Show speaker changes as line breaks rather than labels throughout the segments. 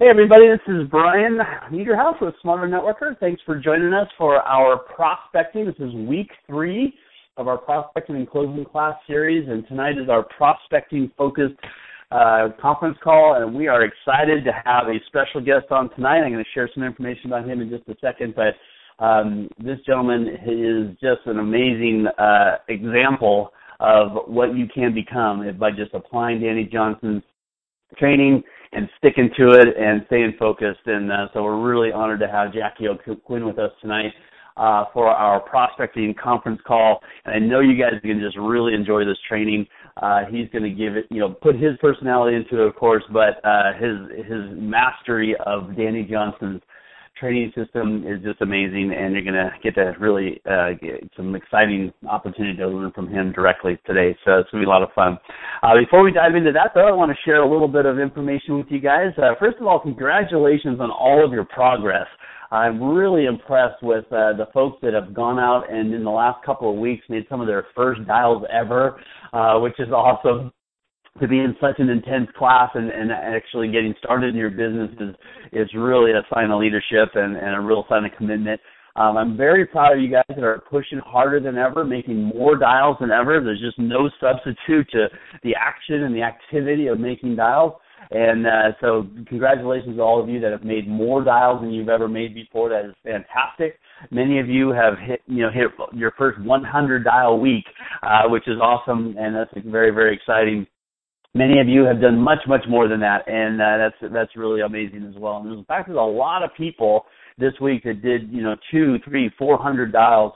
Hey everybody, this is Brian Niederhouse with Smarter Networker. Thanks for joining us for our prospecting. This is week 3 of our prospecting and closing class series, and tonight is our prospecting focused conference call, and we are excited to have a special guest on tonight. I'm going to share some information about him in just a second, but this gentleman is just an amazing example of what you can become by just applying Danny Johnson's training and sticking to it and staying focused. And so we're really honored to have Jackie O'Quinn with us tonight for our prospecting conference call. And I know you guys are going to just really enjoy this training. He's going to give it, put his personality into it, of course, but his mastery of Danny Johnson's training system is just amazing, and you're going to get to really get some exciting opportunity to learn from him directly today. So it's going to be a lot of fun. Before we dive into that, though, I want to share a little bit of information with you guys. First of all, congratulations on all of your progress. I'm really impressed with the folks that have gone out and in the last couple of weeks made some of their first dials ever, which is awesome. To be in such an intense class and actually getting started in your business is really a sign of leadership and a real sign of commitment. I'm very proud of you guys that are pushing harder than ever, making more dials than ever. There's just no substitute to the action and the activity of making dials. And so congratulations to all of you that have made more dials than you've ever made before. That is fantastic. Many of you have hit your first 100 dial week, which is awesome, and that's very, very exciting. Many of you have done much, much more than that, and that's really amazing as well. And in fact, there's a lot of people this week that did 200, 300, 400 dials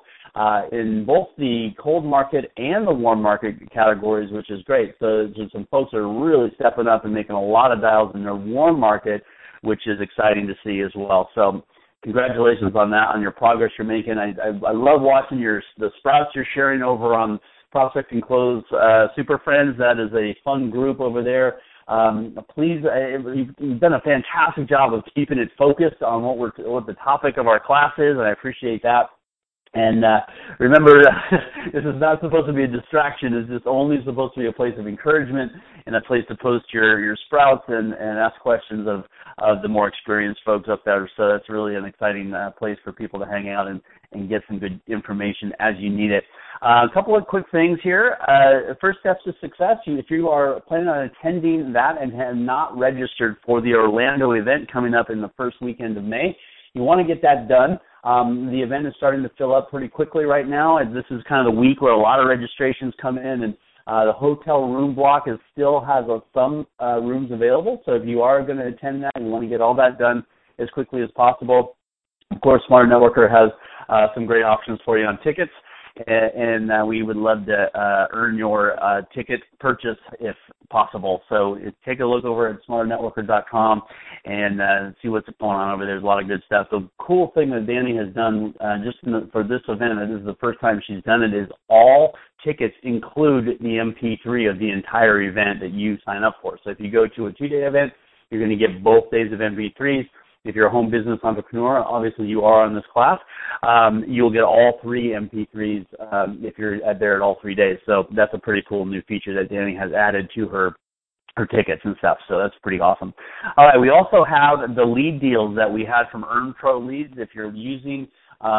in both the cold market and the warm market categories, which is great. So there's some folks that are really stepping up and making a lot of dials in their warm market, which is exciting to see as well. So congratulations on that, on your progress you're making. I love watching the sprouts you're sharing over on Prospect and Close Super Friends. That is a fun group over there. Please, you've done a fantastic job of keeping it focused on what the topic of our class is, and I appreciate that. And remember, this is not supposed to be a distraction. It's just only supposed to be a place of encouragement and a place to post your sprouts and ask questions of the more experienced folks up there. So that's really an exciting place for people to hang out and get some good information as you need it. A couple of quick things here. First steps to success. If you are planning on attending that and have not registered for the Orlando event coming up in the first weekend of May, you want to get that done. The event is starting to fill up pretty quickly right now, as this is kind of the week where a lot of registrations come in, and the hotel room block still has some rooms available. So if you are going to attend that, you want to get all that done as quickly as possible. Of course, Smarter Networker has some great options for you on tickets, and we would love to earn your ticket purchase if possible. So take a look over at smarternetworker.com and see what's going on over there. There's a lot of good stuff. The cool thing that Danny has done for this event, and this is the first time she's done it, is all tickets include the MP3 of the entire event that you sign up for. So if you go to a 2-day event, you're going to get both days of MP3s. If you're a home business entrepreneur, obviously you are on this class, you'll get all 3 MP3s if you're there at all 3 days. So that's a pretty cool new feature that Danny has added to her tickets and stuff. So that's pretty awesome. All right, we also have the lead deals that we had from EarnPro Leads. If you're using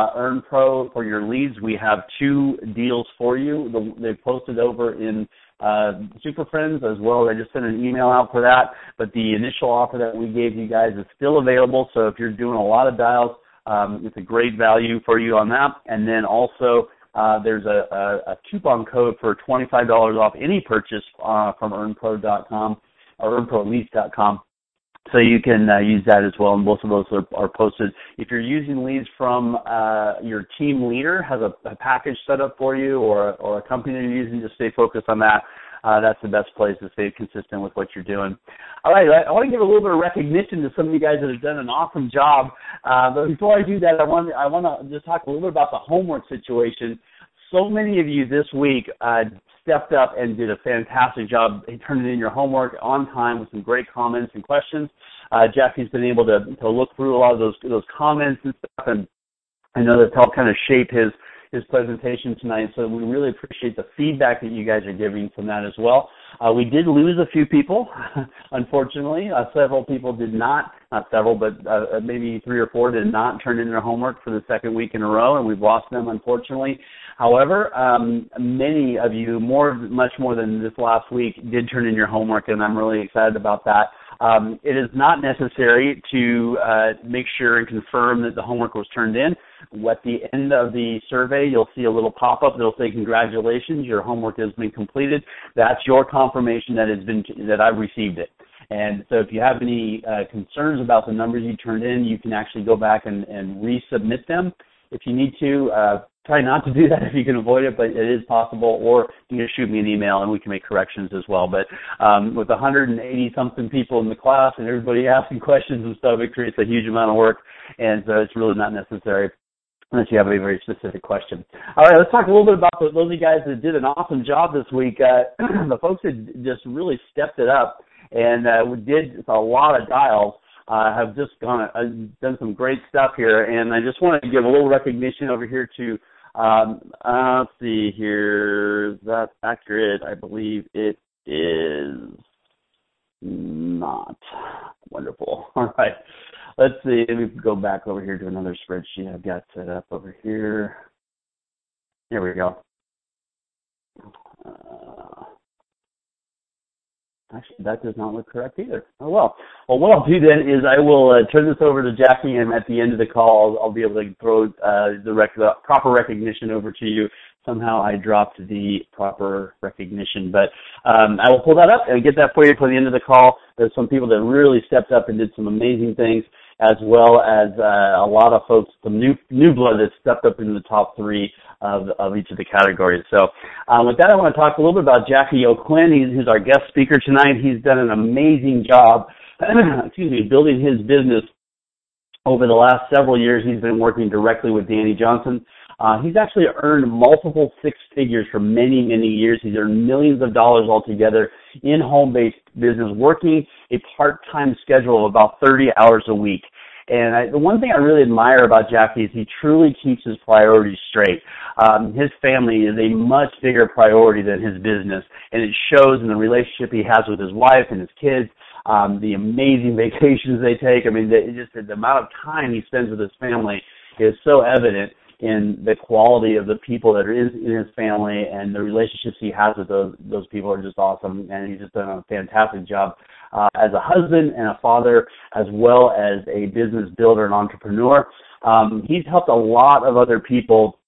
EarnPro for your leads, we have 2 deals for you. They've posted over in Super Friends as well. I just sent an email out for that, but the initial offer that we gave you guys is still available. So if you're doing a lot of dials, it's a great value for you on that. And then also there's a coupon code for $25 off any purchase from earnpro.com or earnproleads.com. So you can use that as well, and both of those are posted. If you're using leads from your team leader, has a package set up for you, or a company that you're using, just stay focused on that. That's the best place to stay consistent with what you're doing. All right, I want to give a little bit of recognition to some of you guys that have done an awesome job. But before I do that, I want to just talk a little bit about the homework situation. So many of you this week stepped up and did a fantastic job turning in your homework on time with some great comments and questions. Jackie's been able to look through a lot of those comments and stuff, and I know that's helped kind of shape his his presentation tonight. So we really appreciate the feedback that you guys are giving from that as well. We did lose a few people, unfortunately. Several people did not several, but maybe 3 or 4 did not turn in their homework for the second week in a row, and we've lost them, unfortunately. However, many of you, much more than this last week, did turn in your homework, and I'm really excited about that. It is not necessary to make sure and confirm that the homework was turned in. At the end of the survey, you'll see a little pop-up that'll say, congratulations, your homework has been completed. That's your confirmation that I've received it. And so if you have any concerns about the numbers you turned in, you can actually go back and resubmit them if you need to. Try not to do that if you can avoid it, but it is possible, or you can shoot me an email and we can make corrections as well. But with 180-something people in the class and everybody asking questions and stuff, it creates a huge amount of work, and so it's really not necessary unless you have a very specific question. All right, let's talk a little bit about those of you guys that did an awesome job this week. The folks that just really stepped it up and did a lot of dials. Have just done some great stuff here, and I just wanted to give a little recognition over here to, let's see here, that's accurate. I believe it is not. Wonderful. All right, let's see. Let me go back over here to another spreadsheet I've got set up over here. Here we go. Actually, that does not look correct either. Oh, well. Well, what I'll do then is I will turn this over to Jackie, and at the end of the call, I'll be able to throw the proper recognition over to you. Somehow I dropped the proper recognition, but I will pull that up and get that for you for the end of the call. There's some people that really stepped up and did some amazing things, as well as a lot of folks, some new blood that stepped up in the top 3 of each of the categories. So with that, I want to talk a little bit about Jackie O'Quinn. He's our guest speaker tonight. He's done an amazing job, building his business over the last several years. He's been working directly with Danny Johnson. He's actually earned multiple 6 figures for many, many years. He's earned millions of dollars altogether in home-based business, working a part-time schedule of about 30 hours a week. And the one thing I really admire about Jackie is he truly keeps his priorities straight. His family is a much bigger priority than his business, and it shows in the relationship he has with his wife and his kids, the amazing vacations they take. I mean, just the amount of time he spends with his family is so evident in the quality of the people that are in his family, and the relationships he has with those people are just awesome, and he's just done a fantastic job as a husband and a father, as well as a business builder and entrepreneur. He's helped a lot of other people,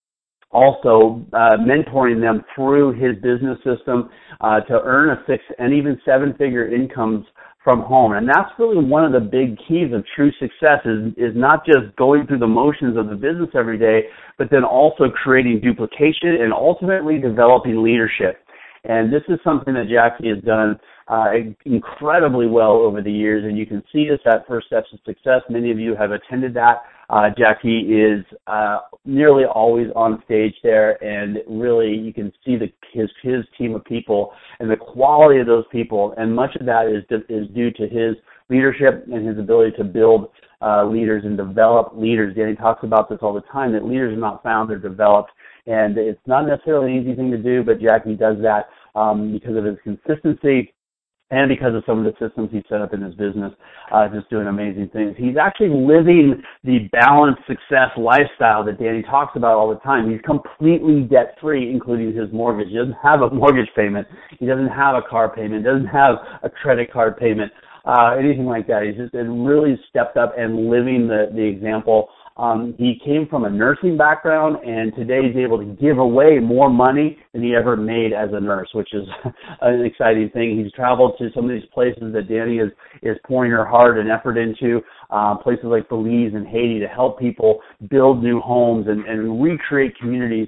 also mentoring them through his business system to earn a 6 and even 7-figure incomes from home. And that's really one of the big keys of true success is not just going through the motions of the business every day, but then also creating duplication and ultimately developing leadership. And this is something that Jackie has done incredibly well over the years, and you can see this at First Steps to Success. Many of you have attended that. Jackie is nearly always on stage there, and really you can see his team of people and the quality of those people, and much of that is due to his leadership and his ability to build leaders and develop leaders. Danny talks about this all the time, that leaders are not found, they're developed. And it's not necessarily an easy thing to do, but Jackie does that because of his consistency and because of some of the systems he's set up in his business, just doing amazing things. He's actually living the balanced success lifestyle that Danny talks about all the time. He's completely debt-free, including his mortgage. He doesn't have a mortgage payment. He doesn't have a car payment. Doesn't have a credit card payment, anything like that. He's just really stepped up and living the example. He came from a nursing background, and today he's able to give away more money than he ever made as a nurse, which is an exciting thing. He's traveled to some of these places that Danny is pouring her heart and effort into, places like Belize and Haiti, to help people build new homes and recreate communities,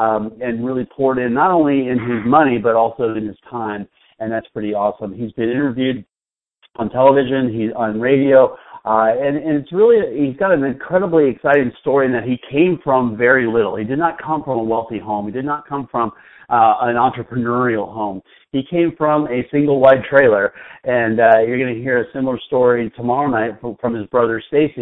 and really poured in not only in his money but also in his time, and that's pretty awesome. He's been interviewed on television, he's on radio, and it's really, he's got an incredibly exciting story in that he came from very little. He did not come from a wealthy home. He did not come from an entrepreneurial home. He came from a single wide trailer, and you're going to hear a similar story tomorrow night from his brother Stacy,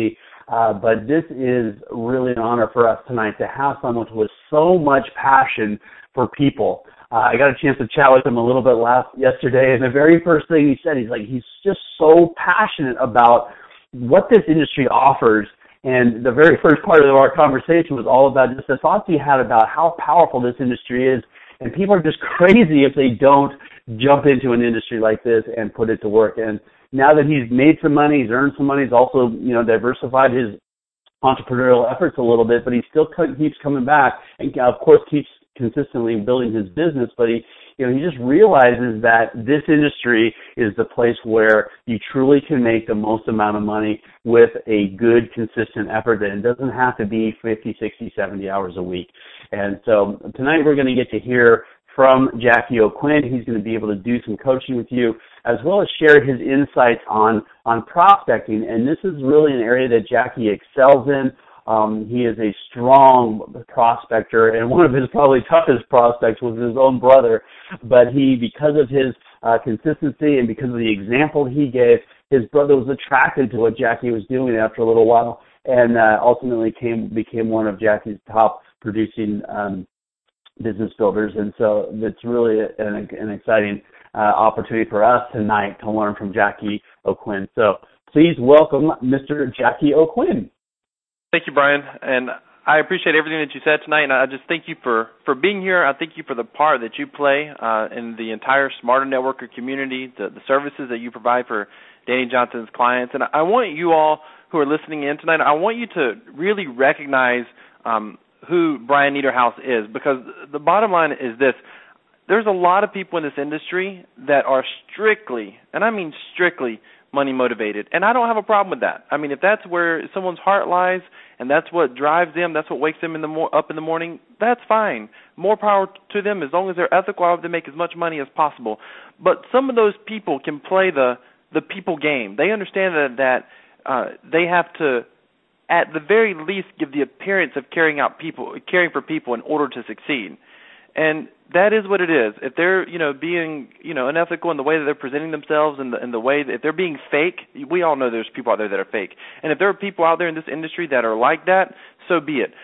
But this is really an honor for us tonight to have someone with so much passion for people. I got a chance to chat with him a little bit yesterday, and the very first thing he said, he's just so passionate about what this industry offers. And the very first part of our conversation was all about just the thoughts he had about how powerful this industry is. And people are just crazy if they don't jump into an industry like this and put it to work. And now that he's made some money, he's earned some money, he's also, diversified his entrepreneurial efforts a little bit, but he still keeps coming back and, of course, keeps consistently building his business. But he just realizes that this industry is the place where you truly can make the most amount of money with a good, consistent effort, and it doesn't have to be 50, 60, 70 hours a week. And so tonight we're going to get to hear from Jackie O'Quinn. He's going to be able to do some coaching with you, as well as share his insights on prospecting. And this is really an area that Jackie excels in. He is a strong prospector, and one of his probably toughest prospects was his own brother. But because of his consistency and because of the example he gave, his brother was attracted to what Jackie was doing after a little while, and ultimately became one of Jackie's top producing business builders. And so it's really an exciting opportunity for us tonight to learn from Jackie O'Quinn. So please welcome Mr. Jackie O'Quinn.
Thank you, Brian, and I appreciate everything that you said tonight, and I just thank you for being here. I thank you for the part that you play in the entire Smarter Networker community, the services that you provide for Danny Johnson's clients. And I want you all who are listening in tonight, I want you to really recognize who Brian Niederhaus is, because the bottom line is this. There's a lot of people in this industry that are strictly, and I mean strictly, money motivated, and I don't have a problem with that. I mean, if that's where someone's heart lies and that's what drives them, that's what wakes them up in the morning, that's fine. More power to them. As long as they're ethical, I hope they make as much money as possible. But some of those people can play the people game. They understand that they have to, at the very least, give the appearance of caring for people in order to succeed. And that is what it is. If they're, being, unethical in the way that they're presenting themselves and the way that if they're being fake, we all know there's people out there that are fake. And if there are people out there in this industry that are like that, so be it.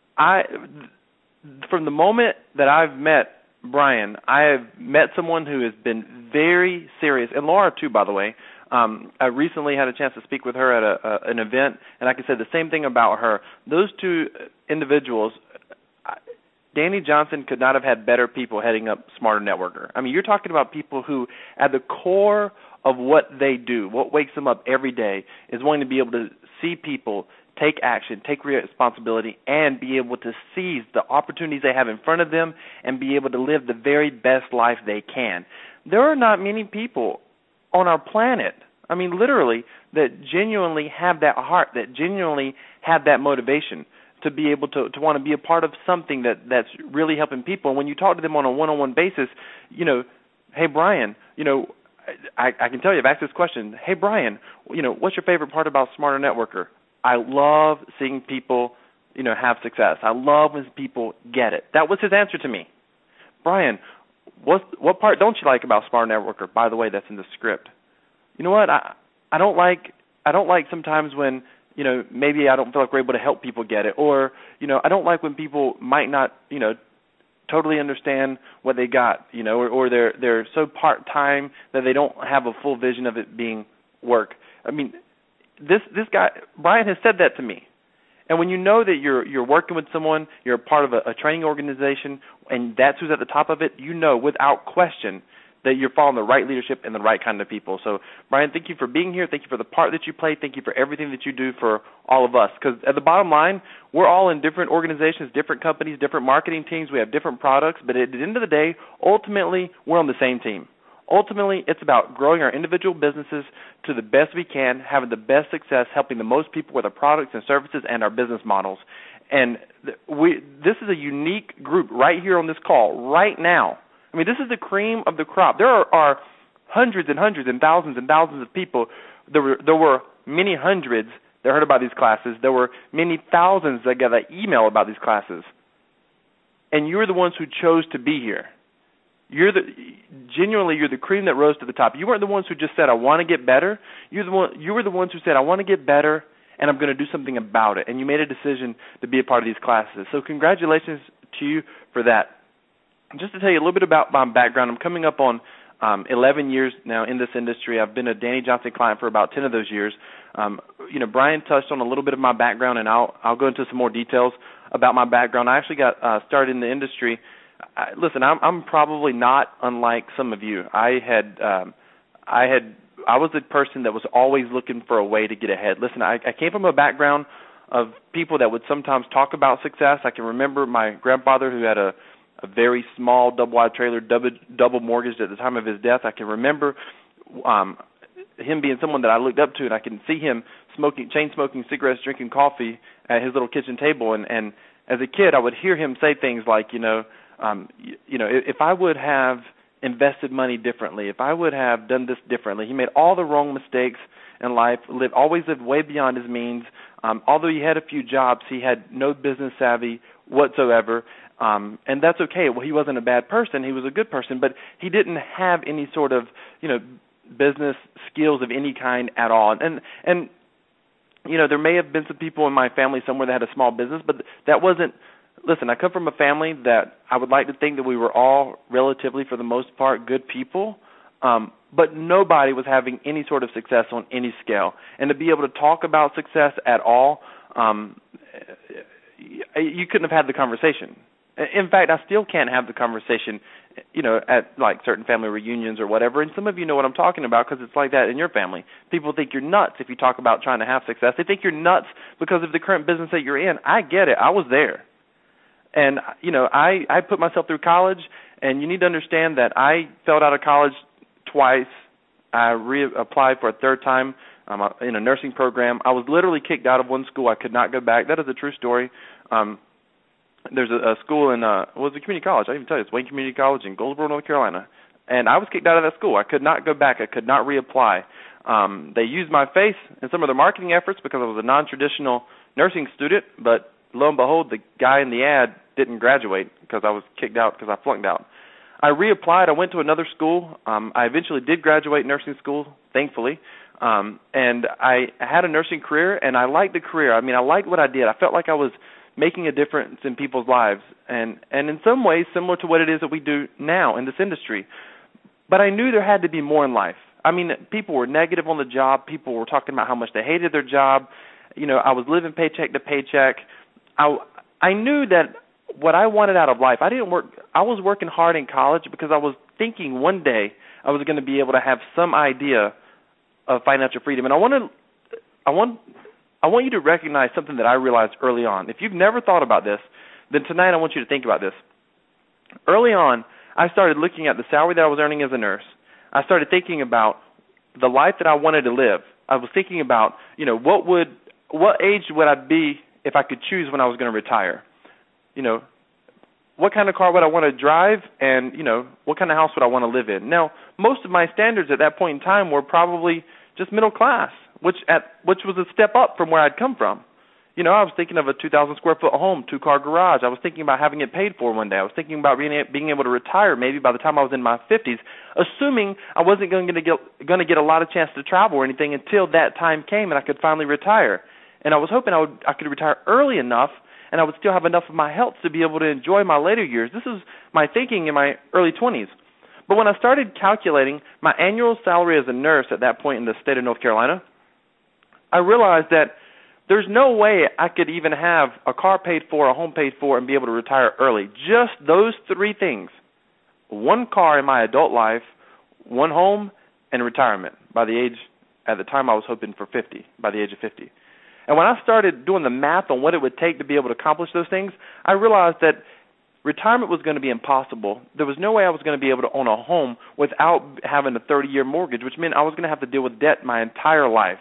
From the moment that I've met Brian, I have met someone who has been very serious, and Laura too, by the way. I recently had a chance to speak with her at an event, and I can say the same thing about her. Those two individuals, Danny Johnson could not have had better people heading up Smarter Networker. I mean, you're talking about people who, at the core of what they do, what wakes them up every day, is wanting to be able to see people take action, take responsibility, and be able to seize the opportunities they have in front of them and be able to live the very best life they can. There are not many people on our planet, I mean, literally, that genuinely have that heart, that genuinely have that motivation to be able to want to be a part of something that's really helping people. And when you talk to them on a one-on-one basis, hey, Brian, I can tell you, I've asked this question, hey, Brian, what's your favorite part about Smarter Networker? I love seeing people, have success. I love when people get it. That was his answer to me. Brian, what part don't you like about Smarter Networker? By the way, that's in the script. You know what? I don't like sometimes when maybe I don't feel like we're able to help people get it, or I don't like when people might not totally understand what they got, or they're so part time that they don't have a full vision of it being work. I mean, this guy Brian has said that to me. And when you know that you're working with someone, you're a part of a training organization, and that's who's at the top of it, without question that you're following the right leadership and the right kind of people. So, Brian, thank you for being here. Thank you for the part that you play. Thank you for everything that you do for all of us. Because at the bottom line, we're all in different organizations, different companies, different marketing teams. We have different products. But at the end of the day, ultimately, we're on the same team. Ultimately, it's about growing our individual businesses to the best we can, having the best success, helping the most people with our products and services and our business models. And this is a unique group right here on this call right now. I mean, this is the cream of the crop. There are hundreds and hundreds and thousands of people. There were many hundreds that heard about these classes. There were many thousands that got an email about these classes. And you're the ones who chose to be here. You're the cream that rose to the top. You weren't the ones who just said, I want to get better. You were the ones who said, I want to get better, and I'm going to do something about it. And you made a decision to be a part of these classes. So congratulations to you for that. Just to tell you a little bit about my background, I'm coming up on 11 years now in this industry. I've been a Danny Johnson client for about 10 of those years. Brian touched on a little bit of my background, and I'll go into some more details about my background. I actually got started in the industry. I'm probably not unlike some of you. I was the person that was always looking for a way to get ahead. Listen, I came from a background of people that would sometimes talk about success. I can remember my grandfather who had a very small double-wide trailer, double mortgaged at the time of his death. I can remember him being someone that I looked up to, and I can see him chain smoking cigarettes, drinking coffee at his little kitchen table. And as a kid, I would hear him say things like, if I would have invested money differently, if I would have done this differently. He made all the wrong mistakes in life, always lived way beyond his means. Although he had a few jobs, he had no business savvy whatsoever. And that's okay. Well, he wasn't a bad person. He was a good person, but he didn't have any sort of, business skills of any kind at all. And there may have been some people in my family somewhere that had a small business, but that wasn't. Listen, I come from a family that I would like to think that we were all relatively, for the most part, good people, but nobody was having any sort of success on any scale. And to be able to talk about success at all, you couldn't have had the conversation. In fact, I still can't have the conversation, at like certain family reunions or whatever. And some of you know what I'm talking about because it's like that in your family. People think you're nuts if you talk about trying to have success. They think you're nuts because of the current business that you're in. I get it. I was there. And, I put myself through college, and you need to understand that I failed out of college twice. I reapplied for a third time in a nursing program. I was literally kicked out of one school. I could not go back. That is a true story. There's a school in, it was a community college. I even tell you, it's Wayne Community College in Goldsboro, North Carolina. And I was kicked out of that school. I could not go back. I could not reapply. They used my face in some of their marketing efforts because I was a non-traditional nursing student, but lo and behold, the guy in the ad didn't graduate because I was kicked out because I flunked out. I reapplied. I went to another school. I eventually did graduate nursing school, thankfully, and I had a nursing career, and I liked the career. I mean, I liked what I did. I felt like I was making a difference in people's lives, and in some ways similar to what it is that we do now in this industry. But I knew there had to be more in life. I mean, people were negative on the job. People were talking about how much they hated their job. I was living paycheck to paycheck. I knew that what I wanted out of life, I was working hard in college because I was thinking one day I was going to be able to have some idea of financial freedom. And I want you to recognize something that I realized early on. If you've never thought about this, then tonight I want you to think about this. Early on, I started looking at the salary that I was earning as a nurse. I started thinking about the life that I wanted to live. I was thinking about, what age would I be if I could choose when I was going to retire? What kind of car would I want to drive, and, what kind of house would I want to live in? Now, most of my standards at that point in time were probably just middle class, which was a step up from where I'd come from. I was thinking of a 2,000 square foot home, 2-car garage. I was thinking about having it paid for one day. I was thinking about being able to retire maybe by the time I was in my 50s, assuming I wasn't going to get a lot of chance to travel or anything until that time came and I could finally retire. And I was hoping I could retire early enough and I would still have enough of my health to be able to enjoy my later years. This is my thinking in my early 20s. But when I started calculating my annual salary as a nurse at that point in the state of North Carolina, I realized that there's no way I could even have a car paid for, a home paid for, and be able to retire early. Just those three things. One car in my adult life, one home, and retirement by the age, at the time I was hoping for 50, by the age of 50. And when I started doing the math on what it would take to be able to accomplish those things, I realized that retirement was going to be impossible. There was no way I was going to be able to own a home without having a 30-year mortgage, which meant I was going to have to deal with debt my entire life.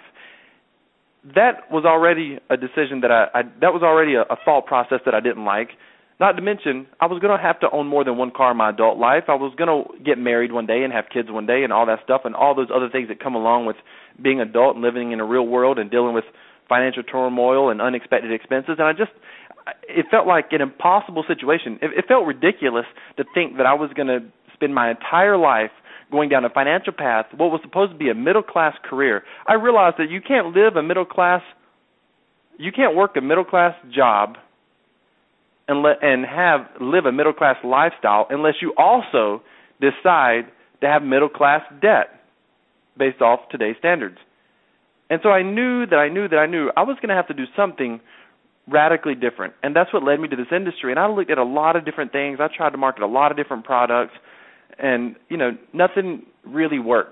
That was already a decision that was already a thought process that I didn't like. Not to mention, I was going to have to own more than one car in my adult life. I was going to get married one day and have kids one day and all that stuff and all those other things that come along with being an adult and living in a real world and dealing with financial turmoil and unexpected expenses. And it felt like an impossible situation. It felt ridiculous to think that I was going to spend my entire life going down a financial path, what was supposed to be a middle-class career. I realized that you can't live a middle-class You can't work a middle-class job and live a middle-class lifestyle unless you also decide to have middle-class debt based off today's standards. And so I knew I was going to have to do something radically different. And that's what led me to this industry. And I looked at a lot of different things. I tried to market a lot of different products. And, nothing really worked.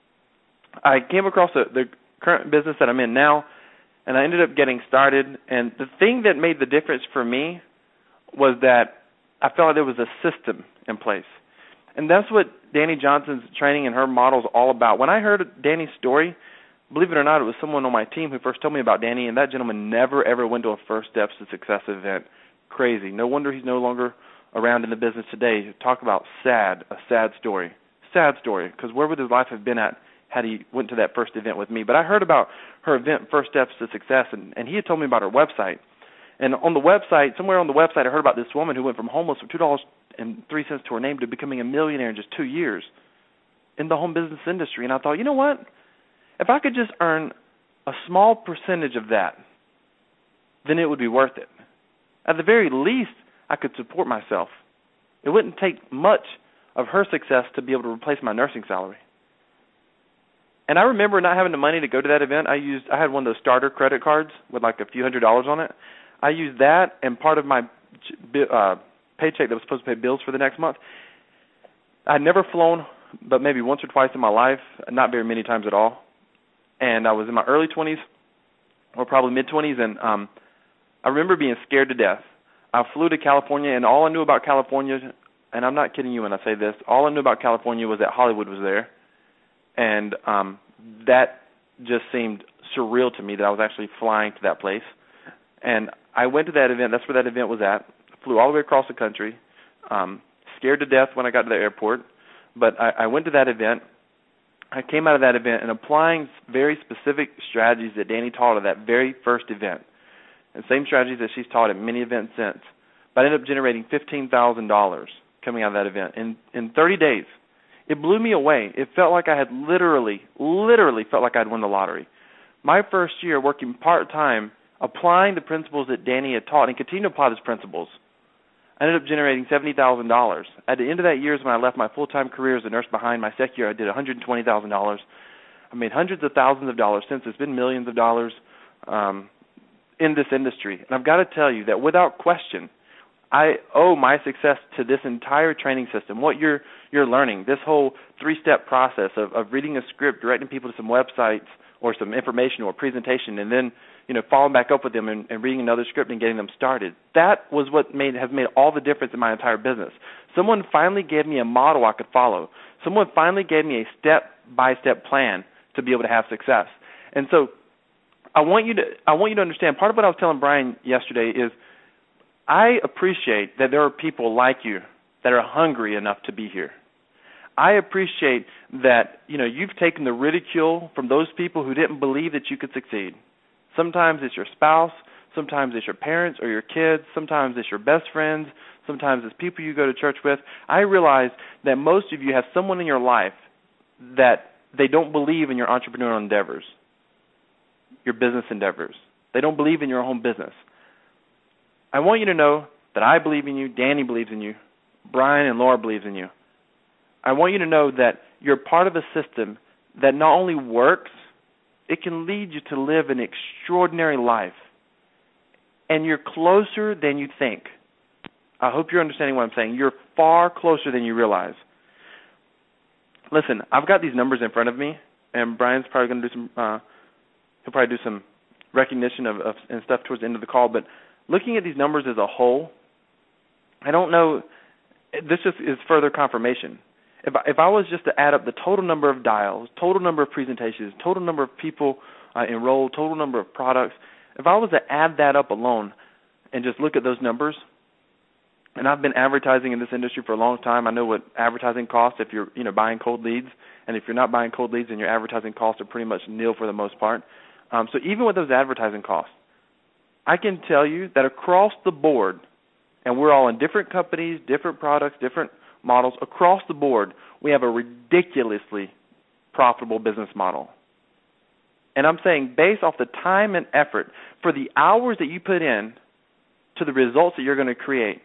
I came across the current business that I'm in now, and I ended up getting started. And the thing that made the difference for me was that I felt like there was a system in place. And that's what Danny Johnson's training and her model is all about. When I heard Danny's story, believe it or not, it was someone on my team who first told me about Danny, and that gentleman never, ever went to a First Steps to Success event. Crazy. No wonder he's no longer around in the business today. Talk about a sad story. Sad story, because where would his life have been at had he went to that first event with me? But I heard about her event, First Steps to Success, and he had told me about her website. And on the website, somewhere on the website, I heard about this woman who went from homeless with $2.03 to her name to becoming a millionaire in just 2 years in the home business industry. And I thought, you know what? If I could just earn a small percentage of that, then it would be worth it. At the very least, I could support myself. It wouldn't take much of her success to be able to replace my nursing salary. And I remember not having the money to go to that event. I had one of those starter credit cards with like a few $100s on it. I used that, and part of my paycheck that was supposed to pay bills for the next month. I'd never flown, but maybe once or twice in my life, not very many times at all. And I was in my early 20s, or probably mid-20s, and I remember being scared to death. I flew to California, and all I knew about California, and I'm not kidding you when I say this, all I knew about California was that Hollywood was there. And that just seemed surreal to me that I was actually flying to that place. And I went to that event. That's where that event was at. Flew all the way across the country, scared to death when I got to the airport. But I went to that event. I came out of that event and applying very specific strategies that Danny taught at that very first event, and same strategies that she's taught at many events since. But I ended up generating $15,000 coming out of that event in 30 days. It blew me away. It felt like I had literally felt like I'd won the lottery. My first year working part-time, applying the principles that Danny had taught and continuing to apply those principles, I ended up generating $70,000. At the end of that year is when I left my full-time career as a nurse behind. My second year I did $120,000. I made hundreds of thousands of dollars since. It's been millions of dollars in this industry. And I've got to tell you that without question, I owe my success to this entire training system, what you're learning, this whole three-step process of reading a script, directing people to some websites or some information or presentation, and then following back up with them and reading another script and getting them started. That was what has made all the difference in my entire business. Someone finally gave me a model I could follow. Someone finally gave me a step-by-step plan to be able to have success. And so I want you to understand, part of what I was telling Brian yesterday is I appreciate that there are people like you that are hungry enough to be here. I appreciate that, you've taken the ridicule from those people who didn't believe that you could succeed. Sometimes it's your spouse, sometimes it's your parents or your kids, sometimes it's your best friends, sometimes it's people you go to church with. I realize that most of you have someone in your life that they don't believe in your entrepreneurial endeavors, your business endeavors. They don't believe in your home business. I want you to know that I believe in you, Danny believes in you, Brian and Laura believes in you. I want you to know that you're part of a system that not only works, it can lead you to live an extraordinary life. And you're closer than you think. I hope you're understanding what I'm saying. You're far closer than you realize. Listen, I've got these numbers in front of me, and Brian's probably going to do he'll probably do some recognition of and stuff towards the end of the call, but looking at these numbers as a whole, I don't know, this just is further confirmation. If I was just to add up the total number of dials, total number of presentations, total number of people enrolled, total number of products, if I was to add that up alone and just look at those numbers, and I've been advertising in this industry for a long time. I know what advertising costs if you're buying cold leads, and if you're not buying cold leads, then your advertising costs are pretty much nil for the most part. So even with those advertising costs, I can tell you that across the board, and we're all in different companies, different products, different models, across the board, we have a ridiculously profitable business model. And I'm saying based off the time and effort for the hours that you put in to the results that you're going to create,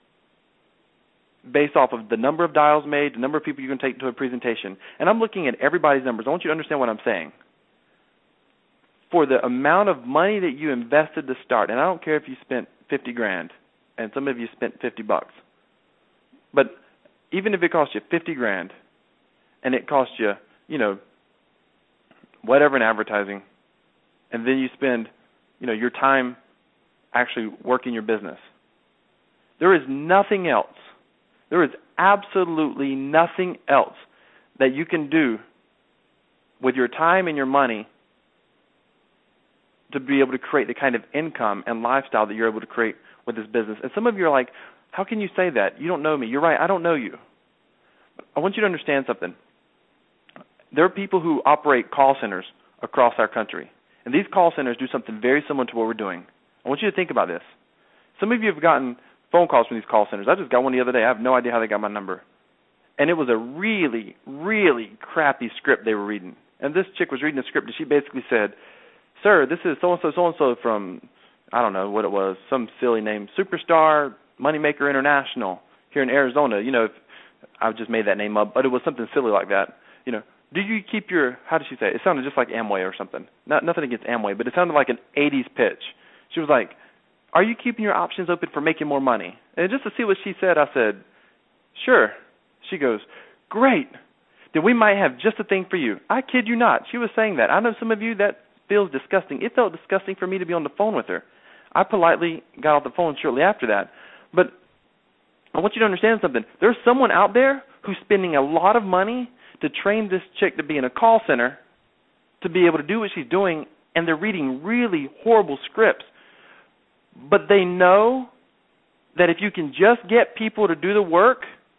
based off of the number of dials made, the number of people you can take to a presentation. And I'm looking at everybody's numbers. I want you to understand what I'm saying. For the amount of money that you invested to start, and I don't care if you spent $50,000 and some of you spent $50, but even if it cost you $50,000 and it cost you, whatever in advertising, and then you spend, your time actually working your business, there is nothing else. There is absolutely nothing else that you can do with your time and your money to be able to create the kind of income and lifestyle that you're able to create with this business. And some of you are like, how can you say that? You don't know me. You're right, I don't know you. I want you to understand something. There are people who operate call centers across our country, and these call centers do something very similar to what we're doing. I want you to think about this. Some of you have gotten phone calls from these call centers. I just got one the other day. I have no idea how they got my number. And it was a really, really crappy script they were reading. And this chick was reading the script, and she basically said, sir, this is so-and-so from, I don't know what it was, some silly name, Superstar Moneymaker International here in Arizona. I just made that name up, but it was something silly like that. Do you keep your, how did she say it? It sounded just like Amway or something. Nothing against Amway, but it sounded like an 80s pitch. She was like, are you keeping your options open for making more money? And just to see what she said, I said, sure. She goes, great. Then we might have just the thing for you. I kid you not. She was saying that. I know some of you that feels disgusting. It felt disgusting for me to be on the phone with her. I politely got off the phone shortly after that. But I want you to understand something. There's someone out there who's spending a lot of money to train this chick to be in a call center to be able to do what she's doing, and they're reading really horrible scripts. But they know that if you can just get people to do the work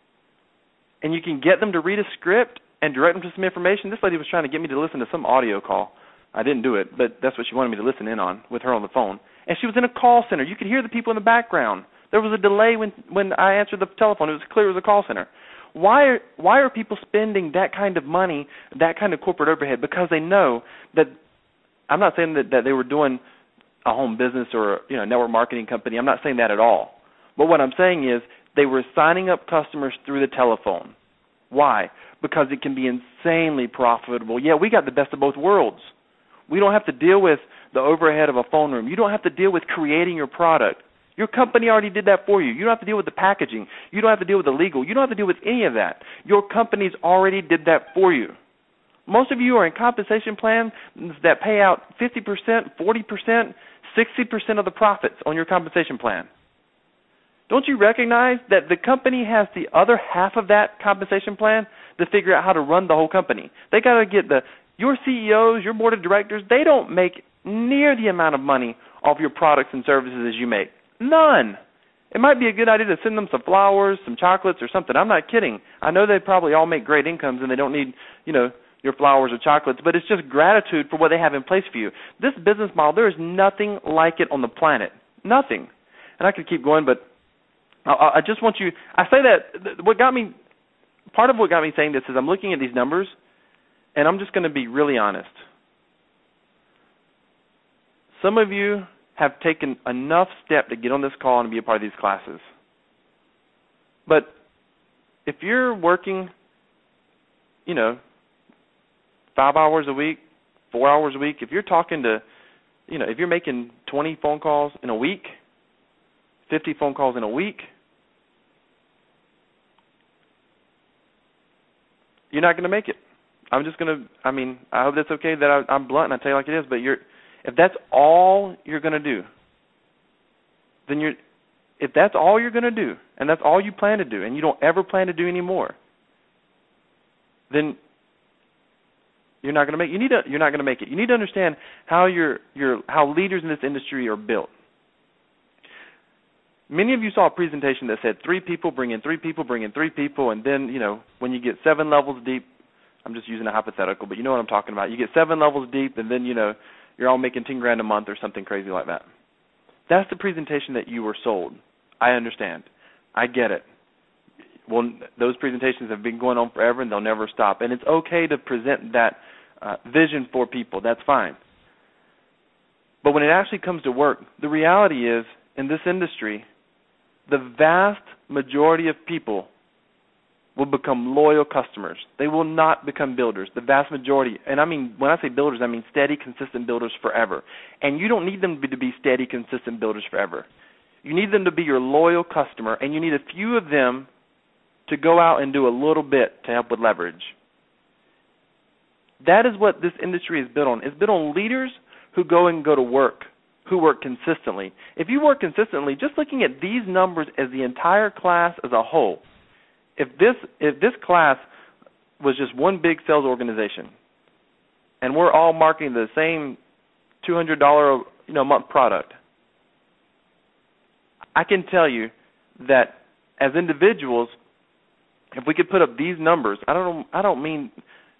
and you can get them to read a script and direct them to some information. This lady was trying to get me to listen to some audio call. I didn't do it, but that's what she wanted me to listen in on with her on the phone. And she was in a call center. You could hear the people in the background. There was a delay when I answered the telephone. It was clear it was a call center. Why are people spending that kind of money, that kind of corporate overhead? Because they know that, I'm not saying that they were doing a home business or a network marketing company. I'm not saying that at all. But what I'm saying is they were signing up customers through the telephone. Why? Because it can be insanely profitable. Yeah, we got the best of both worlds. We don't have to deal with the overhead of a phone room. You don't have to deal with creating your product. Your company already did that for you. You don't have to deal with the packaging. You don't have to deal with the legal. You don't have to deal with any of that. Your companies already did that for you. Most of you are in compensation plans that pay out 50%, 40%, 60% of the profits on your compensation plan. Don't you recognize that the company has the other half of that compensation plan to figure out how to run the whole company? They got to get your CEOs, your board of directors, they don't make near the amount of money off your products and services as you make. None. It might be a good idea to send them some flowers, some chocolates or something. I'm not kidding. I know they probably all make great incomes and they don't need, your flowers or chocolates, but it's just gratitude for what they have in place for you. This business model, there is nothing like it on the planet. Nothing. And I could keep going, but I just want you, I say that, part of what got me saying this is I'm looking at these numbers, and I'm just going to be really honest. Some of you have taken enough step to get on this call and be a part of these classes. But if you're working, 5 hours a week, 4 hours a week, if you're talking to, if you're making 20 phone calls in a week, 50 phone calls in a week, you're not going to make it. I'm just going to, I hope that's okay that I'm blunt and I tell you like it is, but if that's all you're going to do, then if that's all you're going to do, and that's all you plan to do, and you don't ever plan to do any more, then you're not going to make. You're not going to make it. You need to understand how how leaders in this industry are built. Many of you saw a presentation that said 3 people bring in 3 people, bring in 3 people, and then when you get 7 levels deep, I'm just using a hypothetical, but you know what I'm talking about. You get 7 levels deep, and then you're all making $10,000 a month or something crazy like that. That's the presentation that you were sold. I understand. I get it. Well, those presentations have been going on forever, and they'll never stop. And it's okay to present that vision for people. That's fine. But when it actually comes to work, the reality is, in this industry, the vast majority of people will become loyal customers. They will not become builders, the vast majority. And I mean, when I say builders, I mean steady, consistent builders forever. And you don't need them to be steady, consistent builders forever. You need them to be your loyal customer, and you need a few of them to go out and do a little bit to help with leverage. That is what this industry is built on. It's built on leaders who go to work, who work consistently. If you work consistently, just looking at these numbers as the entire class as a whole, if this class was just one big sales organization, and we're all marketing the same $200 a month product, I can tell you that as individuals, if we could put up these numbers, I don't mean,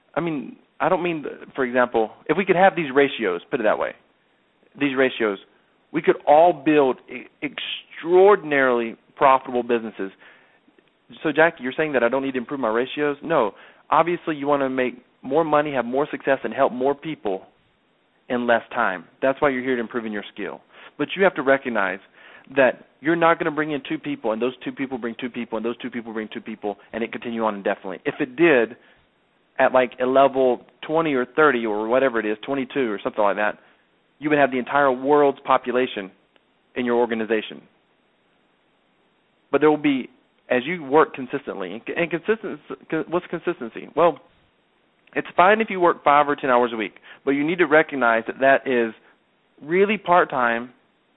for example, if we could have these ratios, put it that way, these ratios, we could all build extraordinarily profitable businesses. So, Jackie, you're saying that I don't need to improve my ratios? No. Obviously, you want to make more money, have more success, and help more people in less time. That's why you're here to improve your skill. But you have to recognize that you're not going to bring in two people, and those two people bring two people, and those two people bring two people, and it continue on indefinitely. If it did, at like a level 20 or 30 or whatever it is, 22 or something like that, you would have the entire world's population in your organization. But there will be, as you work consistently, and what's consistency? Well, it's fine if you work 5 or 10 hours a week, but you need to recognize that that is really part-time,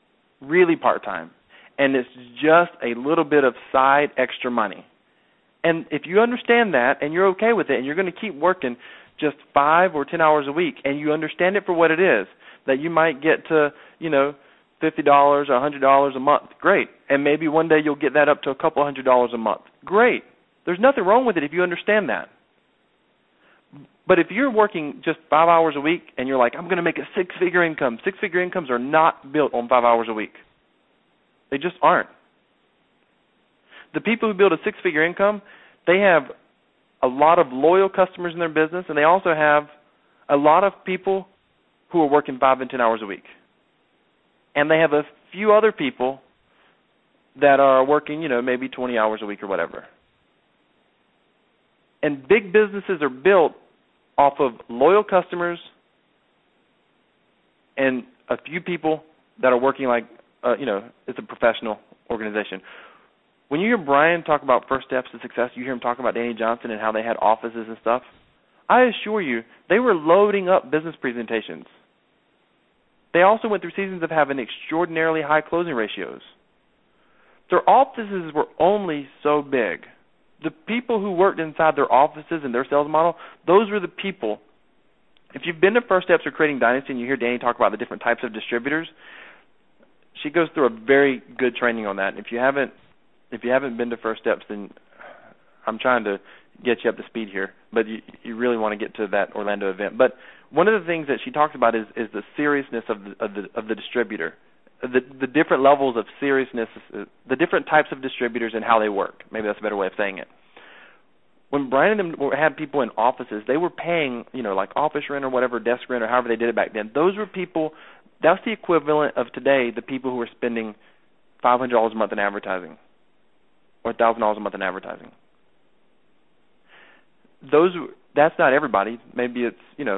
and it's just a little bit of side extra money. And if you understand that and you're okay with it and you're going to keep working just 5 or 10 hours a week and you understand it for what it is, that you might get to, $50 or $100 a month, great. And maybe one day you'll get that up to a couple $100 a month, great. There's nothing wrong with it if you understand that. But if you're working just 5 hours a week and you're like, I'm going to make a six-figure income, six-figure incomes are not built on 5 hours a week. They just aren't. The people who build a six-figure income, they have a lot of loyal customers in their business, and they also have a lot of people who are working 5 and 10 hours a week. And they have a few other people that are working, maybe 20 hours a week or whatever. And big businesses are built off of loyal customers and a few people that are working like, it's a professional organization. When you hear Brian talk about first steps to success, you hear him talk about Danny Johnson and how they had offices and stuff, I assure you, they were loading up business presentations. They also went through seasons of having extraordinarily high closing ratios. Their offices were only so big. The people who worked inside their offices and their sales model, those were the people. If you've been to First Steps or Creating Dynasty and you hear Danny talk about the different types of distributors, she goes through a very good training on that. If you haven't been to First Steps, then I'm trying to get you up to speed here, but you really want to get to that Orlando event. But one of the things that she talks about is the seriousness of the distributor, the different levels of seriousness, the different types of distributors and how they work. Maybe that's a better way of saying it. When Brian and them had people in offices, they were paying, like office rent or whatever, desk rent or however they did it back then. Those were people, that's the equivalent of today, the people who are spending $500 a month in advertising or $1,000 a month in advertising. That's not everybody. Maybe it's,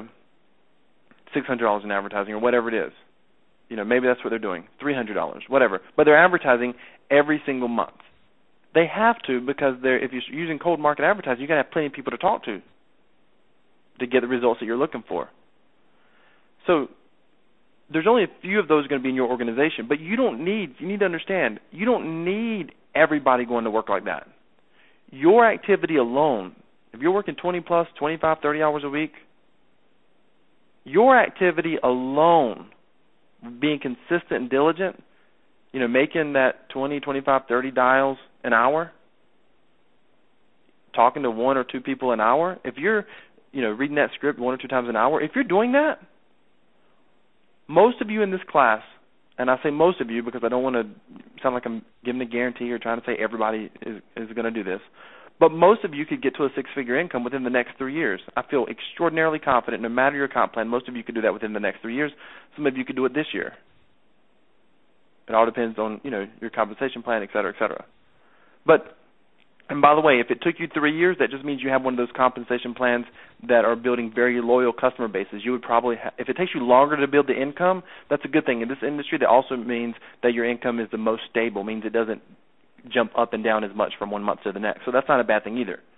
$600 in advertising or whatever it is. Maybe that's what they're doing, $300, whatever. But they're advertising every single month. They have to because if you're using cold market advertising, you've got to have plenty of people to talk to get the results that you're looking for. So there's only a few of those going to be in your organization, but you need to understand, you don't need everybody going to work like that. Your activity alone, if you're working 20 plus, 25, 30 hours a week, your activity alone, being consistent and diligent, making that 20, 25, 30 dials an hour, talking to 1 or 2 people an hour, if you're, reading that script 1 or 2 times an hour, if you're doing that, most of you in this class, and I say most of you because I don't want to sound like I'm giving a guarantee or trying to say everybody is going to do this, But most of you could get to a six-figure income within the next 3 years. I feel extraordinarily confident, no matter your comp plan, most of you could do that within the next 3 years. Some of you could do it this year. It all depends on, your compensation plan, et cetera, et cetera. And by the way, if it took you 3 years, that just means you have one of those compensation plans that are building very loyal customer bases. You would probably if it takes you longer to build the income, that's a good thing. In this industry, that also means that your income is the most stable, means it doesn't jump up and down as much from one month to the next. So that's not a bad thing either.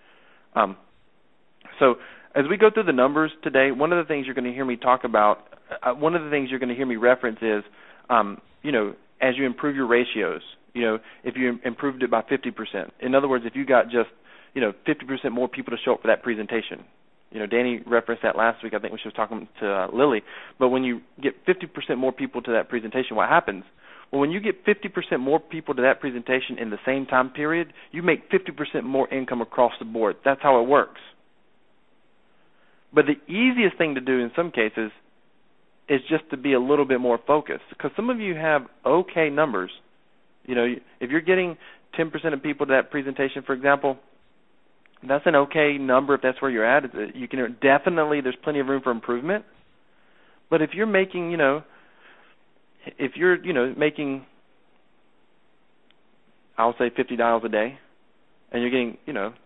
So as we go through the numbers today, one of the things you're going to hear me talk about, one of the things you're going to hear me reference is, as you improve your ratios, if you improved it by 50%. In other words, if you got just, 50% more people to show up for that presentation. Danny referenced that last week, I think when she was talking to Lily. But when you get 50% more people to that presentation, what happens? Well, when you get 50% more people to that presentation in the same time period, you make 50% more income across the board. That's how it works. But the easiest thing to do in some cases is just to be a little bit more focused, because some of you have okay numbers. If you're getting 10% of people to that presentation, for example, that's an okay number if that's where you're at. You can definitely, there's plenty of room for improvement. But if you're making, making, I'll say $50 a day, and you're getting,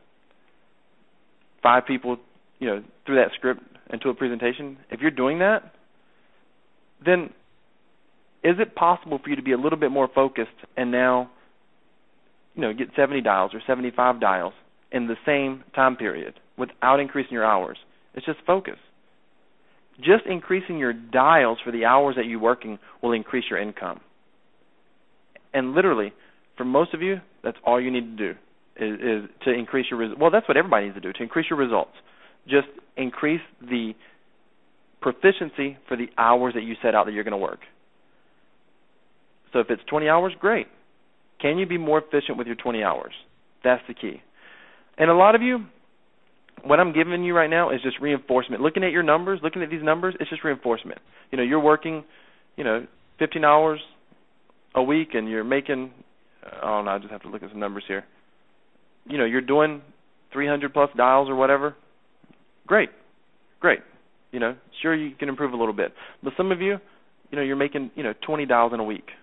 5 people, through that script into a presentation, if you're doing that, then is it possible for you to be a little bit more focused and now, get 70 dials or 75 dials in the same time period without increasing your hours? It's just focus. Just increasing your dials for the hours that you're working will increase your income. And literally, for most of you, that's all you need to do is to increase your results. Well, that's what everybody needs to do, to increase your results. Just increase the proficiency for the hours that you set out that you're going to work. So if it's 20 hours, great. Can you be more efficient with your 20 hours? That's the key. And a lot of you, what I'm giving you right now is just reinforcement. Looking at your numbers, looking at these numbers, it's just reinforcement. You're working, 15 hours a week and you're making, I just have to look at some numbers here. You're doing 300 plus dials or whatever. Great. Sure, you can improve a little bit. But some of you, you're making, 20 dials in a week.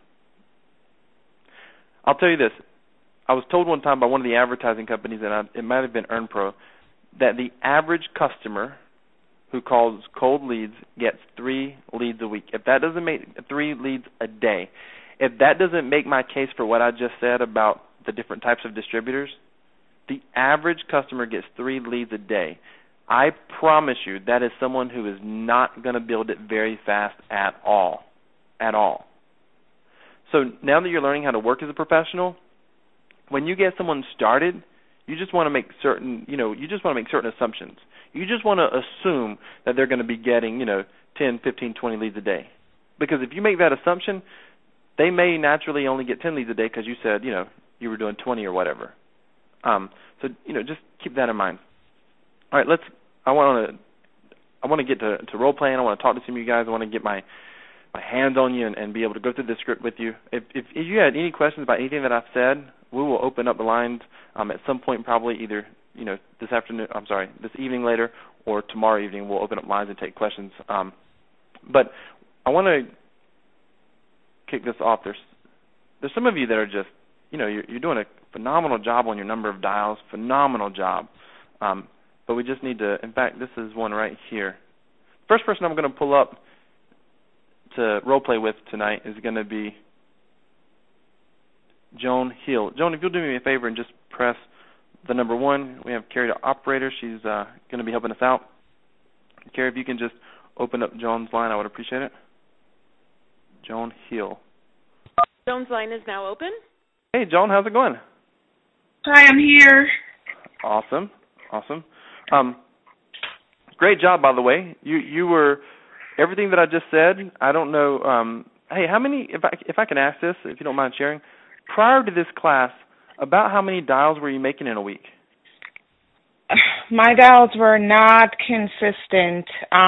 I'll tell you this. I was told one time by one of the advertising companies, and it might have been EarnPro, that the average customer who calls cold leads gets 3 leads a week. If that doesn't make 3 leads a day, if that doesn't make my case for what I just said about the different types of distributors, the average customer gets 3 leads a day. I promise you that is someone who is not going to build it very fast at all. At all. So now that you're learning how to work as a professional, when you get someone started, you just want to make certain, assumptions. You just want to assume that they're going to be getting, 10, 15, 20 leads a day. Because if you make that assumption, they may naturally only get 10 leads a day because you said, you were doing 20 or whatever. So just keep that in mind. All right, I want to get to role playing. I want to talk to some of you guys. I want to get my hands on you and be able to go through the script with you. If you had any questions about anything that I've said, we will open up the lines at some point, probably either this evening later or tomorrow evening. We'll open up lines and take questions. But I want to kick this off. There's some of you that are just you're doing a phenomenal job on your number of dials, phenomenal job. But we just need to, in fact, this is one right here. First person I'm going to pull up to role play with tonight is going to be Joan Hill. Joan, if you'll do me a favor and just press the number 1. We have Carrie, the operator. She's going to be helping us out. Carrie, if you can just open up Joan's line, I would appreciate it. Joan Hill.
Joan's line is now open.
Hey, Joan, how's it going?
Hi, I'm here.
Awesome. Great job, by the way. You were everything that I just said. I don't know. Hey, how many? If I can ask this, if you don't mind sharing, prior to this class, about how many dials were you making in a week?
My dials were not consistent.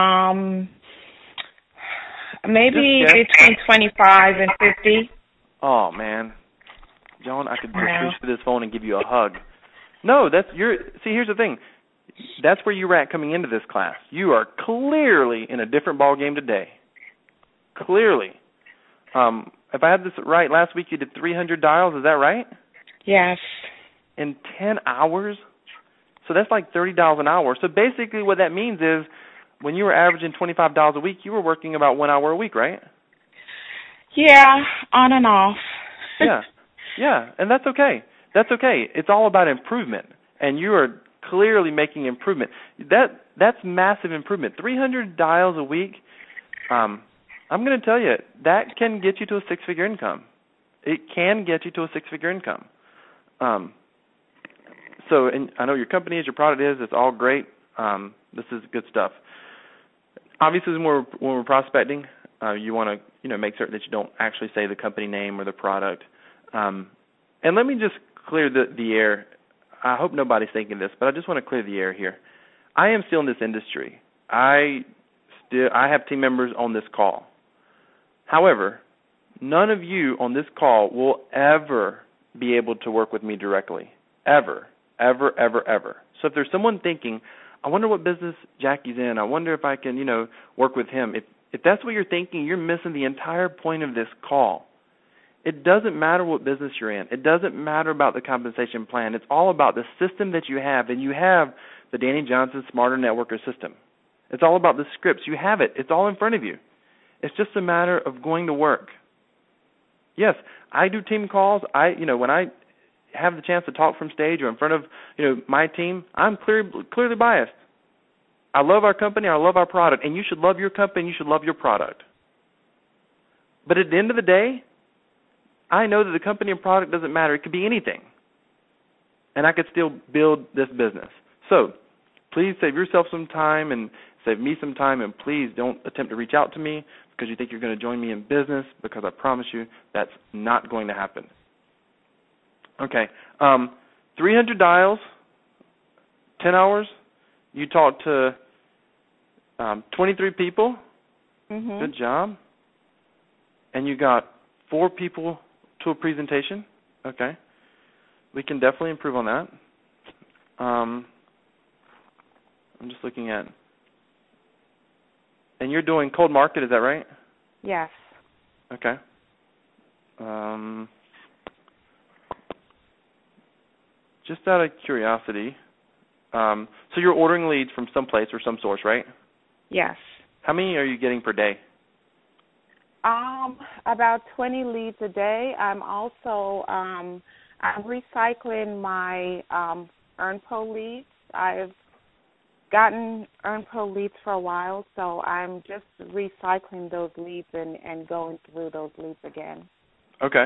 Maybe between 25 and 50.
Oh man, Joan, I could just reach for this phone and give you a hug. No, here's the thing. That's where you were at coming into this class. You are clearly in a different ball game today. Clearly. If I had this right, last week you did 300 dials. Is that right?
Yes.
In 10 hours? So that's like 30 dials an hour. So basically what that means is when you were averaging 25 dials a week, you were working about 1 hour a week, right?
Yeah, on and off.
Yeah, and that's okay. That's okay. It's all about improvement, and you are clearly making improvement. That's massive improvement. 300 dials a week, I'm going to tell you, that can get you to a six-figure income. It can get you to a six-figure income. So, and I know your company is, your product is, it's all great. This is good stuff. Obviously, when we're prospecting, you want to make certain that you don't actually say the company name or the product. And let me just clear the air. I hope nobody's thinking this, but I just want to clear the air here. I am still in this industry. I have team members on this call. However, none of you on this call will ever be able to work with me directly. Ever. Ever, ever, ever. So if there's someone thinking, I wonder what business Jackie's in, I wonder if I can, work with him. If that's what you're thinking, you're missing the entire point of this call. It doesn't matter what business you're in. It doesn't matter about the compensation plan. It's all about the system that you have, and you have the Danny Johnson Smarter Networker system. It's all about the scripts. You have it. It's all in front of you. It's just a matter of going to work. Yes, I do team calls. When I have the chance to talk from stage or in front of, my team, I'm clearly biased. I love our company. I love our product, and you should love your company. You should love your product. But at the end of the day, I know that the company and product doesn't matter. It could be anything. And I could still build this business. So please save yourself some time and save me some time, and please don't attempt to reach out to me because you think you're going to join me in business, because I promise you that's not going to happen. Okay. 300 dials, 10 hours. You talked to 23 people.
Mm-hmm.
Good job. And you got 4 people to a presentation. Okay. We can definitely improve on that. I'm just looking at, and you're doing cold market, is that right?
Yes.
Okay. Just out of curiosity, so you're ordering leads from some place or some source, right?
Yes.
How many are you getting per day?
About 20 leads a day. I'm also I'm recycling my EarnPro leads. I've gotten EarnPro leads for a while, so I'm just recycling those leads and going through those leads again.
Okay.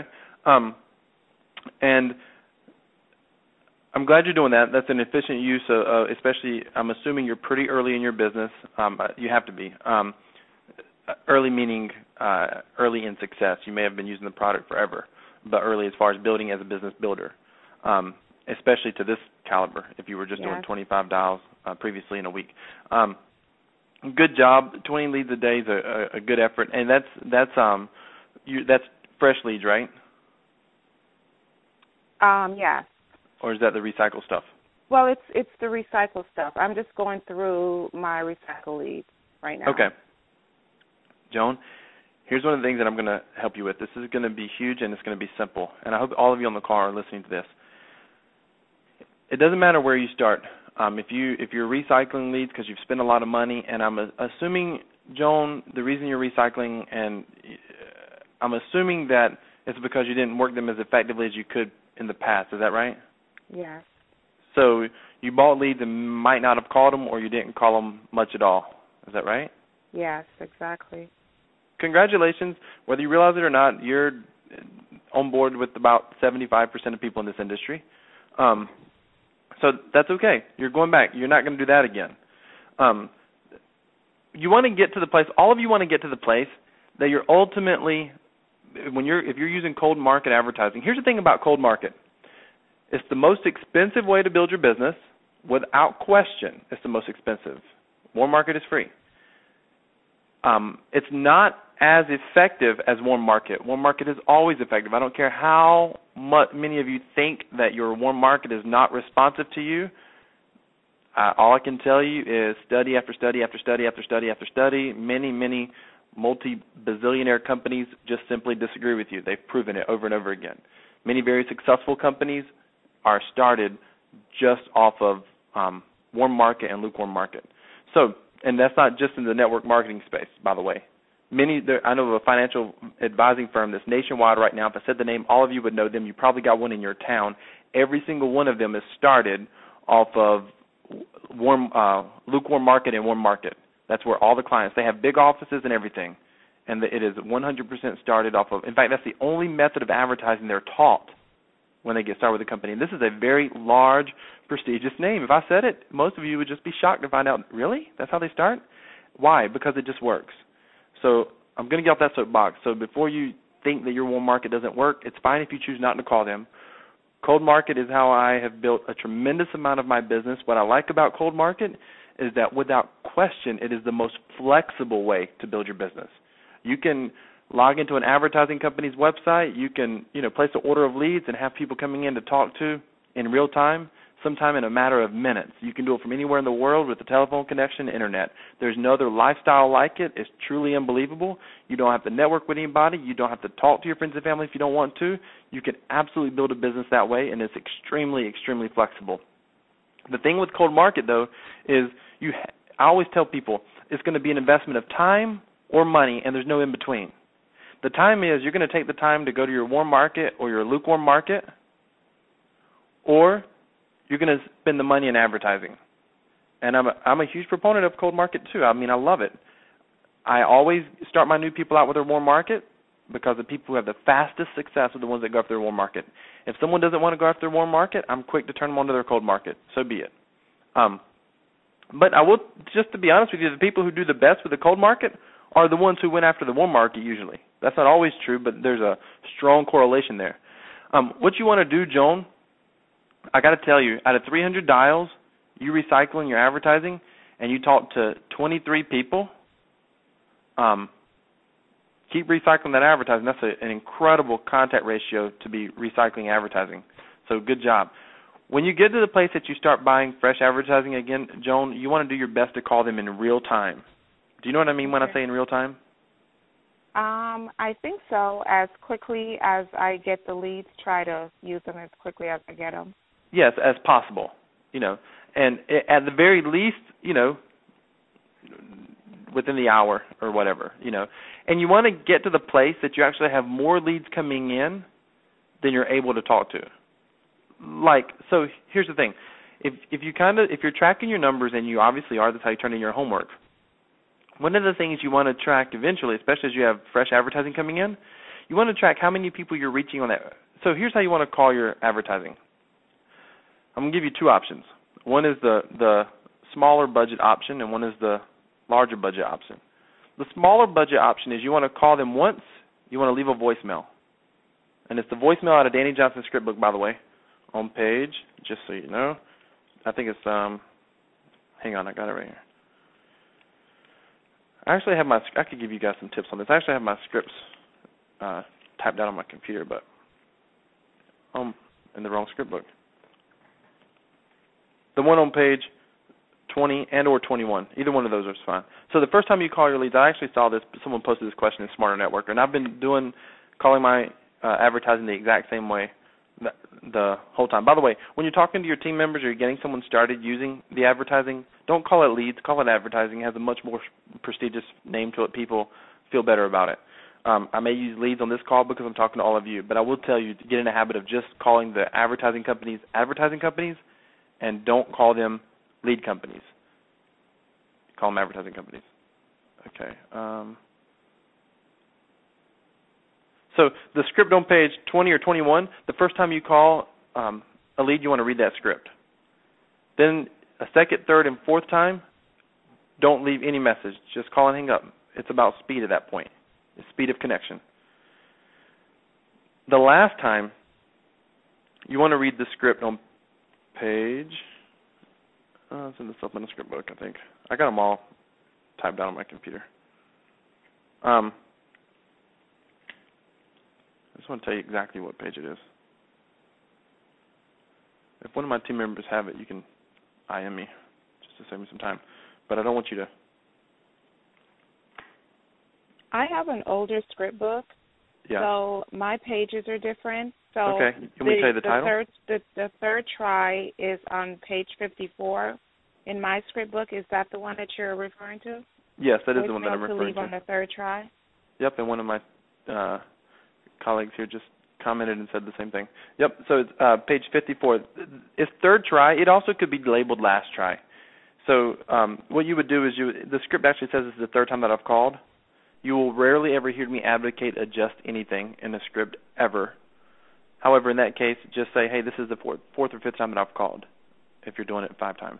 And I'm glad you're doing that. That's an efficient use of, especially, I'm assuming you're pretty early in your business. You have to be. Early meaning early in success. You may have been using the product forever, but early as far as building as a business builder, especially to this caliber, if you were just doing 25 dials previously in a week. Good job. 20 leads a day is a good effort, and that's fresh leads, right?
Yes.
Or is that the recycle stuff?
Well, it's the recycle stuff. I'm just going through my recycle leads right now.
Okay. Joan, here's one of the things that I'm going to help you with. This is going to be huge, and it's going to be simple. And I hope all of you on the call are listening to this. It doesn't matter where you start. If you're recycling leads because you've spent a lot of money, and I'm assuming, Joan, the reason you're recycling, and I'm assuming that it's because you didn't work them as effectively as you could in the past. Is that right?
Yes.
So you bought leads and might not have called them, or you didn't call them much at all. Is that right?
Yes, exactly.
Congratulations. Whether you realize it or not, you're on board with about 75% of people in this industry. So that's okay. You're going back. You're not going to do that again. You want to get to the place, all of you want to get to the place that you're ultimately, if you're using cold market advertising, here's the thing about cold market. It's the most expensive way to build your business. Without question, it's the most expensive. Warm market is free. It's not as effective as warm market. Warm market is always effective. I don't care how many of you think that your warm market is not responsive to you, all I can tell you is study after study after study after study after study. Many multi-bazillionaire companies just simply disagree with you. They've proven it over and over again. Many very successful companies are started just off of warm market and lukewarm market. So, and that's not just in the network marketing space, by the way. I know of a financial advising firm that's nationwide right now. If I said the name, all of you would know them. You probably got one in your town. Every single one of them is started off of lukewarm market and warm market. That's where all the clients, they have big offices and everything, and it is 100% started off of. In fact, that's the only method of advertising they're taught when they get started with the company. And this is a very large, prestigious name. If I said it, most of you would just be shocked to find out, really? That's how they start? Why? Because it just works. So I'm going to get off that soapbox. So before you think that your warm market doesn't work, it's fine if you choose not to call them. Cold market is how I have built a tremendous amount of my business. What I like about cold market is that without question, it is the most flexible way to build your business. You can log into an advertising company's website. You can, place an order of leads and have people coming in to talk to in real time, sometime in a matter of minutes. You can do it from anywhere in the world with a telephone connection, internet. There's no other lifestyle like it. It's truly unbelievable. You don't have to network with anybody. You don't have to talk to your friends and family if you don't want to. You can absolutely build a business that way, and it's extremely, extremely flexible. The thing with cold market, though, is I always tell people it's going to be an investment of time or money, and there's no in between. The time is you're going to take the time to go to your warm market or your lukewarm market, or you're going to spend the money in advertising. And I'm a huge proponent of cold market too. I mean, I love it. I always start my new people out with their warm market because the people who have the fastest success are the ones that go after their warm market. If someone doesn't want to go after their warm market, I'm quick to turn them on to their cold market. So be it. But I will, just to be honest with you, the people who do the best with the cold market are the ones who went after the warm market usually. That's not always true, but there's a strong correlation there. What you want to do, Joan, I got to tell you, out of 300 dials, you recycling your advertising, and you talk to 23 people, keep recycling that advertising. That's an incredible contact ratio to be recycling advertising. So good job. When you get to the place that you start buying fresh advertising again, Joan, you want to do your best to call them in real time. Do you know what I mean when I say in real time?
I think so. As quickly as I get the leads, try to use them as quickly as I get them.
Yes, as possible, and at the very least, within the hour or whatever, and you want to get to the place that you actually have more leads coming in than you're able to talk to. So here's the thing. If you're tracking your numbers, and you obviously are, that's how you turn in your homework. One of the things you want to track eventually, especially as you have fresh advertising coming in, you want to track how many people you're reaching on that. So here's how you want to call your advertising. I'm going to give you two options. One is the smaller budget option, and one is the larger budget option. The smaller budget option is you want to call them once, you want to leave a voicemail. And it's the voicemail out of Danny Johnson's script book, by the way, on page, just so you know. I think it's, hang on, I got it right here. I could give you guys some tips on this. I actually have my scripts typed out on my computer, but in the wrong script book. The one on page 20 and or 21. Either one of those is fine. So the first time you call your leads, I actually saw this. Someone posted this question in Smarter Networker, and I've been calling my advertising the exact same way the whole time. By the way, when you're talking to your team members or you're getting someone started using the advertising, don't call it leads. Call it advertising. It has a much more prestigious name to it. People feel better about it. I may use leads on this call because I'm talking to all of you, but I will tell you to get in the habit of just calling the advertising companies, and don't call them lead companies. Call them advertising companies. Okay. So the script on page 20 or 21, the first time you call a lead, you want to read that script. Then a second, third, and fourth time, don't leave any message. Just call and hang up. It's about speed at that point. It's speed of connection. The last time, you want to read the script on page, it's in the supplemental script book, I think. I got them all typed down on my computer. I just want to tell you exactly what page it is. If one of my team members have it, you can IM me just to save me some time. But I don't want you to.
I have an older script book, so my pages are different. So
okay, can we say the title?
The third try is on page 54 in my script book. Is that the one that you're referring to?
Yes, that is the one that I'm referring
to. Leave on the third try?
Yep, and one of my colleagues here just commented and said the same thing. Yep, so it's page 54. It's third try. It also could be labeled last try. So what you would do is the script actually says this is the third time that I've called. You will rarely ever hear me advocate adjust anything in a script ever. However, in that case, just say, hey, this is the fourth or fifth time that I've called if you're doing it 5 times.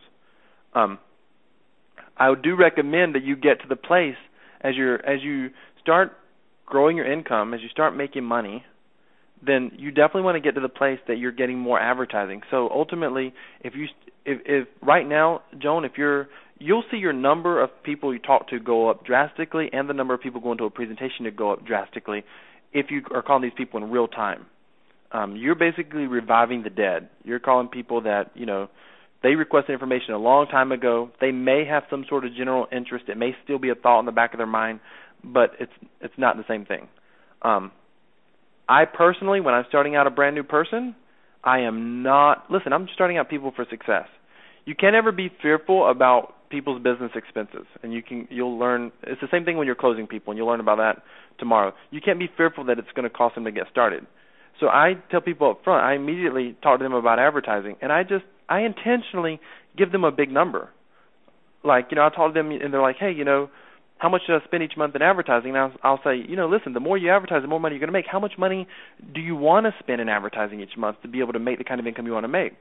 I do recommend that you get to the place as you start growing your income, as you start making money, then you definitely want to get to the place that you're getting more advertising. So ultimately, if right now, Joan, you'll see your number of people you talk to go up drastically and the number of people going to a presentation to go up drastically if you are calling these people in real time. You're basically reviving the dead. You're calling people that, they requested information a long time ago. They may have some sort of general interest. It may still be a thought in the back of their mind, but it's not the same thing. I personally, when I'm starting out a brand new person, I'm starting out people for success. You can't ever be fearful about people's business expenses, and you'll learn. It's the same thing when you're closing people, and you'll learn about that tomorrow. You can't be fearful that it's going to cost them to get started. So I tell people up front, I immediately talk to them about advertising, and I intentionally give them a big number. Like, I talk to them, and they're like, hey, how much should I spend each month in advertising? And I'll say, listen, the more you advertise, the more money you're going to make. How much money do you want to spend in advertising each month to be able to make the kind of income you want to make?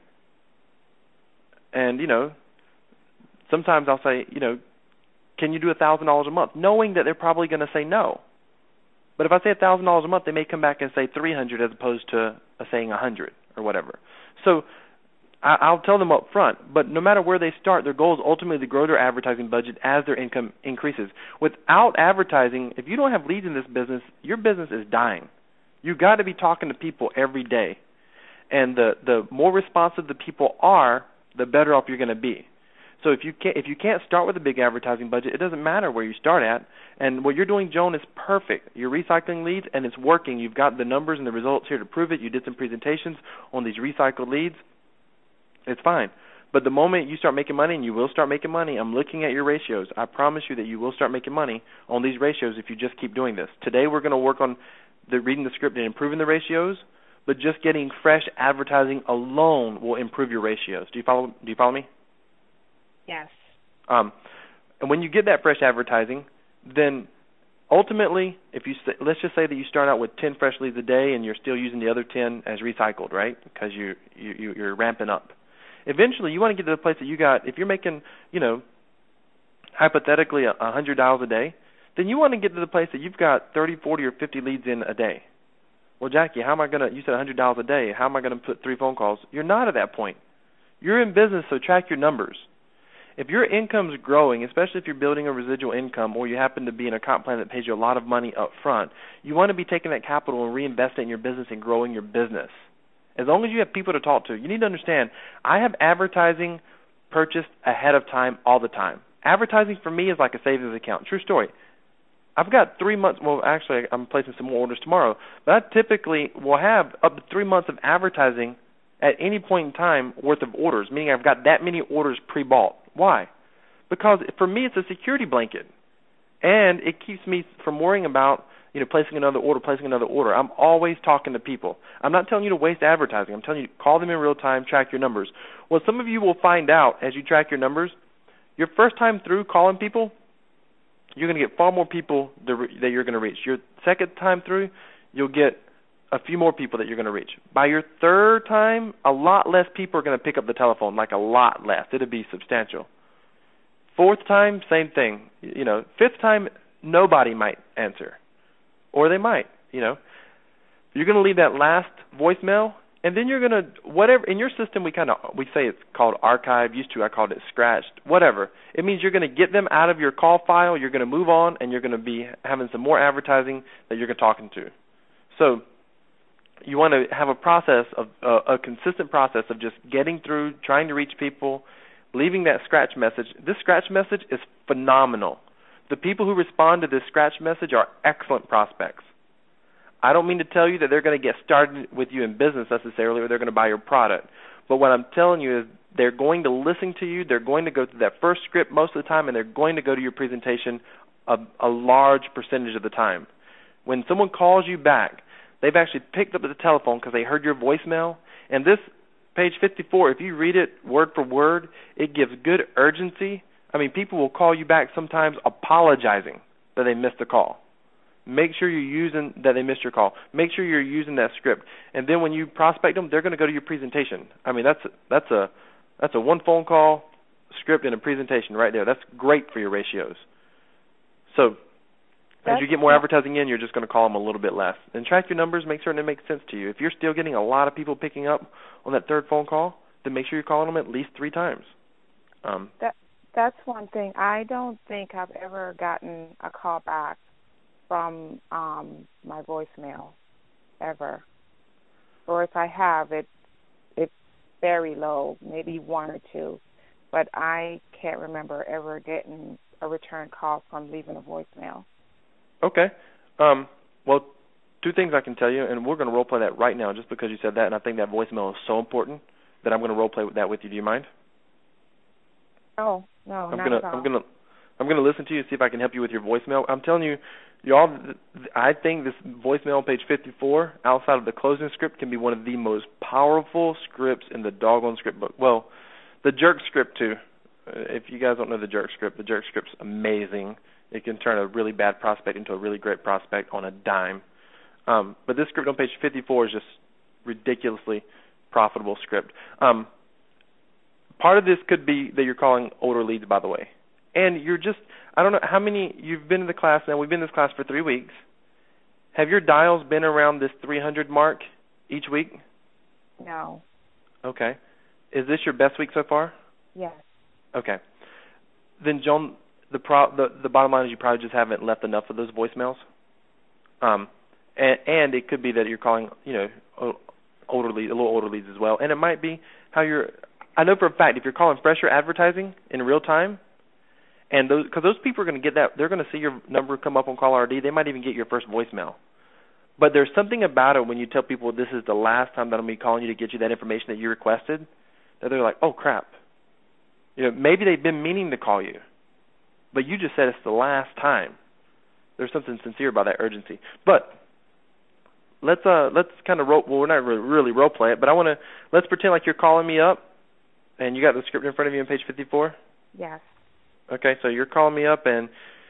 And, sometimes I'll say, can you do $1,000 a month? Knowing that they're probably going to say no. But if I say $1,000 a month, they may come back and say $300 as opposed to saying $100 or whatever. So I'll tell them up front, but no matter where they start, their goal is ultimately to grow their advertising budget as their income increases. Without advertising, if you don't have leads in this business, your business is dying. You've got to be talking to people every day. And the more responsive the people are, the better off you're going to be. So if you can't start with a big advertising budget, it doesn't matter where you start at. And what you're doing, Joan, is perfect. You're recycling leads, and it's working. You've got the numbers and the results here to prove it. You did some presentations on these recycled leads. It's fine. But the moment you start making money, and you will start making money, I'm looking at your ratios. I promise you that you will start making money on these ratios if you just keep doing this. Today we're going to work on reading the script and improving the ratios, but just getting fresh advertising alone will improve your ratios. Do you follow me?
Yes.
And when you get that fresh advertising, then ultimately, let's just say that you start out with 10 fresh leads a day and you're still using the other 10 as recycled, right? Because you're ramping up. Eventually, you want to get to the place that if you're making, hypothetically $100 a day, then you want to get to the place that you've got 30, 40, or 50 leads in a day. Well, Jackie, you said $100 a day. How am I going to put 3 phone calls? You're not at that point. You're in business, so track your numbers. If your income's growing, especially if you're building a residual income or you happen to be in a comp plan that pays you a lot of money up front, you want to be taking that capital and reinvesting it in your business and growing your business. As long as you have people to talk to, you need to understand, I have advertising purchased ahead of time all the time. Advertising for me is like a savings account. True story. I've got 3 months, well, actually, I'm placing some more orders tomorrow, but I typically will have up to 3 months of advertising at any point in time worth of orders, meaning I've got that many orders pre-bought. Why? Because for me, it's a security blanket, and it keeps me from worrying about placing another order. I'm always talking to people. I'm not telling you to waste advertising. I'm telling you to call them in real time, track your numbers. Well, some of you will find out as you track your numbers, your first time through calling people, you're going to get far more people that you're going to reach. Your second time through, you'll get a few more people that you're going to reach. By your third time, a lot less people are going to pick up the telephone, like a lot less. It'll be substantial. Fourth time, same thing. Fifth time, nobody might answer. Or they might, You're going to leave that last voicemail, and then you're going to, whatever, in your system we say it's called archive. Used to, I called it scratched, whatever. It means you're going to get them out of your call file, you're going to move on, and you're going to be having some more advertising that you're talking to. So you want to have a process of a consistent process of just getting through, trying to reach people, leaving that scratch message. This scratch message is phenomenal. The people who respond to this scratch message are excellent prospects. I don't mean to tell you that they're going to get started with you in business necessarily, or they're going to buy your product. But what I'm telling you is they're going to listen to you, they're going to go through that first script most of the time, and they're going to go to your presentation a large percentage of the time. When someone calls you back, they've actually picked up the telephone because they heard your voicemail. And this page 54, if you read it word for word, it gives good urgency. I mean, people will call you back sometimes apologizing that they missed the call. Make sure you're using that they missed your call. Make sure you're using that script. And then when you prospect them, they're going to go to your presentation. I mean, that's a one phone call script and a presentation right there. That's great for your ratios. So as you get more advertising in, you're just going to call them a little bit less. And track your numbers, make sure it makes sense to you. If you're still getting a lot of people picking up on that third phone call, then make sure you're calling them at least 3 times.
That's one thing. I don't think I've ever gotten a call back from my voicemail ever. Or if I have, it's very low, maybe 1 or 2. But I can't remember ever getting a return call from leaving a voicemail.
Okay. Well, 2 things I can tell you, and we're going to role play that right now just because you said that, and I think that voicemail is so important that I'm going to role play that with you. Do you mind?
Oh, no, not at all.
I'm going to listen to you, see if I can help you with your voicemail. I'm telling you, y'all, I think this voicemail on page 54, outside of the closing script, can be one of the most powerful scripts in the doggone script book. Well, the jerk script, too. If you guys don't know the jerk script's amazing. It can turn a really bad prospect into a really great prospect on a dime. But this script on page 54 is just ridiculously profitable script. Part of this could be that you're calling older leads, by the way. And you're just, I don't know how many, you've been in the class now. We've been in this class for 3 weeks. Have your dials been around this 300 mark each week?
No.
Okay. Is this your best week so far?
Yes.
Okay. Then, Joan, the bottom line is you probably just haven't left enough of those voicemails. And it could be that you're calling, a little older leads as well. And it might be how I know for a fact if you're calling fresher advertising in real time, and because those people are going to get that, they're going to see your number come up on Caller ID. They might even get your first voicemail. But there's something about it when you tell people this is the last time that I'm going to be calling you to get you that information that you requested, that they're like, oh, crap. Maybe they've been meaning to call you, but you just said it's the last time. There's something sincere about that urgency. But let's kind of we're not really role play it, but let's pretend like you're calling me up, and you got the script in front of you on page 54.
Yes.
Okay, so you're calling me up, and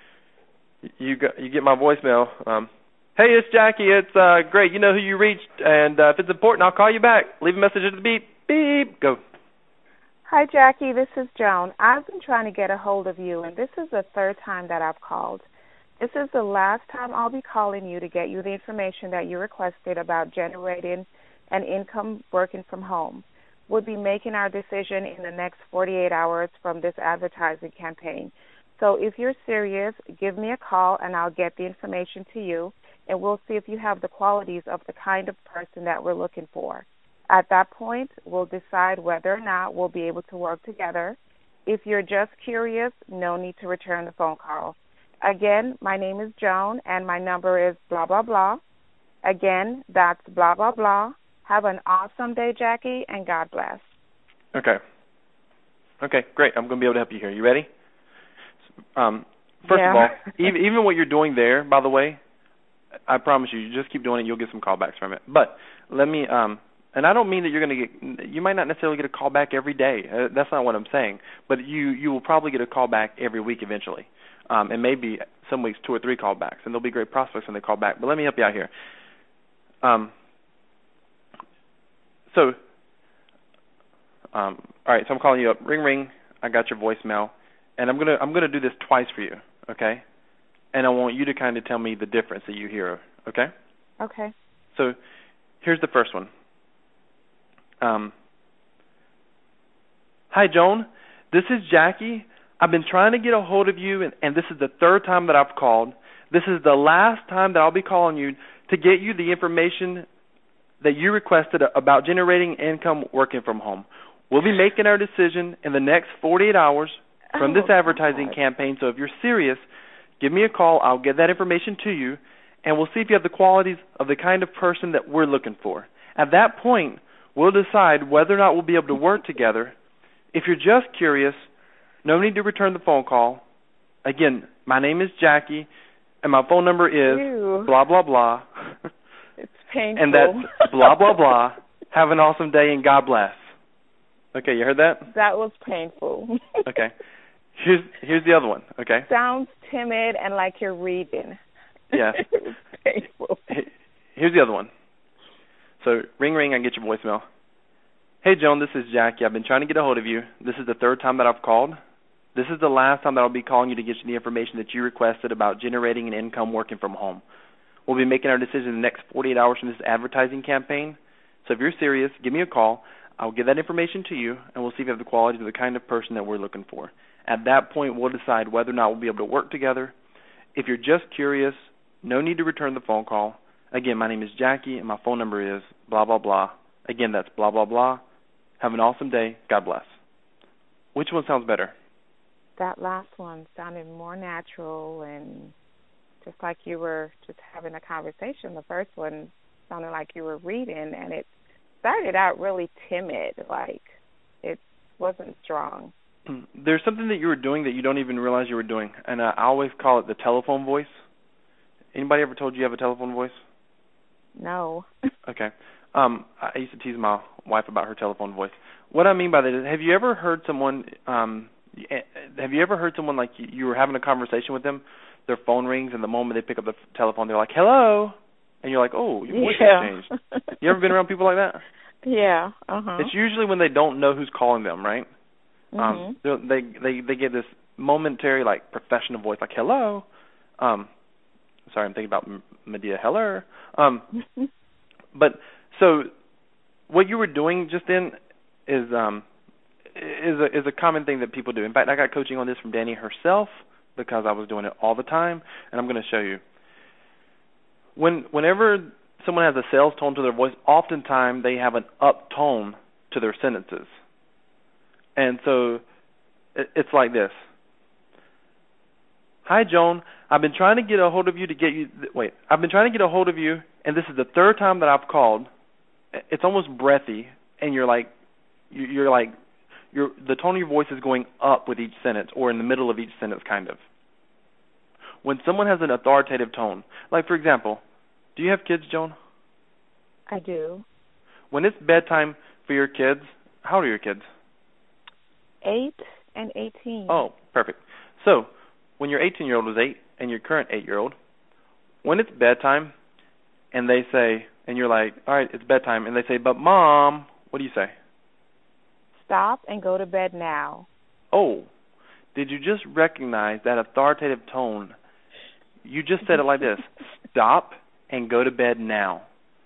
you get my voicemail. Hey, it's Jackie. It's great. You know who you reached, and if it's important, I'll call you back. Leave a message at the beep. Beep. Go.
Hi, Jackie. This is Joan. I've been trying to get a hold of you, and this is the 3rd time that I've called. This is the last time I'll be calling you to get you the information that you requested about generating an income working from home. We'll be making our decision in the next 48 hours from this advertising campaign. So if you're serious, give me a call, and I'll get the information to you, and we'll see if you have the qualities of the kind of person that we're looking for. At that point, we'll decide whether or not we'll be able to work together. If you're just curious, no need to return the phone call. Again, my name is Joan, and my number is blah, blah, blah. Again, that's blah, blah, blah. Have an awesome day, Jackie, and God bless. Okay, great. I'm going to be able to help you here. You ready? First of all, even what you're doing there, by the way, I promise you just keep doing it. You'll get some callbacks from it. But let me, and I don't mean that you're going to get, you might not necessarily get a call back every day. That's not what I'm saying. But you will probably get a call back every week eventually. And maybe some weeks 2 or 3 callbacks. And they'll be great prospects when they call back. But let me help you out here. All right, so I'm calling you up. Ring, ring. I got your voicemail. And I'm gonna do this twice for you, okay? And I want you to kind of tell me the difference that you hear, okay? Okay.
So here's the first one. Hi, Joan. This is Jackie. I've been trying to get a hold of you, and this is the 3rd time that I've called. This is the last time that I'll be calling you to get you the information that you requested about generating income working from home. We'll be making our decision in the next 48 hours from this advertising campaign. So if you're serious, give me a call. I'll get that information to you, and we'll see if you have the qualities of the kind of person that we're looking for. At that point, we'll decide whether or not we'll be able to work together. If you're just curious, no need to return the phone call. Again, my name is Jackie, and my phone number is blah, blah, blah.
It's painful.
And that's blah, blah, blah. Have an awesome day, and God bless. Okay, you heard that?
That was painful.
Okay. Here's the other one, okay?
Sounds timid and like you're reading.
Yes.
It was painful.
Here's the other one. So, ring, ring, I get your voicemail. Hey, Joan, this is Jackie. I've been trying to get a hold of you. This is the third time that I've called. This is the last time that I'll be calling you to get you the information that you requested about generating an income working from home. We'll be making our decision in the next 48 hours from this advertising campaign. So if you're serious, give me a call. I'll give that information to you, and we'll see if you have the qualities of the kind of person that we're looking for. At that point, we'll decide whether or not we'll be able to work together. If you're just curious, no need to return the phone call. Again, my name is Jackie, and my phone number is blah, blah, blah. Again, that's blah, blah, blah. Have an awesome day. God bless. Which one sounds better?
That last one sounded more natural and just like you were just having a conversation. The first one sounded like you were reading, and it started out really timid, like it wasn't strong.
There's something that you were doing that you don't even realize you were doing, and I always call it the telephone voice. Anybody ever told you have a telephone voice?
No.
Okay. I used to tease my wife about her telephone voice. What I mean by that is, have you ever heard someone like you were having a conversation with them, their phone rings, and the moment they pick up the telephone, they're like, hello, and you're like, oh, your voice has changed. You ever been around people like that?
Yeah. Uh-huh.
It's usually when they don't know who's calling them, right?
Mm-hmm.
They get this momentary, like, professional voice, like, hello. Sorry, I'm thinking about Medea Heller. But so what you were doing just then is a common thing that people do. In fact, I got coaching on this from Danny herself because I was doing it all the time, and I'm going to show you. Whenever someone has a sales tone to their voice, oftentimes they have an up tone to their sentences. And so it's like this. Hi, Joan. I've been trying to get a hold of you I've been trying to get a hold of you, and this is the third time that I've called. It's almost breathy, and the tone of your voice is going up with each sentence, or in the middle of each sentence, kind of. When someone has an authoritative tone, like, for example, do you have kids, Joan?
I do.
When it's bedtime for your kids, how old are your kids?
8 and 18.
Oh, perfect. So, when your 18-year-old was 8 and your current 8-year-old, when it's bedtime and they say, and you're like, all right, it's bedtime, and they say, but Mom, what do you say?
Stop and go to bed now.
Oh, did you just recognize that authoritative tone? You just said it like this. Stop and go to bed now.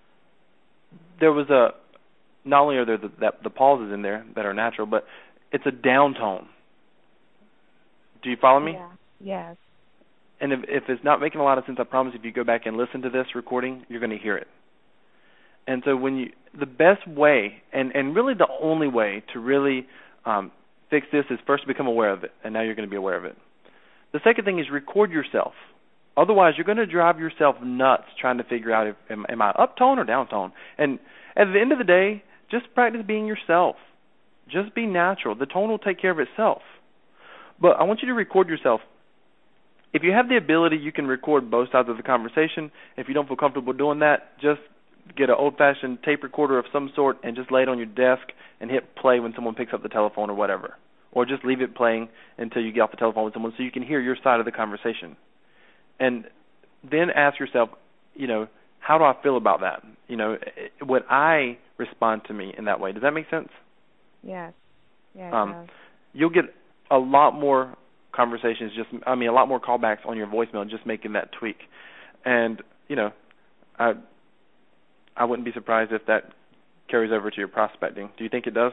There was not only are there the pauses in there that are natural, but it's a down tone. Do you follow me?
Yeah. Yes.
And if it's not making a lot of sense, I promise if you go back and listen to this recording, you're going to hear it. And so the best way, and really the only way to really fix this is first become aware of it, and now you're going to be aware of it. The second thing is record yourself. Otherwise, you're going to drive yourself nuts trying to figure out am I up tone or down tone. And at the end of the day, just practice being yourself. Just be natural. The tone will take care of itself. But I want you to record yourself. If you have the ability, you can record both sides of the conversation. If you don't feel comfortable doing that, just get an old-fashioned tape recorder of some sort and just lay it on your desk and hit play when someone picks up the telephone or whatever. Or just leave it playing until you get off the telephone with someone so you can hear your side of the conversation. And then ask yourself, how do I feel about that? Would I respond to me in that way? Does that make sense?
Yes. Yeah,
you'll get a lot more conversations, a lot more callbacks on your voicemail just making that tweak. And, I wouldn't be surprised if that carries over to your prospecting. Do you think it does?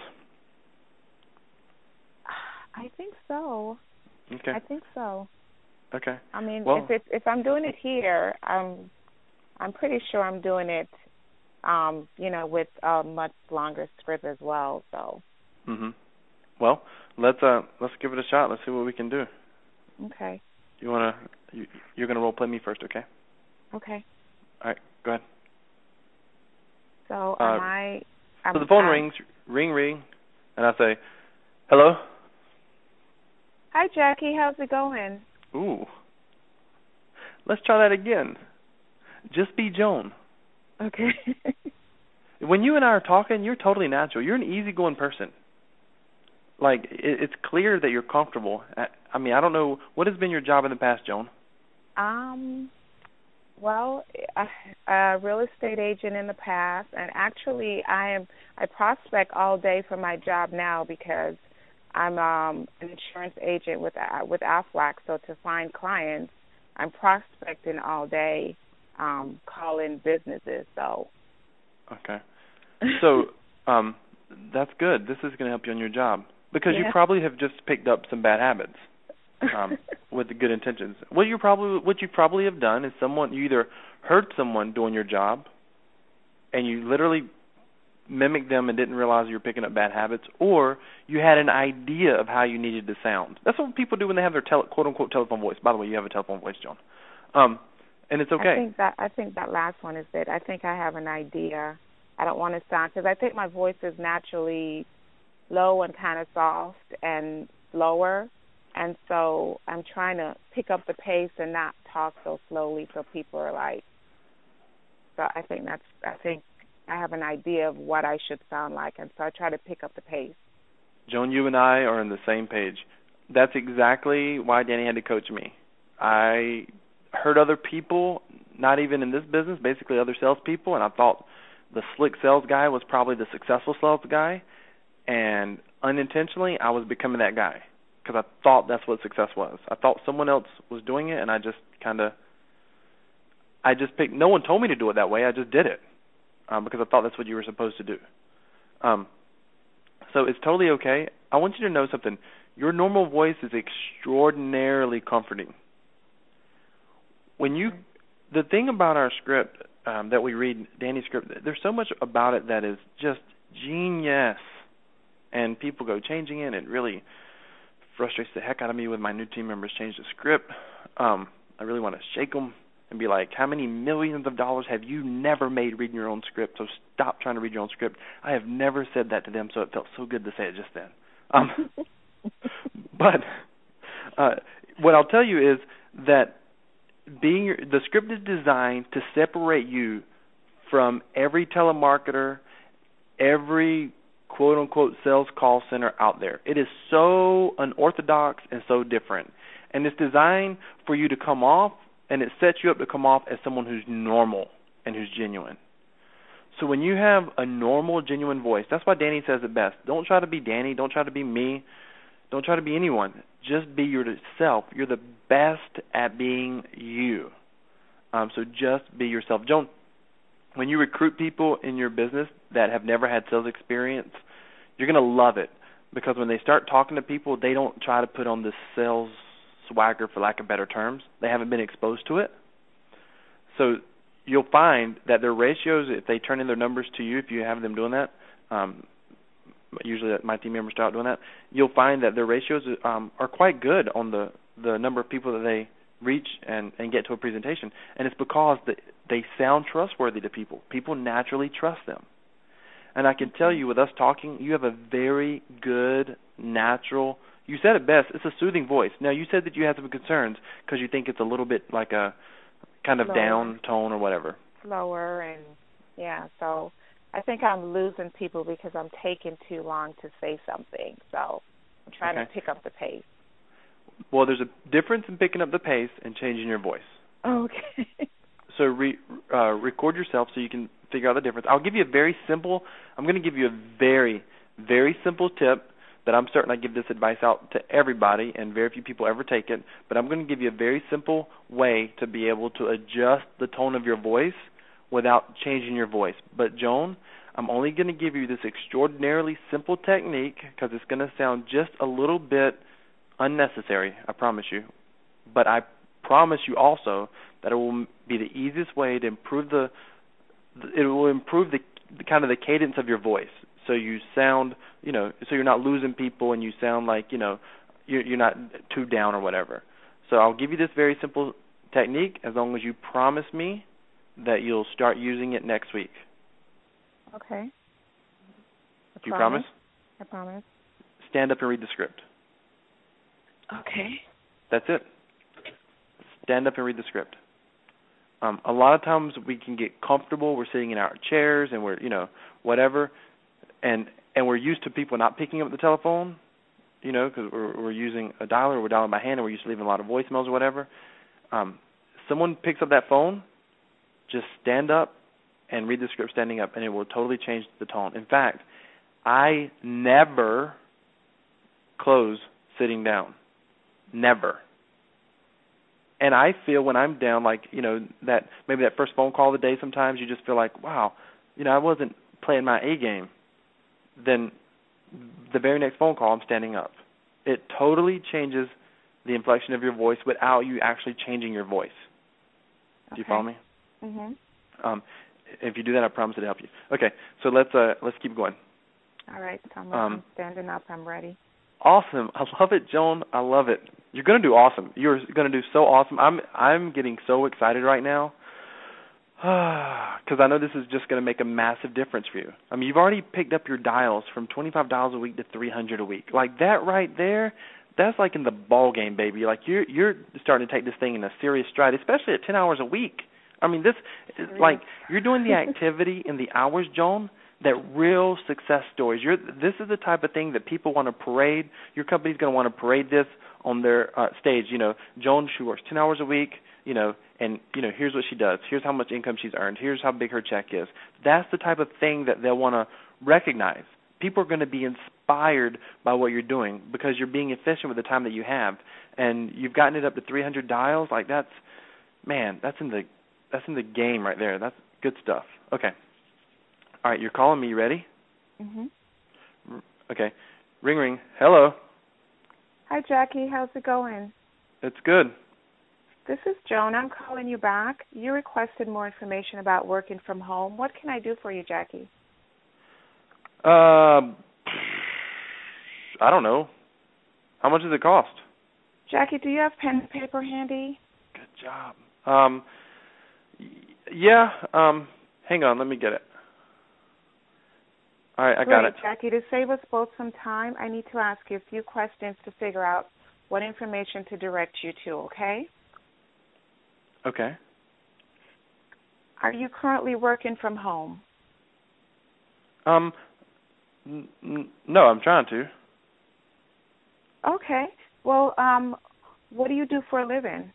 I think so.
Okay.
I think so.
Okay.
If I'm doing it here, I'm pretty sure I'm doing it with a much longer script as well. So.
Mhm. Well, let's give it a shot. Let's see what we can do.
Okay.
You're gonna role play me first, okay?
Okay.
All right, go ahead.
So
so the phone rings, ring, and I say, "Hello."
Hi, Jackie. How's it going?
Ooh. Let's try that again. Just be Joan.
Okay.
When you and I are talking, you're totally natural. You're an easygoing person. Like, it's clear that you're comfortable. I mean, I don't know, what has been your job in the past, Joan?
Well, a real estate agent in the past, and actually I prospect all day for my job now because I'm an insurance agent with Aflac. So to find clients, I'm prospecting all day, calling businesses. So.
Okay. So that's good. This is going to help you on your job because you probably have just picked up some bad habits. With the good intentions. What you probably have done is you either heard someone doing your job and you literally mimicked them and didn't realize you were picking up bad habits, or you had an idea of how you needed to sound. That's what people do when they have their quote unquote telephone voice. By the way, you have a telephone voice, John. And it's okay.
I think that last one is it. I think I have an idea. I don't want to sound, because I think my voice is naturally low and kind of soft and slower. And so I'm trying to pick up the pace and not talk so slowly so people are like, so I think I have an idea of what I should sound like, and so I try to pick up the pace.
Joan, you and I are on the same page. That's exactly why Danny had to coach me. I heard other people, not even in this business, basically other salespeople, and I thought the slick sales guy was probably the successful sales guy, and unintentionally I was becoming that guy. Because I thought that's what success was. I thought someone else was doing it, and I just picked. No one told me to do it that way. I just did it because I thought that's what you were supposed to do. So it's totally okay. I want you to know something. Your normal voice is extraordinarily comforting. The thing about our script that we read, Danny's script, there's so much about it that is just genius, and people go changing it, and it really frustrates the heck out of me when my new team members change the script. I really want to shake them and be like, how many millions of dollars have you never made reading your own script? So stop trying to read your own script. I have never said that to them, so it felt so good to say it just then. But what I'll tell you is that the script is designed to separate you from every telemarketer, every quote-unquote sales call center out there. It is so unorthodox and so different. And it's designed for you to come off, and it sets you up to come off as someone who's normal and who's genuine. So when you have a normal, genuine voice, that's why Danny says it best. Don't try to be Danny. Don't try to be me. Don't try to be anyone. Just be yourself. You're the best at being you. So just be yourself. Joan, when you recruit people in your business that have never had sales experience, you're going to love it, because when they start talking to people, they don't try to put on this sales swagger, for lack of better terms. They haven't been exposed to it. So you'll find that their ratios, if they turn in their numbers to you, if you have them doing that, usually my team members start doing that, you'll find that their ratios are quite good on the number of people that they reach and get to a presentation. And it's because they sound trustworthy to people. People naturally trust them. And I can tell you, with us talking, you have a very good, natural, you said it best, it's a soothing voice. Now, you said that you had some concerns because you think it's a little bit like a kind of down tone or whatever.
Slower, and so I think I'm losing people because I'm taking too long to say something. So I'm trying to pick up the pace.
Well, there's a difference in picking up the pace and changing your voice.
Okay.
So record yourself so you can figure out the difference. I'm going to give you a very, very simple tip that I'm certain I give this advice out to everybody, and very few people ever take it, but I'm going to give you a very simple way to be able to adjust the tone of your voice without changing your voice. But, Joan, I'm only going to give you this extraordinarily simple technique because it's going to sound just a little bit unnecessary, I promise you. But I promise you also that it will be the easiest way to improve the it will improve the kind of the cadence of your voice. So you sound, so you're not losing people and you sound like, you're not too down or whatever. So I'll give you this very simple technique as long as you promise me that you'll start using it next week.
Okay.
Do you promise?
I promise.
Stand up and read the script.
Okay.
That's it. Stand up and read the script. A lot of times we can get comfortable. We're sitting in our chairs and we're, whatever, and we're used to people not picking up the telephone, because we're using a dialer, we're dialing by hand, and we're used to leaving a lot of voicemails or whatever. Someone picks up that phone, just stand up and read the script standing up, and it will totally change the tone. In fact, I never close sitting down. Never. And I feel when I'm down, like, that maybe that first phone call of the day, sometimes you just feel like, wow, I wasn't playing my A game. Then the very next phone call, I'm standing up. It totally changes the inflection of your voice without you actually changing your voice. Do you follow me?
Mm-hmm.
If you do that, I promise it'll help you. Okay, so let's keep going.
All right, I'm standing up. I'm ready.
Awesome. I love it, Joan. I love it. You're going to do awesome. You're going to do so awesome. I'm getting so excited right now because I know this is just going to make a massive difference for you. I mean, you've already picked up your dials from $25 a week to $300 a week. Like that right there, that's like in the ball game, baby. Like you're starting to take this thing in a serious stride, especially at 10 hours a week. I mean, this is like you're doing the activity in the hours, Joan, that real success stories. This is the type of thing that people want to parade. Your company's going to want to parade this on their stage. Joan, she works 10 hours a week, and, here's what she does. Here's how much income she's earned. Here's how big her check is. That's the type of thing that they'll want to recognize. People are going to be inspired by what you're doing because you're being efficient with the time that you have. And you've gotten it up to 300 dials. Like that's in the game right there. That's good stuff. Okay. All right, you're calling me. You ready?
Mm-hmm.
Okay. Ring, ring. Hello.
Hi, Jackie. How's it going?
It's good.
This is Joan. I'm calling you back. You requested more information about working from home. What can I do for you, Jackie?
I don't know. How much does it cost?
Jackie, do you have pen and paper handy?
Good job. Yeah. Hang on. Let me get it. All right, I got it.
Jackie, to save us both some time, I need to ask you a few questions to figure out what information to direct you to, okay?
Okay.
Are you currently working from home?
No, I'm trying to.
Okay. Well, what do you do for a living?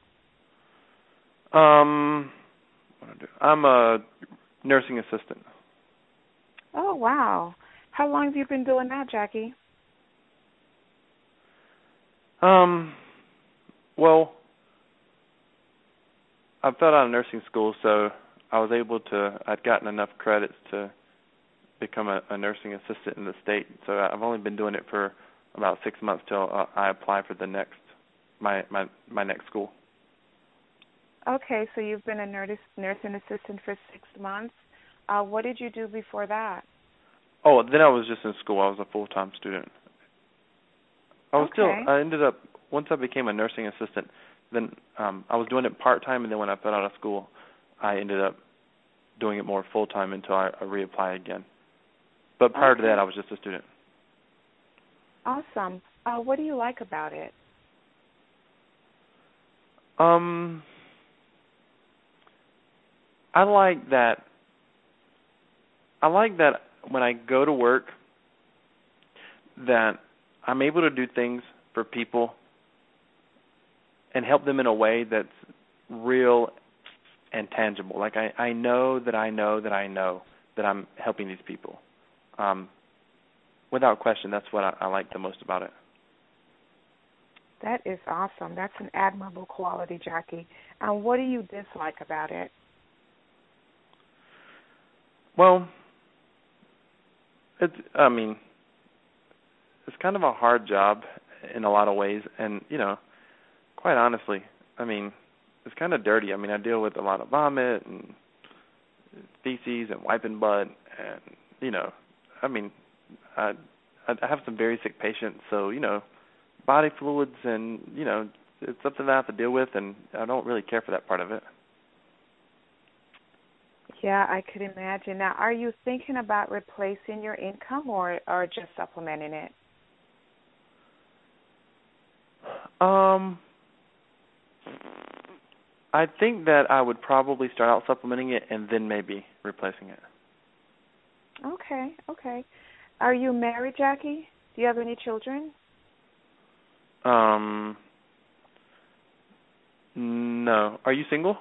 What do? I'm a nursing assistant.
Oh, wow. How long have you been doing that, Jackie?
Well, I fell out of nursing school, so I'd gotten enough credits to become a nursing assistant in the state. So I've only been doing it for about 6 months till I apply for my next school.
Okay, so you've been a nursing assistant for 6 months. What did you do before that?
Oh, then I was just in school. I was a full-time student. I ended up, once I became a nursing assistant, then I was doing it part-time, and then when I fell out of school, I ended up doing it more full-time until I reapply again. But prior to that, I was just a student.
Awesome. What do you like about it?
I like that when I go to work that I'm able to do things for people and help them in a way that's real and tangible. Like I know that I'm helping these people. Without question, that's what I like the most about it.
That is awesome. That's an admirable quality, Jackie. And what do you dislike about it?
Well, it's kind of a hard job in a lot of ways, and quite honestly, it's kind of dirty. I deal with a lot of vomit, and feces and wiping butt, and I mean, I have some very sick patients, so body fluids, and it's something that I have to deal with, and I don't really care for that part of it.
Yeah, I could imagine. Now, are you thinking about replacing your income or just supplementing it?
I think that I would probably start out supplementing it and then maybe replacing it.
Okay. Are you married, Jackie? Do you have any children?
No. Are you single?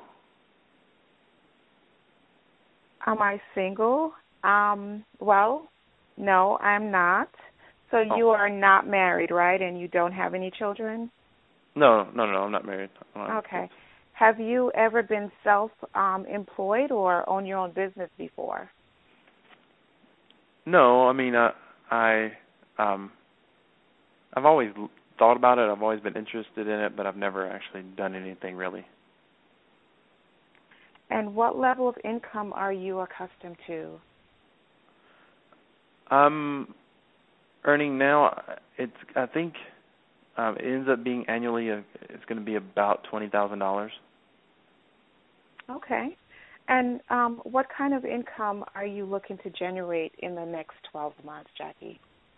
Am I single? Well, no, I'm not. So you are not married, right? And you don't have any children?
No, I'm not married.
Okay. Have you ever been self-employed or own your own business before?
No, I mean, I've always thought about it. I've always been interested in it, but I've never actually done anything really.
And what level of income are you accustomed to?
I'm earning now. I think it ends up being annually. It's going to be about $20,000.
Okay. And what kind of income are you looking to generate in the next 12 months, Jackie?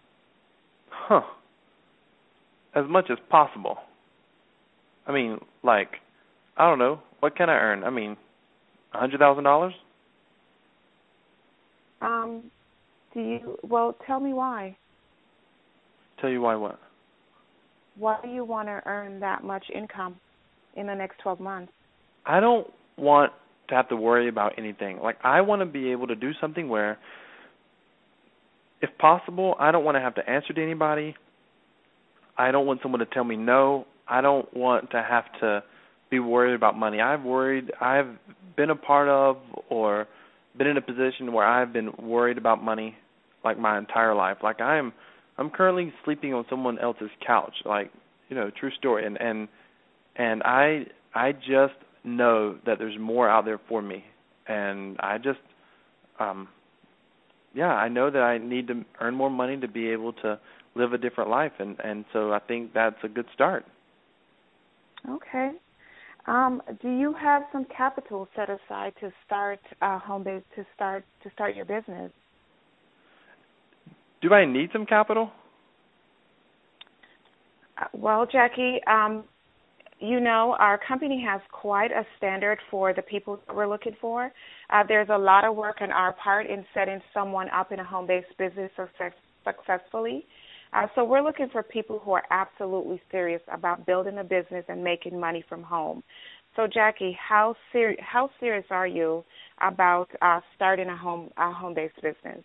As much as possible. I mean, I don't know. What can I earn? I mean, $100,000?
Well, tell me why.
Tell you why what?
Why do you want to earn that much income in the next 12 months?
I don't want to have to worry about anything. I want to be able to do something where, if possible, I don't want to have to answer to anybody. I don't want someone to tell me no. I don't want to have to be worried about money. I've been a part of or been in a position where I've been worried about money my entire life. I'm currently sleeping on someone else's couch. True story. And I just know that there's more out there for me, and I just I know that I need to earn more money to be able to live a different life, and so I think that's a good start.
Okay. Do you have some capital set aside to start home-based to start your business?
Do I need some capital?
Well, Jackie, our company has quite a standard for the people that we're looking for. There's a lot of work on our part in setting someone up in a home-based business successfully. So we're looking for people who are absolutely serious about building a business and making money from home. So, Jackie, how serious are you about starting a home-based business?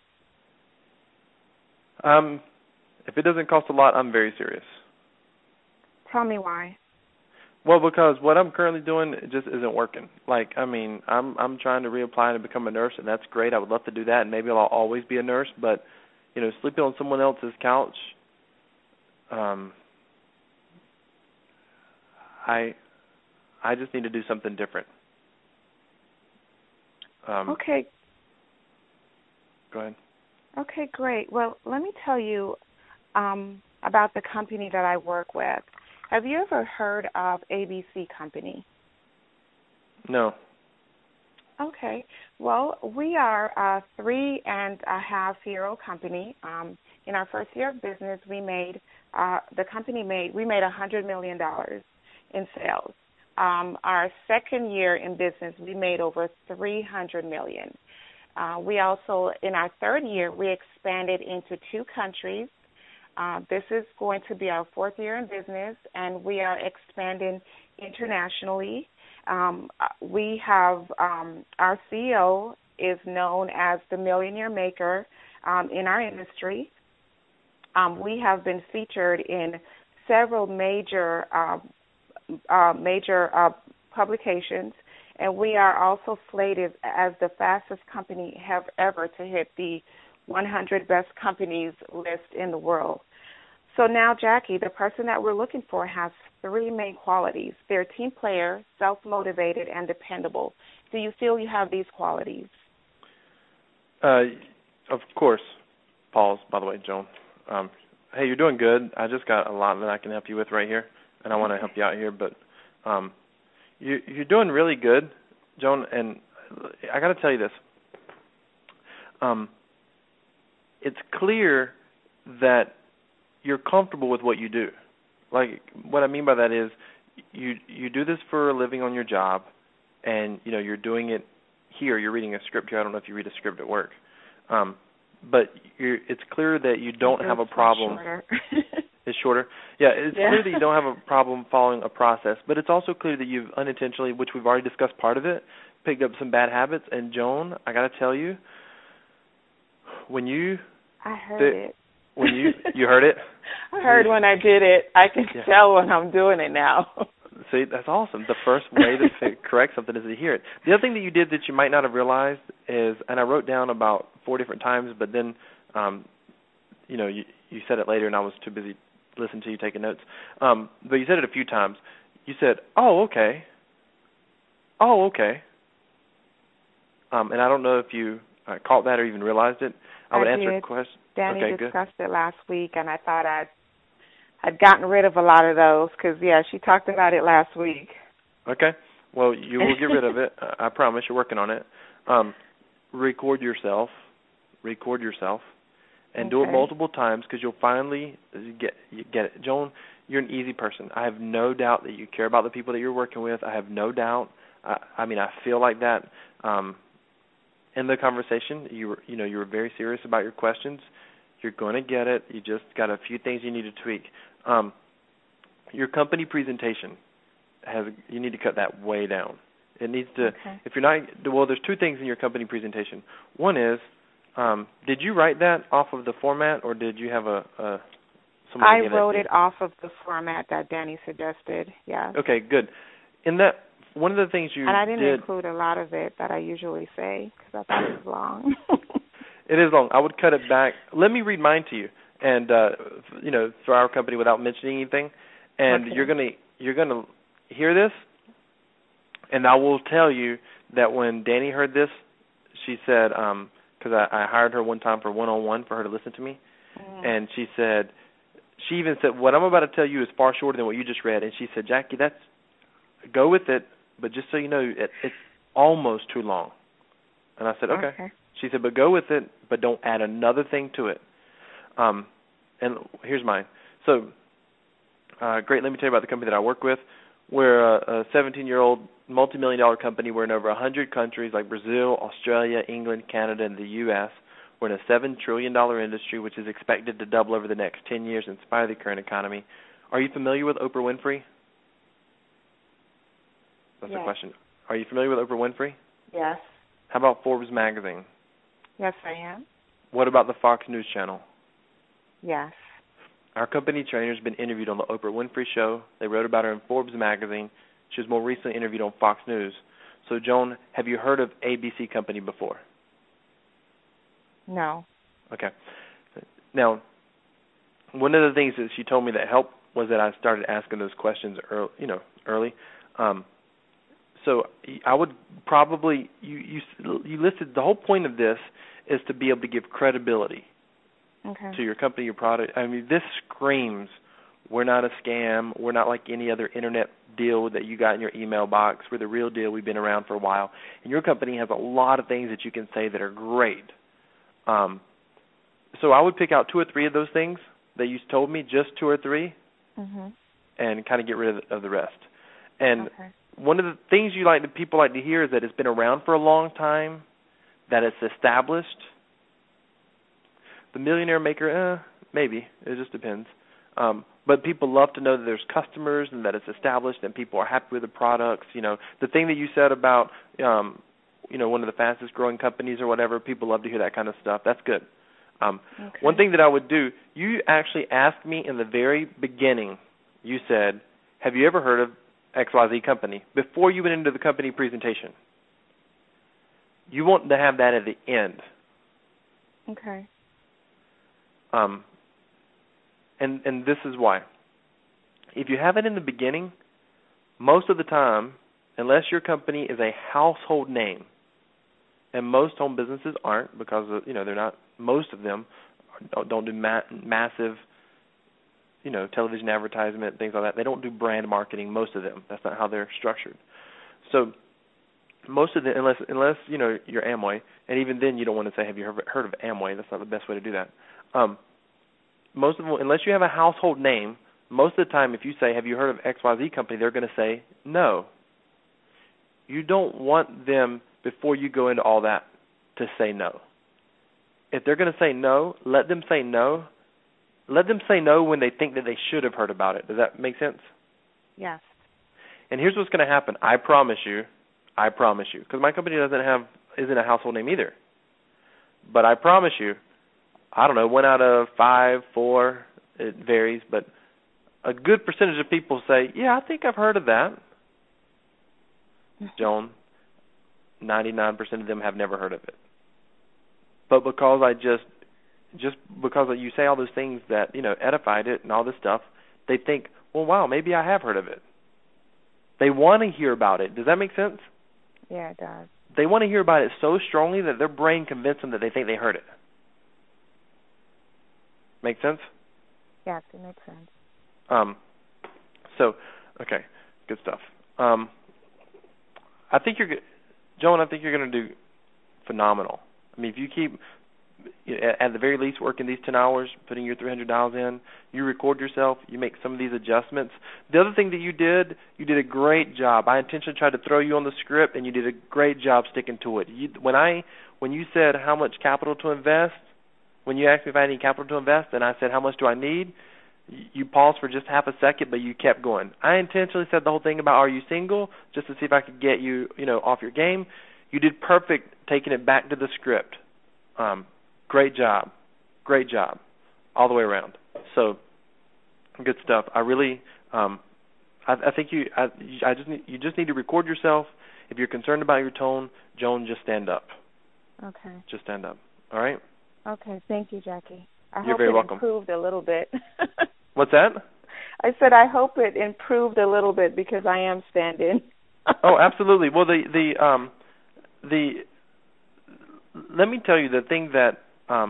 If it doesn't cost a lot, I'm very serious.
Tell me why.
Well, because what I'm currently doing just isn't working. I'm trying to reapply to become a nurse, and that's great. I would love to do that, and maybe I'll always be a nurse. But, sleeping on someone else's couch, I just need to do something different.
Okay.
Go ahead.
Okay, great. Well, let me tell you about the company that I work with. Have you ever heard of ABC Company?
No.
Okay. Well, we are a 3.5-year-old company. In our first year of business, we made $100 million in sales. Our second year in business, we made over $300 million. We also, in our third year, we expanded into 2 countries. This is going to be our 4th year in business, and we are expanding internationally. We have our CEO is known as the Millionaire Maker in our industry. We have been featured in several major publications, and we are also slated as the fastest company have ever to hit the 100 best companies list in the world. So now, Jackie, the person that we're looking for has 3 main qualities. They're a team player, self-motivated, and dependable. Do you feel you have these qualities?
Of course. Pause, by the way, Joan. Hey, you're doing good. I just got a lot that I can help you with right here, and I want to help you out here. But you're doing really good, Joan, and I got to tell you this. It's clear that you're comfortable with what you do. Like, what I mean by that is you do this for a living on your job, and, you know, you're doing it here. You're reading a script here. I don't know if you read a script at work. But it's clear that you don't have a problem.
Shorter.
It's shorter? Yeah, it's clear that you don't have a problem following a process, but it's also clear that you've unintentionally, which we've already discussed part of it, picked up some bad habits. And, Joan, I got to tell you,
I heard it.
When you heard it?
I heard when I did it. I can tell when I'm doing it now.
See, that's awesome. The first way to correct something is to hear it. The other thing that you did that you might not have realized is, and I wrote down about 4 different times, but then, you said it later, and I was too busy listening to you taking notes. But you said it a few times. You said, "Oh, okay. Oh, okay." And I don't know if you caught that or even realized it. I would answer a question.
Danny
okay,
discussed it last week, and I thought I'd gotten rid of a lot of those because, she talked about it last week.
Okay. Well, you will get rid of it. I promise. You're working on it. Record yourself, and do it multiple times because you'll finally get it. Joan, you're an easy person. I have no doubt that you care about the people that you're working with. I have no doubt. I feel like that. In the conversation, you were very serious about your questions. You're going to get it. You just got a few things you need to tweak. Your company presentation you need to cut that way down. It needs to.
Okay.
If you're not, there's 2 things in your company presentation. One is, did you write that off of the format, or did you have
I wrote it off of the format that Danny suggested. Yeah.
Okay, good. In that, one of the things you
and I didn't include a lot of it that I usually say because I thought it was long.
It is long. I would cut it back. Let me read mine to you, and for our company without mentioning anything. And
okay.
you're gonna hear this, and I will tell you that when Danny heard this, she said, because I hired her one time for one-on-one for her to listen to me, and she even said, what I'm about to tell you is far shorter than what you just read, and she said, Jackie, go with it, but just so you know, it's almost too long. And I said, okay. She said, but go with it, but don't add another thing to it. And here's mine. So, great, let me tell you about the company that I work with. We're a 17-year-old multi-million-dollar company. We're in over 100 countries like Brazil, Australia, England, Canada, and the U.S. We're in a $7 trillion industry, which is expected to double over the next 10 years in spite of the current economy. Are you familiar with Oprah Winfrey? That's the question. Are you familiar with Oprah Winfrey?
Yes.
How about Forbes magazine?
Yes, I am.
What about the Fox News Channel?
Yes.
Our company trainer has been interviewed on the Oprah Winfrey Show. They wrote about her in Forbes magazine. She was more recently interviewed on Fox News. So, Joan, have you heard of ABC Company before?
No. Okay.
Now, one of the things that she told me that helped was that I started asking those questions early. So I would probably you listed the whole point of this is to be able to give credibility to your company, your product. I mean, this screams we're not a scam. We're not like any other internet deal that you got in your email box. We're the real deal. We've been around for a while. And your company has a lot of things that you can say that are great. So I would pick out 2 or 3 of those things that you told me, just 2 or 3, and kind of get rid of the rest. And one of the things people like to hear is that it's been around for a long time, that it's established. The Millionaire Maker, maybe. It just depends. But people love to know that there's customers and that it's established and people are happy with the products. You know, the thing that you said about, one of the fastest growing companies or whatever, people love to hear that kind of stuff. That's good. One thing that I would do, you actually asked me in the very beginning, you said, have you ever heard of XYZ company, before you went into the company presentation. You want to have that at the end.
Okay.
And this is why. If you have it in the beginning, most of the time, unless your company is a household name, and most home businesses aren't because they're not. Most of them don't do massive, television advertisement, things like that. They don't do brand marketing. Most of them. That's not how they're structured. So most of them, unless you're Amway, and even then you don't want to say, have you heard of Amway? That's not the best way to do that. Most of them, unless you have a household name, most of the time if you say, have you heard of XYZ company, they're going to say no. You don't want them, before you go into all that, to say no. If they're going to say no, let them say no. Let them say no when they think that they should have heard about it. Does that make sense?
Yes. And
here's what's going to happen. I promise you, because my company isn't a household name either. But I promise you, I don't know, 1 out of 5, 4, it varies, but a good percentage of people say, yeah, I think I've heard of that. Joan, 99% of them have never heard of it. But because just because you say all those things that, edified it and all this stuff, they think, well, wow, maybe I have heard of it. They want to hear about it. Does that make sense?
Yeah, it does.
They want to hear about it so strongly that their brain convinced them that they think they heard it. Make sense?
Yes, it makes sense.
Okay, good stuff. I think you're good. Joan, I think you're going to do phenomenal. I mean, if you keep, at the very least, working these 10 hours, putting your 300 dials in, you record yourself, you make some of these adjustments. The other thing that you did a great job. I intentionally tried to throw you on the script, and you did a great job sticking to it. When you said how much capital to invest, when you asked me if I had any capital to invest, and I said how much do I need, you paused for just half a second, but you kept going. I intentionally said the whole thing about are you single, just to see if I could get you, off your game. You did perfect taking it back to the script. Great job, all the way around. So, good stuff. I really, I think you just need to record yourself. If you're concerned about your tone, Joan, just stand up.
Okay.
Just stand up. All right.
Okay. Thank you, Jackie.
You're very welcome.
Improved a little bit.
What's that?
I said I hope it improved a little bit because I am standing.
Oh, absolutely. Well, let me tell you the thing that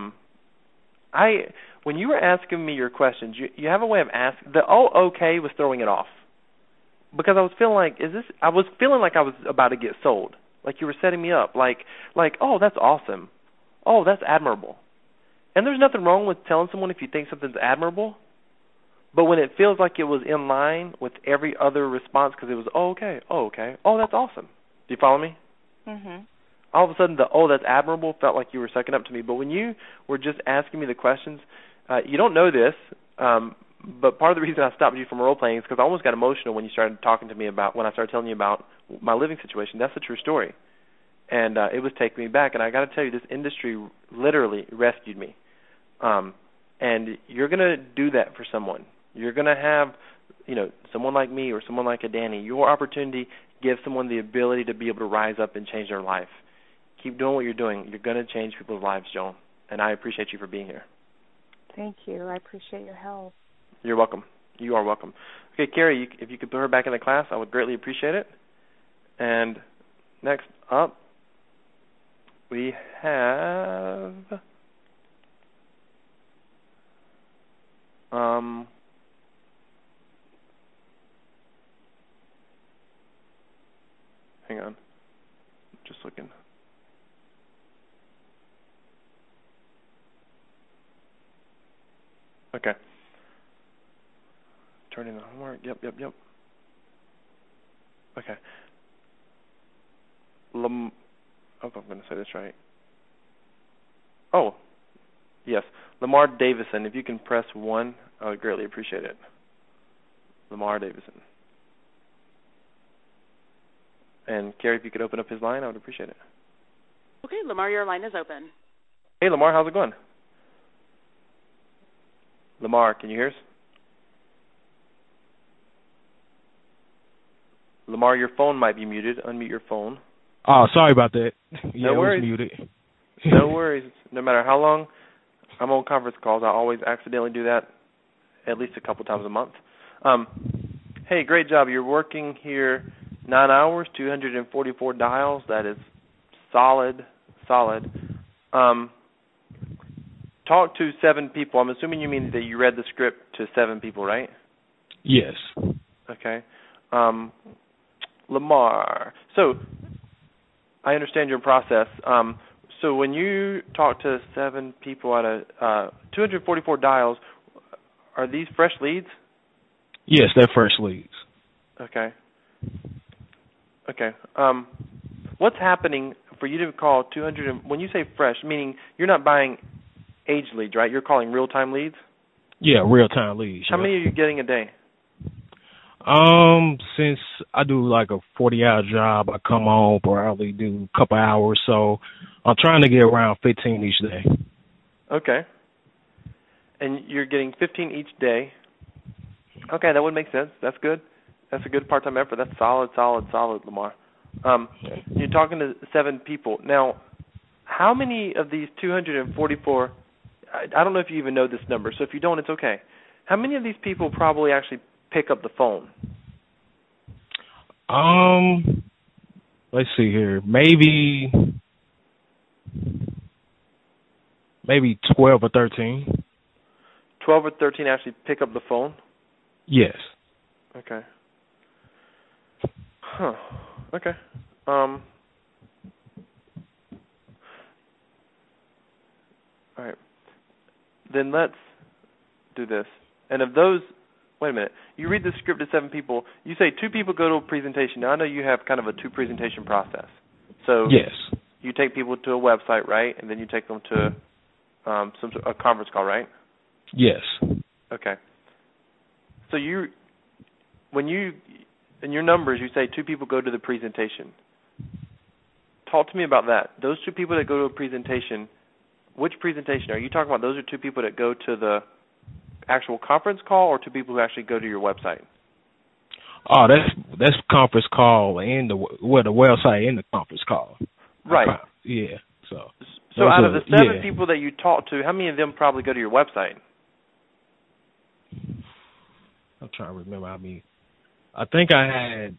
when you were asking me your questions, you have a way of asking. The okay was throwing it off because I was feeling like I was about to get sold, like you were setting me up, like oh, that's awesome, oh, that's admirable. And there's nothing wrong with telling someone if you think something's admirable, but when it feels like it was in line with every other response because it was okay, oh, that's awesome. Do you follow me?
Mhm.
All of a sudden, that's admirable felt like you were sucking up to me. But when you were just asking me the questions, you don't know this, but part of the reason I stopped you from role playing is because I almost got emotional when you started talking to me when I started telling you about my living situation. That's a true story, and it was taking me back. And I got to tell you, this industry literally rescued me. And you're going to do that for someone. You're going to have, someone like me or someone like a Danny. Your opportunity gives someone the ability to be able to rise up and change their life. Keep doing what you're doing. You're going to change people's lives, Joan. And I appreciate you for being here.
Thank you. I appreciate your help.
You're welcome. You are welcome. Okay, Carrie, if you could put her back in the class, I would greatly appreciate it. And next up, we have hang on. Just looking. Okay. Turning the homework. Yep. Okay. I hope I'm going to say this right. Oh, yes. Lamar Davison. If you can press 1, I would greatly appreciate it. Lamar Davison. And Carrie, if you could open up his line, I would appreciate it.
Okay, Lamar, your line is open.
Hey, Lamar, how's it going? Lamar, can you hear us? Lamar, your phone might be muted. Unmute your phone.
Oh, sorry about that.
No worries.
It was muted.
No worries. No matter how long I'm on conference calls, I always accidentally do that at least a couple times a month. Hey, great job. You're working here 9 hours, 244 dials. That is solid. solid. Talk to 7 people. I'm assuming you mean that you read the script to 7 people, right?
Yes.
Okay. Lamar, so I understand your process. So when you talk to 7 people out of 244 dials, are these fresh leads?
Yes, they're fresh leads.
Okay. Okay. What's happening for you to call 200? When you say fresh, meaning you're not buying age leads, right? You're calling real-time leads?
Yeah, real-time leads.
How many are you getting a day?
Since I do like a 40-hour job, I come home, probably do a couple hours, so I'm trying to get around 15 each day.
Okay. And you're getting 15 each day. Okay, that would make sense. That's good. That's a good part-time effort. That's solid, Lamar. You're talking to 7 people. Now, how many of these 244, I don't know if you even know this number, so if you don't, it's okay. How many of these people probably actually pick up the phone?
Let's see here. Maybe 12 or 13.
12 or 13 actually pick up the phone?
Yes.
Okay. Huh. Okay. All right. Then let's do this. And of those, wait a minute. You read the script to 7 people. You say 2 people go to a presentation. Now, I know you have kind of a 2-presentation process. So
yes,
you take people to a website, right? And then you take them to a conference call, right?
Yes.
Okay. So when you, in your numbers, you say 2 people go to the presentation. Talk to me about that. Those 2 people that go to a presentation, which presentation? Are you talking about those are 2 people that go to the actual conference call or 2 people who actually go to your website?
Oh, that's conference call and the website and the conference call.
Right.
Yeah. So
out of the 7 people that you talk to, how many of them probably go to your website?
I'm trying to remember. I think I had.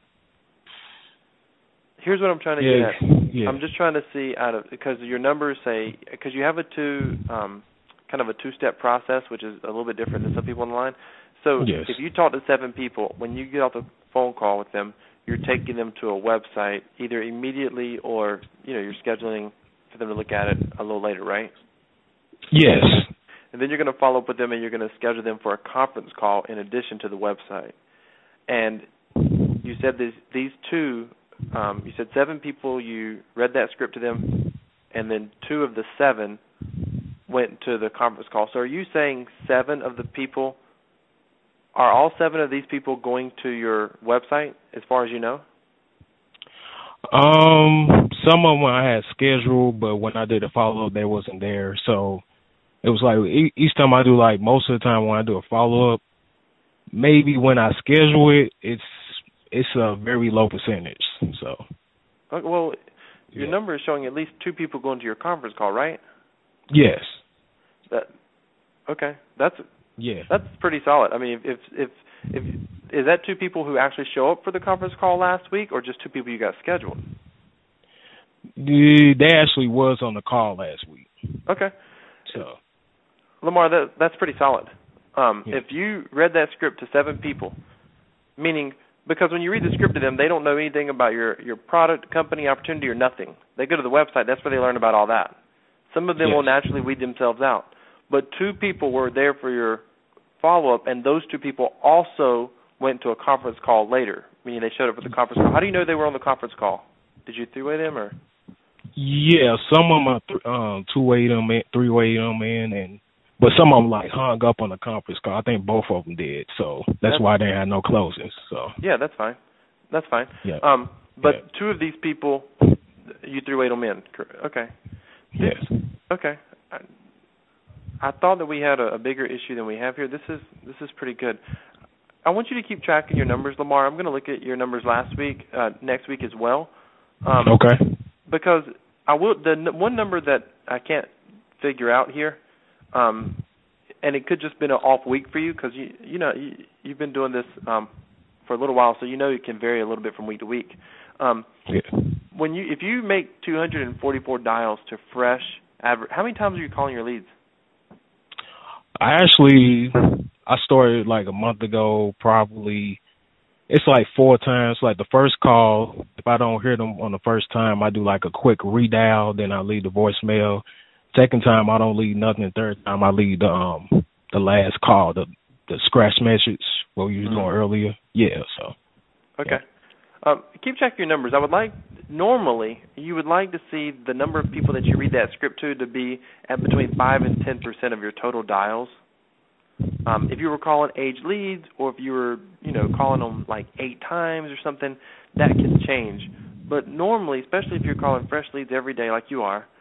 Here's what I'm trying to get at.
Yeah.
I'm just trying to see because your numbers say, because you have kind of a 2-step process, which is a little bit different than some people on the line. So
yes.
If you talk to 7 people, when you get off the phone call with them, you're taking them to a website either immediately or, you're scheduling for them to look at it a little later, right?
Yes.
And then you're going to follow up with them and you're going to schedule them for a conference call in addition to the website. And you said these 2, you said 7 people, you read that script to them, and then 2 of the 7 went to the conference call. So are you saying 7 of the people, are all 7 of these people going to your website as far as you know?
Some of them I had scheduled, but when I did a follow-up, they wasn't there. So it was like each time I do, like most of the time when I do a follow-up, maybe when I schedule it, it's a very low percentage. So.
Okay, well, your number is showing at least 2 people going to your conference call, right?
Yes.
That's pretty solid. I mean, if is that 2 people who actually show up for the conference call last week, or just 2 people you got scheduled?
They actually was on the call last week.
Okay.
So,
Lamar, that's pretty solid. If you read that script to 7 people, meaning because when you read the script to them, they don't know anything about your product, company, opportunity, or nothing. They go to the website. That's where they learn about all that. Some of them will naturally weed themselves out. But 2 people were there for your follow-up, and those 2 people also went to a conference call later, meaning they showed up at the conference call. How do you know they were on the conference call? Did you 3-way them, or?
Yeah, some of them are 2-way them in, 3-way them in, but some of them like hung up on the conference call. I think both of them did, so that's why they had no closings. So
yeah, that's fine. That's fine.
Yeah.
But 2 of these people, you 3-way them in. Okay.
Yes.
Okay. I thought that we had a bigger issue than we have here. This is pretty good. I want you to keep track of your numbers, Lamar. I'm going to look at your numbers next week as well.
Okay.
Because the one number that I can't figure out here, and it could just been an off week for you because you've been doing this for a little while, so it can vary a little bit from week to week. if you make 244 dials to fresh how many times are you calling your leads?
I started like a month ago, probably. It's like 4 times. Like the first call, if I don't hear them on the first time, I do like a quick redial, then I leave the voicemail. Second time, I don't leave nothing. Third time, I leave the last call, the scratch message what we were doing earlier. Yeah, so.
Okay. Yeah. Keep track of your numbers. Normally, you would like to see the number of people that you read that script to be at between 5 and 10% of your total dials. If you were calling age leads, or if you were, calling them like 8 times or something, that can change. But normally, especially if you're calling fresh leads every day like you are,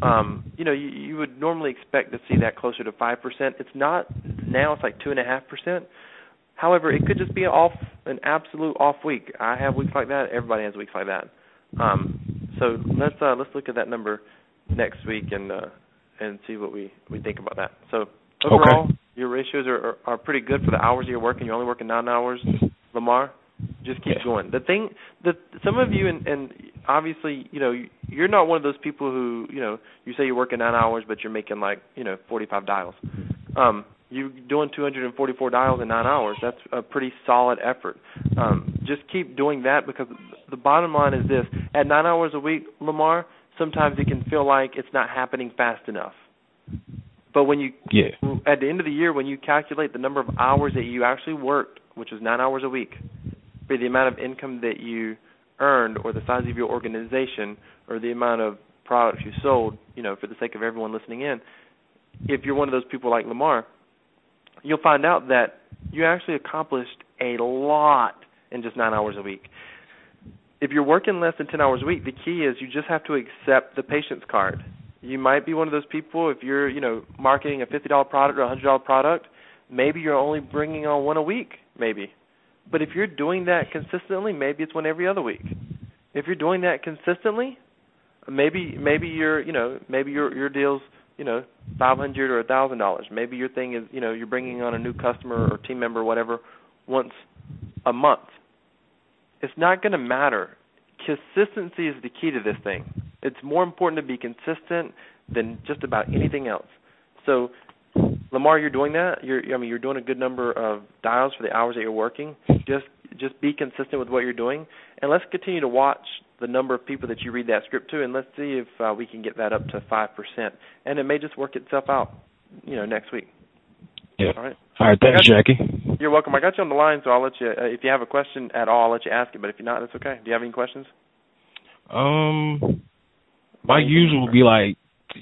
you would normally expect to see that closer to 5%. It's not now; it's like 2.5%. However, it could just be an absolute off week. I have weeks like that. Everybody has weeks like that. So let's look at that number next week and see what we think about that. So overall, your ratios are pretty good for the hours you're working. You're only working 9 hours, Lamar. Just keep going. The thing that some of you and obviously you're not one of those people who you say you're working 9 hours but you're making like 45 dials. You're doing 244 dials in 9 hours. That's a pretty solid effort. Just keep doing that, because the bottom line is this. At 9 hours a week, Lamar, sometimes it can feel like it's not happening fast enough. But when at the end of the year, when you calculate the number of hours that you actually worked, which is 9 hours a week, for the amount of income that you earned, or the size of your organization, or the amount of products you sold, for the sake of everyone listening in, if you're one of those people like Lamar, you'll find out that you actually accomplished a lot in just 9 hours a week. If you're working less than 10 hours a week, the key is you just have to accept the patience card. You might be one of those people, if you're, marketing a $50 product or a $100 product, maybe you're only bringing on one a week, maybe. But if you're doing that consistently, maybe it's one every other week. If you're doing that consistently, maybe your deal's $500 or $1,000. Maybe your thing is, you're bringing on a new customer or team member or whatever once a month. It's not going to matter. Consistency is the key to this thing. It's more important to be consistent than just about anything else. So, Lamar, you're doing that. You're doing a good number of dials for the hours that you're working. Just be consistent with what you're doing, and let's continue to watch the number of people that you read that script to, and let's see if we can get that up to 5%. And it may just work itself out, next week.
Yeah.
All right.
All right. Thanks, Jackie.
You're welcome. I got you on the line, so I'll let you. If you have a question at all, I'll let you ask it. But if you're not, that's okay. Do you have any questions?
My usual be like,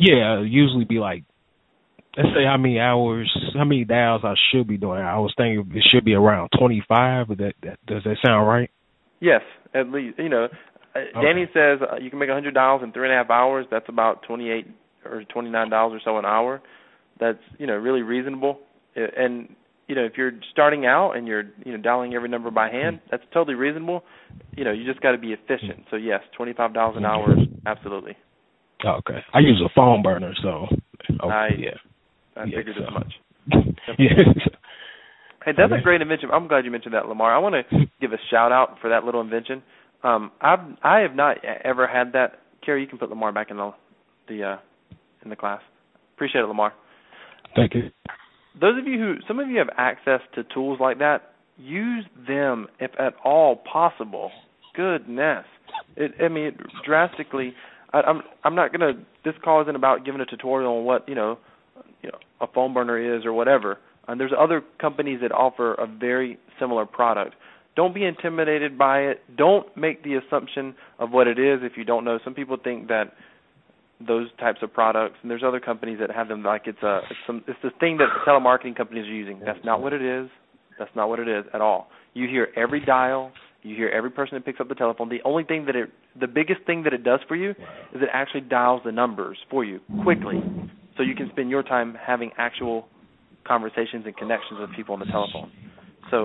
let's say how many dials I should be doing. I was thinking it should be around 25. Does that sound right?
Yes, at least. Danny says you can make 100 dials in 3.5 hours. That's about $28 or $29 or so an hour. That's really reasonable. And if you're starting out and you're dialing every number by hand, that's totally reasonable. You just got to be efficient. So yes, $25 an hour, absolutely.
Okay. I use a phone burner, so
I figured as much.
Yeah.
Hey, that's a great invention. I'm glad you mentioned that, Lamar. I want to give a shout out for that little invention. I have not ever had that. Carrie, you can put Lamar back in the class. Appreciate it, Lamar.
Thank you.
Some of you have access to tools like that. Use them if at all possible. Goodness, drastically. I'm not gonna. This call isn't about giving a tutorial on what a phone burner is or whatever. There's other companies that offer a very similar product. Don't be intimidated by it. Don't make the assumption of what it is if you don't know. Some people think that those types of products, and there's other companies that have them like it's the thing that telemarketing companies are using. That's not what it is. That's not what it is at all. You hear every dial. You hear every person that picks up the telephone. The biggest thing that it does for you is it actually dials the numbers for you quickly, so you can spend your time having actual conversations and connections with people on the telephone. So,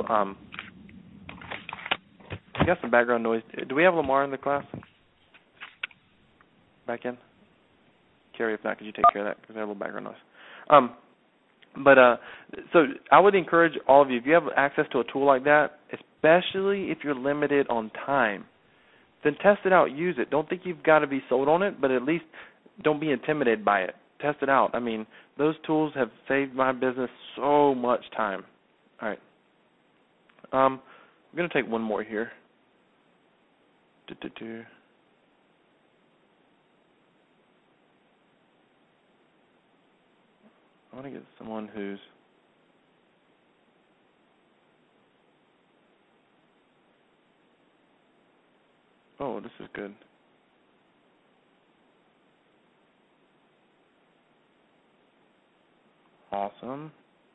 I got some background noise. Do we have Lamar in the class? Back in? Carrie, if not, could you take care of that? Because I have a little background noise. So I would encourage all of you, if you have access to a tool like that, especially if you're limited on time, then test it out. Use it. Don't think you've got to be sold on it, but at least don't be intimidated by it. Test it out. I mean, those tools have saved my business so much time. All right. I'm going to take one more here. I want to get someone who's oh, this is good. Awesome.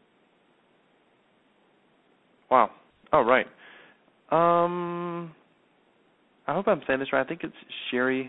Wow. All right. I hope I'm saying this right. I think it's Sherry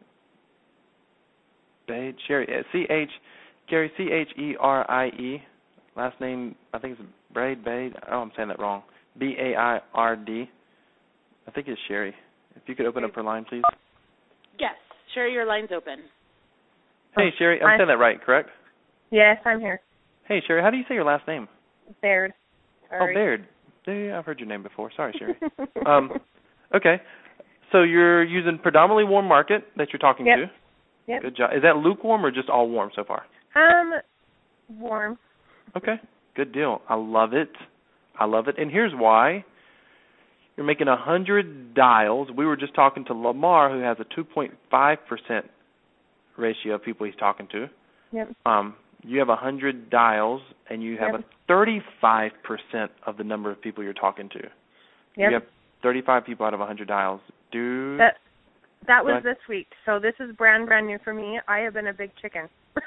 Bade. Sherry, Gary, Cherie. Last name, I think it's Bade. Oh, I'm saying that wrong. Baird. I think it's Sherry. If you could open up her line, please.
Yes. Sherry, your line's open.
Hey, Sherry, I'm saying that right, correct?
Yes, I'm here.
Hey, Sherry, how do you say your last name?
Baird. Sorry.
Oh, Baird. Yeah, I've heard your name before. Sorry, Sherry. Okay. So you're using predominantly warm market that you're talking to.
Yep.
Good job. Is that lukewarm or just all warm so far?
Warm.
Okay. Good deal. I love it. And here's why. You're making 100 dials. We were just talking to Lamar, who has a 2.5% ratio of people he's talking to.
Yep.
You have 100 dials, and you have a 35% of the number of people you're talking to.
Yep.
You have 35 people out of 100 dials. Dude.
That was this week. So this is brand new for me. I have been a big chicken.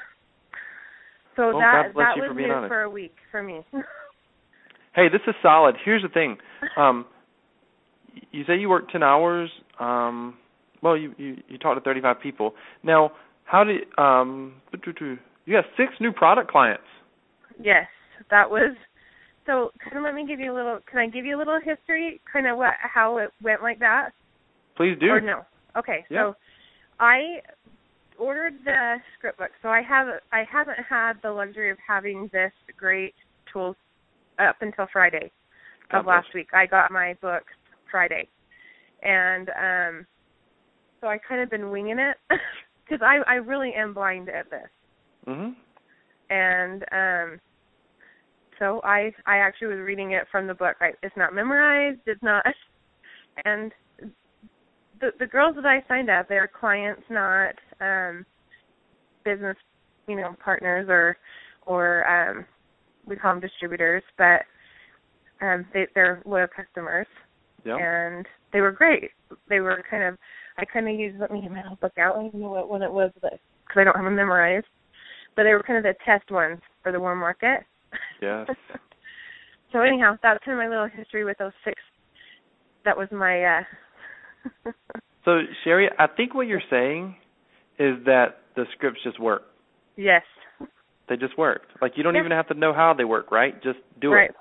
So that was new honest. For a week for me.
Hey, this is solid. Here's the thing. You say you work 10 hours. Well, you talk to 35 people. Now, how did you have 6 new product clients?
Yes, that was. So, let me give you a little. Can I give you a little history? Kind of how it went like that.
Please do.
Or no? Okay.
Yeah.
So, I ordered the script book. So I haven't had the luxury of having this great tool up until Friday of last week. I got my book Friday, and so I kind of been winging it because I really am blind at this.
Mhm.
And so I actually was reading it from the book. It's not memorized. It's not. And the girls that I signed up, they're clients, not business, partners or we call them distributors, but they're loyal customers.
Yep.
And they were great. They were I used, let me get my book out. I don't even know what one it was, because I don't have them memorized. But they were kind of the test ones for the warm market.
Yes.
So anyhow, that's kind of my little history with those 6. That was my...
So, Sherry, I think what you're saying is that the scripts just work.
Yes.
They just worked. Like, you don't even have to know how they work, right? Just do
it.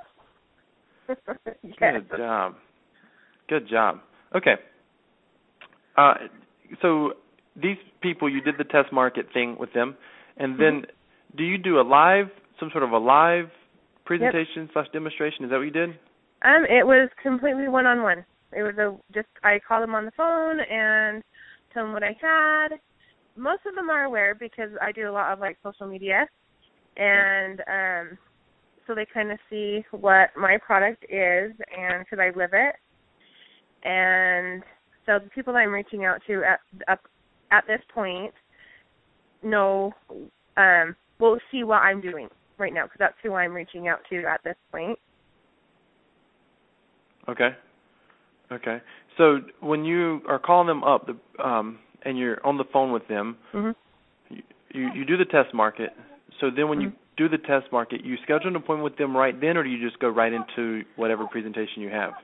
Yes. Good job. Okay. So these people, you did the test market thing with them, and then do you do some sort of a live presentation / demonstration? Is that what you did?
It was completely one-on-one. It was I called them on the phone and told them what I had. Most of them are aware because I do a lot of social media, and so they kind of see what my product is, and because I live it. And so the people that I'm reaching out to at this point know, will see what I'm doing right now, because that's who I'm reaching out to at this point.
Okay. So when you are calling them up, and you're on the phone with them, you do the test market. So then when you do the test market, you schedule an appointment with them right then, or do you just go right into whatever presentation you have?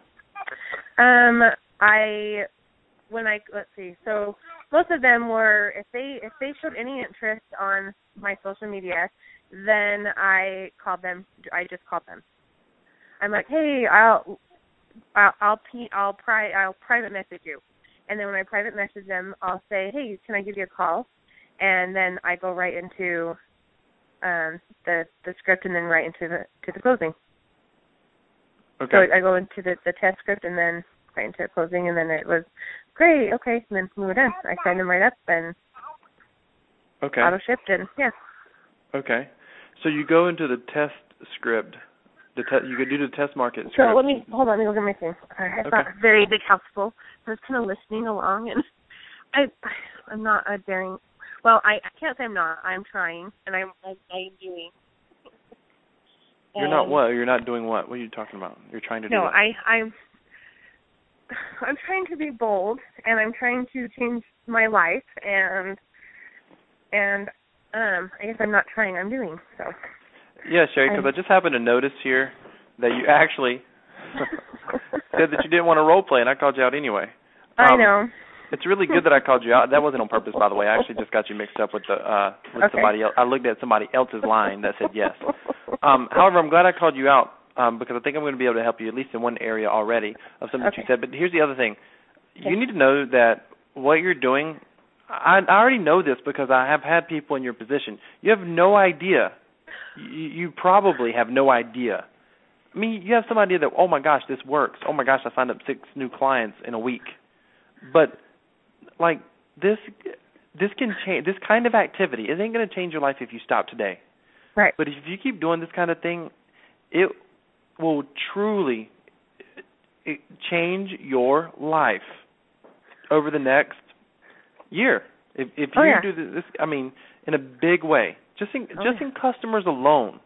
Let's see. So most of them were, if they showed any interest on my social media, then I called them. I just called them. I'm like, hey, I'll private message you, and then when I private message them, I'll say, hey, can I give you a call? And then I go right into the script, and then right into the closing.
Okay.
So I go into the test script, and then
right into closing, and then it was great. Okay, and then we were done. I signed them right up and auto shipped, and yeah.
Okay, so you go into the test script. You could do the test market script.
So let me look at my thing. I've got a very big house full. So I was kind of listening along, and I'm not a daring. Well, I can't say I'm not. I'm trying, and I'm doing.
You're not what? You're not doing what? What are you talking about? You're trying to do what?
I'm trying to be bold, and I'm trying to change my life, and I guess I'm not trying. I'm doing so.
Yeah, Sherry, because I just happened to notice here that you actually said that you didn't want to role play, and I called you out anyway.
I know.
It's really good that I called you out. That wasn't on purpose, by the way. I actually just got you mixed up with somebody else. I looked at somebody else's line that said yes. However, I'm glad I called you out because I think I'm going to be able to help you at least in one area already of something that you said. But here's the other thing. You need to know that what you're doing, I already know this because I have had people in your position. You have no idea. You probably have no idea. I mean, you have some idea that, oh, my gosh, this works. Oh, my gosh, I signed up 6 new clients in a week. But, like, this can change. This kind of activity, it ain't going to change your life if you stop today.
Right.
But if you keep doing this kind of thing, it will truly change your life over the next year. If you do this, I mean, in a big way. Just in customers alone,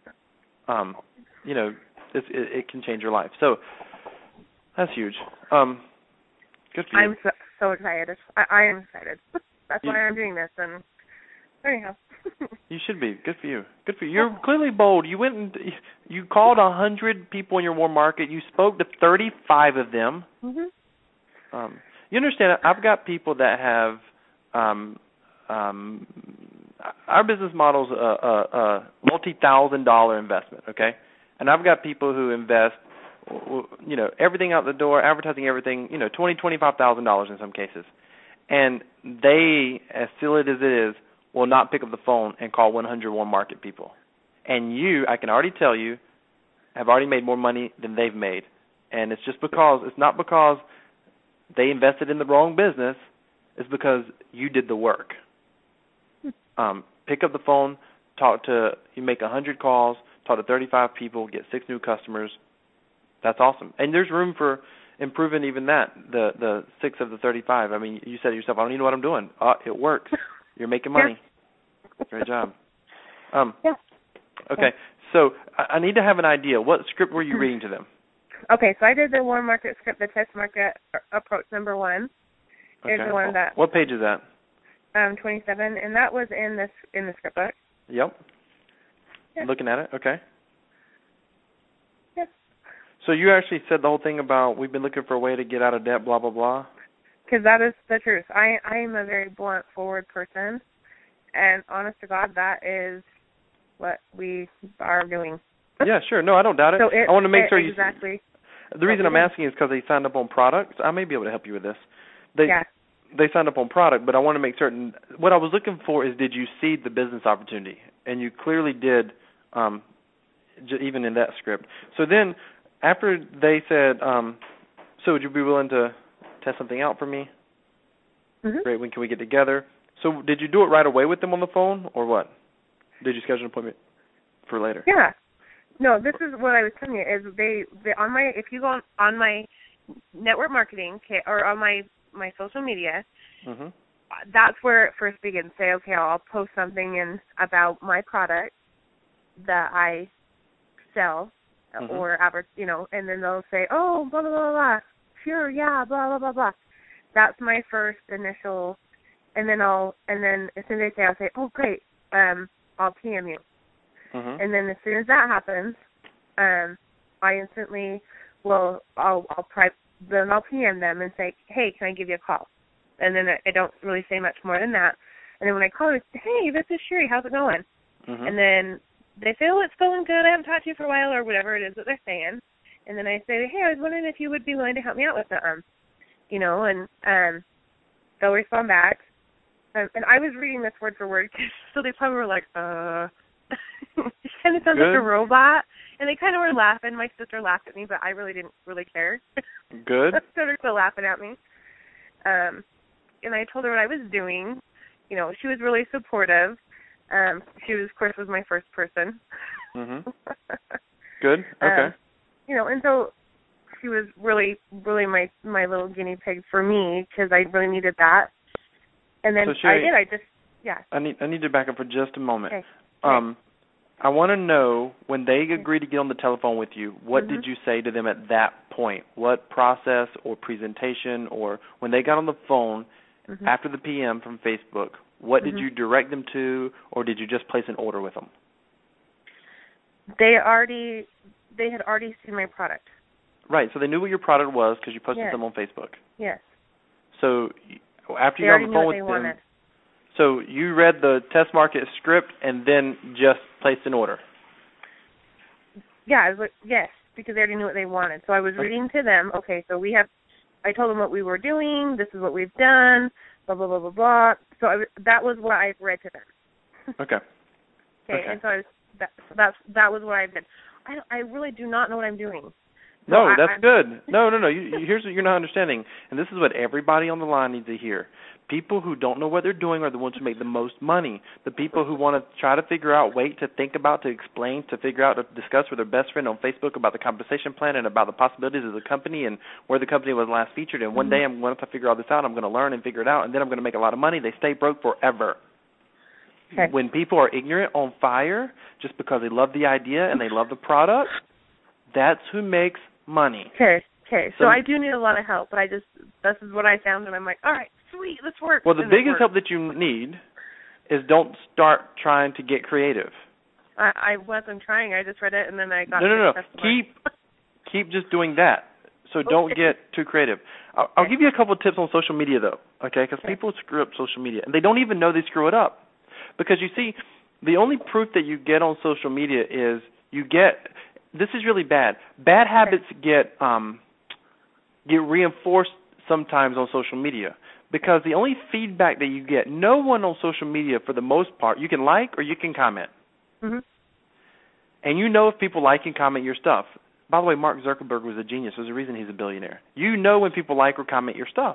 it can change your life. So that's huge. Good for you.
I'm so excited. I am excited. That's why I'm doing this. And anyhow,
you should be. Good for you. Good for you. You're clearly bold. You went and you called 100 people in your warm market. You spoke to 35 of them.
Mm-hmm.
You understand? I've got people that have. Our business model is a multi-$1,000 investment, okay? And I've got people who invest, everything out the door, advertising everything, $20,000, $25,000 in some cases. And they, as silly as it is, will not pick up the phone and call 100 warm market people. And you, I can already tell you, have already made more money than they've made. And it's not because they invested in the wrong business. It's because you did the work. Pick up the phone, you make 100 calls, talk to 35 people, get 6 new customers. That's awesome. And there's room for improving even that, the 6 of the 35. I mean, you said to yourself, I don't even know what I'm doing. It works. You're making money. Yeah. Great job. Okay, so I need to have an idea. What script were you reading to them?
Okay, so I did the warm market script, the test market approach number 1.
Okay.
Is the one that.
What page is that?
27, and that was in the script book.
Yep. Yeah. Looking at it, okay.
Yeah.
So you actually said the whole thing about we've been looking for a way to get out of debt, blah, blah, blah?
Because that is the truth. I am a very blunt, forward person, and honest to God, that is what we are doing.
Yeah, sure. No, I don't doubt it.
So
I want to make sure
exactly.
The reason I'm asking is because they signed up on products. I may be able to help you with this. They signed up on product, but I want to make certain. What I was looking for is, did you see the business opportunity? And you clearly did, even in that script. So then, after they said, so would you be willing to test something out for me?
Mm-hmm.
Great, when can we get together? So did you do it right away with them on the phone, or what? Did you schedule an appointment for later?
Yeah. No, this is what I was telling you, is they on my, if you go on my network marketing, or on my social media,
mm-hmm.
That's where it first begins. Say, okay, I'll post something about my product that I sell,
mm-hmm.
or and then they'll say, oh, blah, blah, blah, blah, sure, yeah, blah, blah, blah, blah. That's my first initial, and then as soon as they say, I'll say, oh, great, I'll PM you.
Mm-hmm.
And then as soon as that happens, I instantly I'll PM them and say, hey, can I give you a call? And then I don't really say much more than that. And then when I call them, I say, hey, this is Sherry, how's it going?
Mm-hmm.
And then they say, oh, it's going good, I haven't talked to you for a while, or whatever it is that they're saying. And then I say, hey, I was wondering if you would be willing to help me out with them. And they'll respond back. And I was reading this word for word, so they probably were like, it kind of sounds like a robot. And they kind of were laughing. My sister laughed at me, but I really didn't really care.
Good.
So they're still laughing at me. And I told her what I was doing. You know, she was really supportive. She was, of course, was my first person.
Mhm. Good. Okay.
You know, and so she was really, really my little guinea pig for me because I really needed that. And then
so Sherry,
I
need to back up for just a moment.
Okay.
I want to know, when they agreed to get on the telephone with you, what did you say to them at that point? What process or presentation, or when they got on the phone after the PM from Facebook, what did you direct them to, or did you just place an order with them?
They had already seen my product.
Right, so they knew what your product was because you posted them on Facebook.
Yes.
So after
they
you got on the phone with
they
them,
wanted.
So you read the test market script and then just placed an order?
Yeah, yes, because they already knew what they wanted. So I was reading to them, okay, so I told them what we were doing, this is what we've done, blah, blah, blah, blah, blah. So that was what I read to them.
Okay.
Okay, and so that was what I did. I really do not know what I'm doing. So
No, that's good. No. Here's what you're not understanding, and this is what everybody on the line needs to hear. People who don't know what they're doing are the ones who make the most money. The people who want to try to figure out, wait to think about, to explain, to figure out, to discuss with their best friend on Facebook about the compensation plan and about the possibilities of the company and where the company was last featured. And one day I'm going to figure all this out. I'm going to learn and figure it out, and then I'm going to make a lot of money. They stay broke forever.
Okay.
When people are ignorant, on fire, just because they love the idea and they love the product, that's who makes money.
Okay. So I do need a lot of help, but this is what I found, and I'm like, all right, sweet, let's work.
Well, the biggest help that you need is don't start trying to get creative.
I wasn't trying. I just read it, and then I got
No. Keep just doing that. So don't get too creative. I'll give you a couple of tips on social media, though, okay? Because people screw up social media, and they don't even know they screw it up. Because, you see, the only proof that you get on social media is this is really bad. Bad habits get reinforced sometimes on social media because the only feedback that you get, no one on social media for the most part, you can like or you can comment. And you know if people like and comment your stuff. By the way, Mark Zuckerberg was a genius. There's a reason he's a billionaire. You know when people like or comment your stuff.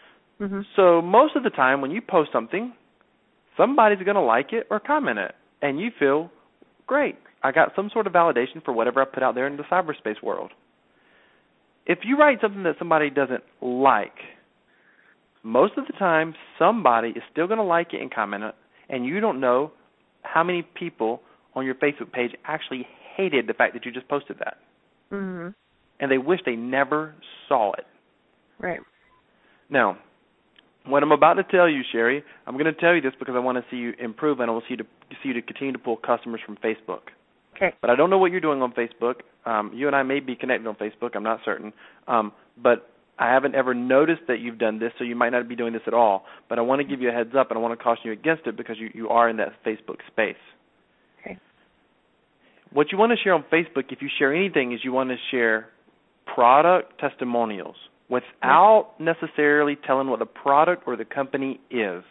So most of the time when you post something, somebody's going to like it or comment it, and you feel great. I got some sort of validation for whatever I put out there in the cyberspace world. If you write something that somebody doesn't like, most of the time somebody is still going to like it and comment it, and you don't know how many people on your Facebook page actually hated the fact that you just posted that. And they wish they never saw it.
Right.
Now, what I'm about to tell you, Sherry, I'm going to tell you this because I want to see you improve and I want to see you to continue to pull customers from Facebook.
Okay.
But I don't know what you're doing on Facebook. You and I may be connected on Facebook. I'm not certain. But I haven't ever noticed that you've done this, so you might not be doing this at all. But I want to give you a heads up, and I want to caution you against it because you are in that Facebook space.
Okay.
What you want to share on Facebook, if you share anything, is you want to share product testimonials without necessarily telling what the product or the company is.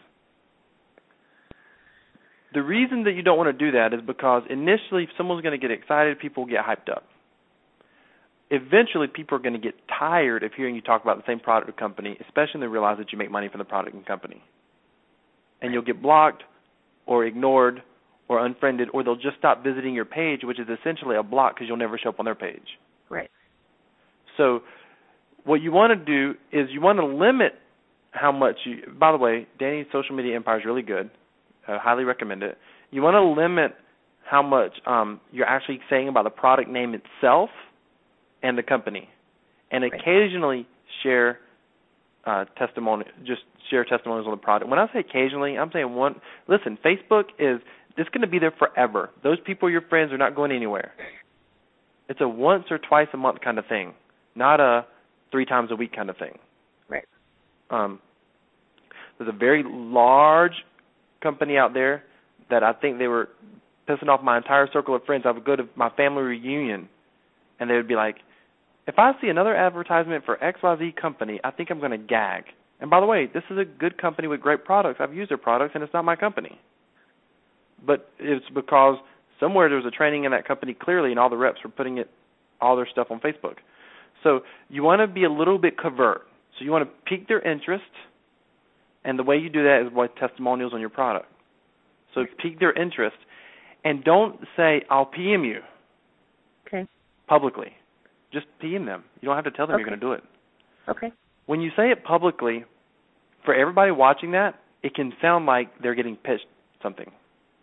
The reason that you don't want to do that is because initially if someone's going to get excited, people get hyped up. Eventually people are going to get tired of hearing you talk about the same product or company, especially when they realize that you make money from the product and company. And you'll get blocked or ignored or unfriended, or they'll just stop visiting your page, which is essentially a block because you'll never show up on their page.
Right.
So what you want to do is you want to limit how much you – by the way, Danny's Social Media Empire is really good. I highly recommend it. You want to limit how much you're actually saying about the product name itself and the company, and occasionally share testimonials on the product. When I say occasionally, I'm saying one. Listen, Facebook it's going to be there forever. Those people are your friends. Are not going anywhere. It's a once or twice a month kind of thing, not a 3 times a week kind of thing.
Right.
There's a very large company out there that I think they were pissing off my entire circle of friends. I would go to my family reunion, and they would be like, if I see another advertisement for XYZ company, I think I'm going to gag. And by the way, this is a good company with great products. I've used their products, and it's not my company. But it's because somewhere there was a training in that company clearly, and all the reps were putting all their stuff on Facebook. So you want to be a little bit covert. So you want to pique their interest, and the way you do that is with testimonials on your product. So pique their interest, and don't say, I'll PM you publicly. Just PM them. You don't have to tell them you're going to do it.
Okay.
When you say it publicly, for everybody watching that, it can sound like they're getting pitched something.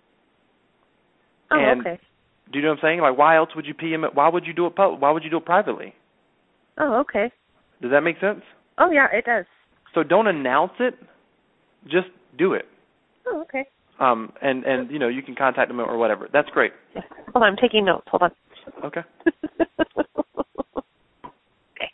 Oh,
and
okay.
Do you know what I'm saying? Like, why else would you PM it? Why would you do it why would you do it privately?
Oh, okay.
Does that make sense?
Oh, yeah, it does.
So don't announce it. Just do it.
Oh, okay.
And you know, you can contact them or whatever. That's great.
Yeah. Hold on, I'm taking notes. Hold on.
Okay.
Okay.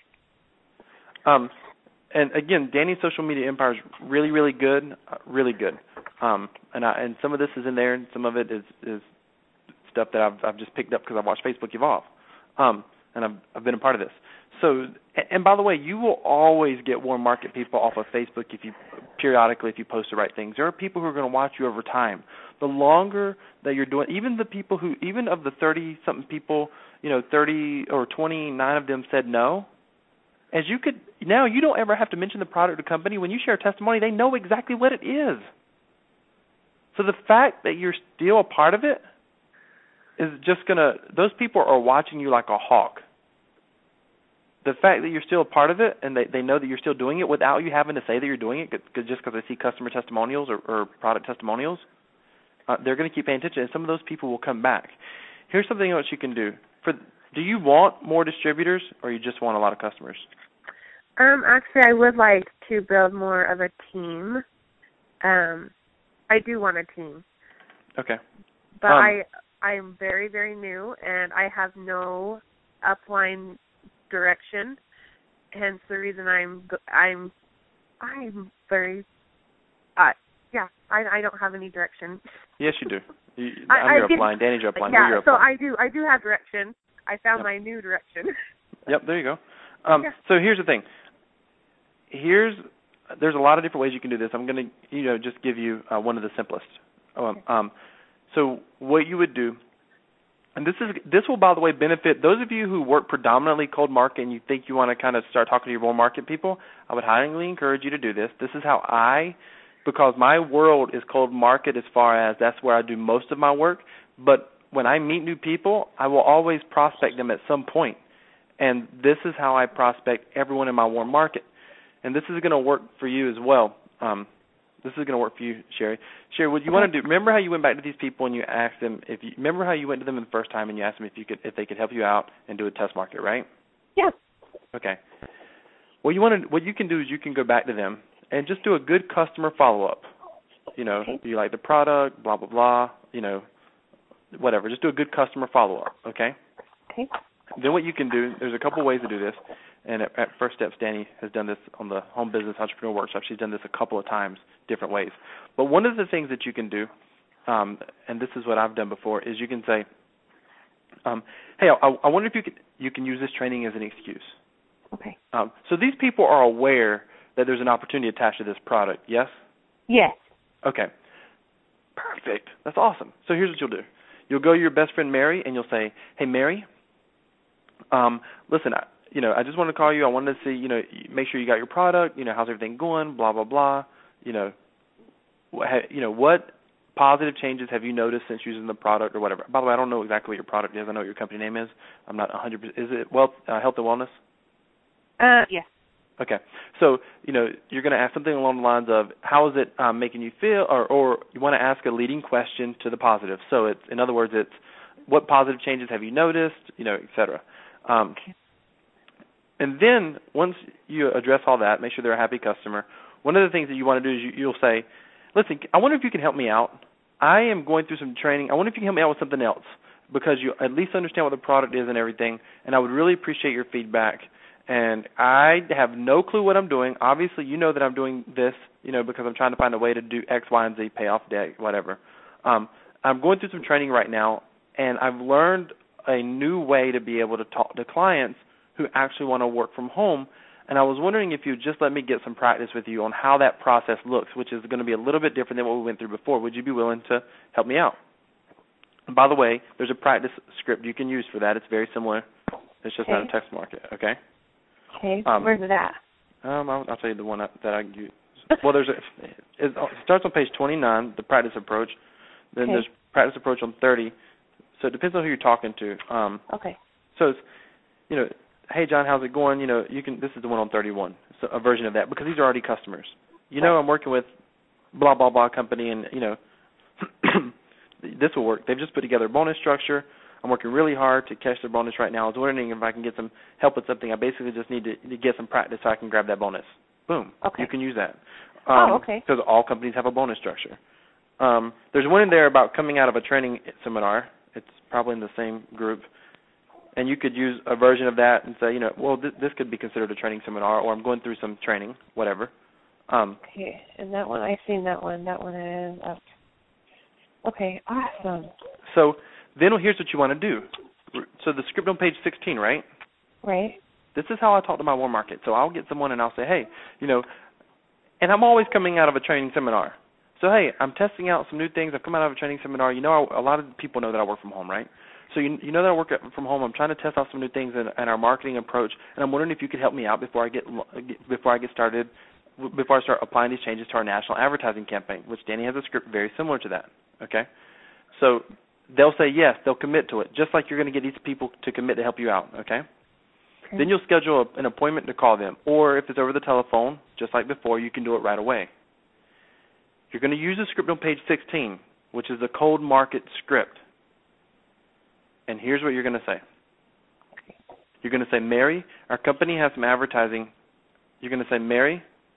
And again, Danny's social media empire is really, really good, really good. And some of this is in there, and some of it is stuff that I've just picked up because I've watched Facebook evolve, and I've been a part of this. So, and by the way, you will always get warm market people off of Facebook if you post the right things. There are people who are going to watch you over time. The longer that you're doing, even of the 30-something people, 30 or 29 of them said no. Now you don't ever have to mention the product or company. When you share a testimony, they know exactly what it is. So the fact that you're still a part of it is just those people are watching you like a hawk. The fact that you're still a part of it and they know that you're still doing it without you having to say that you're doing it just because they see customer testimonials or product testimonials, they're going to keep paying attention, and some of those people will come back. Here's something else you can do. Do you want more distributors or you just want a lot of customers?
Actually, I would like to build more of a team. I do want a team.
Okay.
But I'm very, very new, and I have no upline direction. Hence the reason I'm very I don't have any direction.
Yes, you do. I'm your upline. Danny's your upline.
Yeah,
Your
so
upline.
I do have direction. I found my new direction.
Yep, there you go. So here's the thing. There's a lot of different ways you can do this. I'm going to just give you one of the simplest. So what you would do, and this will, by the way, benefit those of you who work predominantly cold market and you think you want to kind of start talking to your warm market people. I would highly encourage you to do this. This is how because my world is cold market as far as that's where I do most of my work. But when I meet new people, I will always prospect them at some point. And this is how I prospect everyone in my warm market. And this is going to work for you as well. This is going to work for you, Sherry. Sherry, what you want to do, remember how you went back to these people and you asked them, remember how you went to them the first time and you asked them if they could help you out and do a test market, right?
Yeah.
Okay. What you can do is you can go back to them and just do a good customer follow-up. Do you like the product, blah, blah, blah, whatever. Just do a good customer follow-up, okay?
Okay.
Then what you can do, there's a couple ways to do this, and at First Steps, Danny has done this on the Home Business Entrepreneur Workshop. She's done this a couple of times, different ways. But one of the things that you can do, and this is what I've done before, is you can say, hey, I wonder if you can use this training as an excuse.
Okay.
So these people are aware that there's an opportunity attached to this product, yes?
Yes.
Okay. Perfect. That's awesome. So here's what you'll do. You'll go to your best friend Mary, and you'll say, hey, Mary, listen, I just wanted to call you. I wanted to see, make sure you got your product. How's everything going? Blah blah blah. What positive changes have you noticed since using the product or whatever? By the way, I don't know exactly what your product is. I know what your company name is. I'm not 100%. Is it Health and Wellness?
Yes.
Okay. So you're going to ask something along the lines of how is it making you feel, or you want to ask a leading question to the positive. So in other words, it's what positive changes have you noticed, et cetera. And then once you address all that, make sure they're a happy customer, one of the things that you want to do is you'll say, listen, I wonder if you can help me out. I am going through some training. I wonder if you can help me out with something else because you at least understand what the product is and everything, and I would really appreciate your feedback. And I have no clue what I'm doing. Obviously, you know that I'm doing this, because I'm trying to find a way to do X, Y, and Z, pay off debt, whatever. I'm going through some training right now, and I've learned a new way to be able to talk to clients who actually want to work from home. And I was wondering if you'd just let me get some practice with you on how that process looks, which is going to be a little bit different than what we went through before. Would you be willing to help me out? By the way, there's a practice script you can use for that. It's very similar. It's just not a text market, okay?
Okay. Where's it at?
I'll tell you the one that I use. Well, it starts on page 29, the practice approach. Then there's practice approach on 30. So it depends on who you're talking to.
Okay.
So it's, hey, John, how's it going? This is the one on 31, so a version of that, because these are already customers. I'm working with blah, blah, blah company, and, this will work. They've just put together a bonus structure. I'm working really hard to catch their bonus right now. I was wondering if I can get some help with something. I basically just need to get some practice so I can grab that bonus. Boom. Okay. You can use that.
Okay.
Because all companies have a bonus structure. There's one in there about coming out of a training seminar. It's probably in the same group. And you could use a version of that and say, this could be considered a training seminar, or I'm going through some training, whatever.
Okay. And that one, I've seen that one. That one is up. Okay, awesome.
So then here's what you want to do. So the script on page 16, right?
Right.
This is how I talk to my warm market. So I'll get someone and I'll say, hey, and I'm always coming out of a training seminar. So, hey, I'm testing out some new things. I've come out of a training seminar. A lot of people know that I work from home, right? So you know that I work from home. I'm trying to test out some new things in our marketing approach, and I'm wondering if you could help me out before I get started, before I start applying these changes to our national advertising campaign, which Danny has a script very similar to that, okay? So they'll say yes. They'll commit to it, just like you're going to get these people to commit to help you out, okay? Then you'll schedule an appointment to call them, or if it's over the telephone, just like before, you can do it right away. You're going to use the script on page 16, which is the cold market script. And here's what you're going to say. You're going to say, Mary, our company has some advertising. You're going to say, Mary,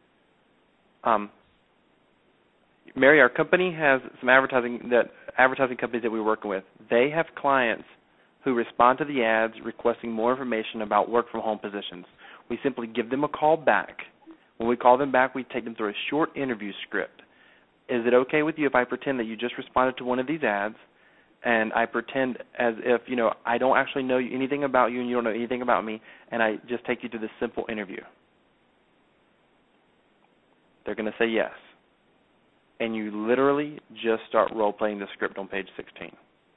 our company has some advertising companies that we're working with. They have clients who respond to the ads requesting more information about work-from-home positions. We simply give them a call back. When we call them back, we take them through a short interview script. Is it okay with you if I pretend that you just responded to one of these ads, and I pretend as if, I don't actually know anything about you and you don't know anything about me, and I just take you to this simple interview? They're going to say yes. And you literally just start role-playing the script on page 16.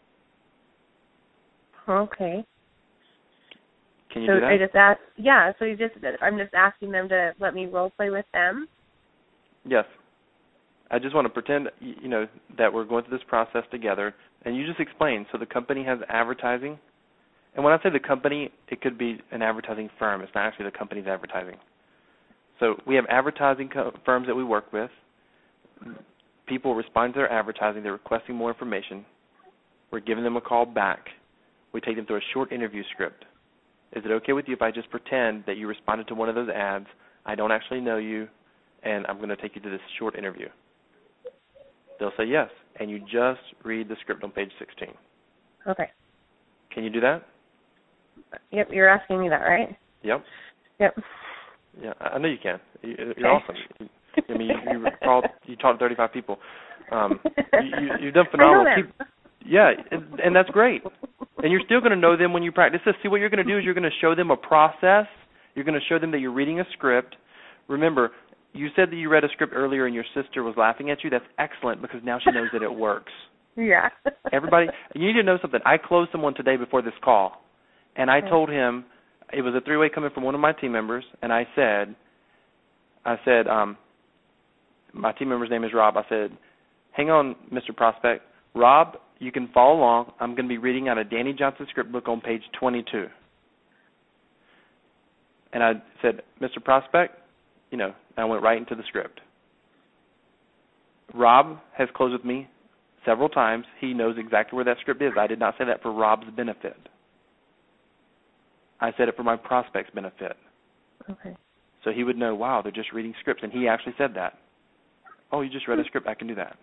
Okay.
Can you do that?
I'm just asking them to let me role-play with them?
Yes. I just want to pretend, that we're going through this process together, and you just explain. So the company has advertising, and when I say the company, it could be an advertising firm. It's not actually the company's advertising. So we have advertising firms that we work with. People respond to their advertising. They're requesting more information. We're giving them a call back. We take them through a short interview script. Is it okay with you if I just pretend that you responded to one of those ads, I don't actually know you, and I'm going to take you to this short interview? They'll say yes, and you just read the script on page 16.
Okay.
Can you do that?
Yep, you're asking me that, right?
Yep.
Yep.
Yeah, I know you can. You're awesome. I mean, you taught 35 people. You've done phenomenal.
I know them.
And that's great. And you're still going to know them when you practice this. See, what you're going to do is you're going to show them a process. You're going to show them that you're reading a script. Remember, you said that you read a script earlier and your sister was laughing at you. That's excellent because now she knows that it works.
Yeah.
Everybody, you need to know something. I closed someone today before this call, and I told him it was a three-way coming from one of my team members, and I said, my team member's name is Rob. I said, hang on, Mr. Prospect. Rob, you can follow along. I'm going to be reading out a Danny Johnson script book on page 22. And I said, Mr. Prospect, I went right into the script. Rob has closed with me several times. He knows exactly where that script is. I did not say that for Rob's benefit. I said it for my prospect's benefit.
Okay.
So he would know, wow, they're just reading scripts. And he actually said that. Oh, you just read a script. I can do that.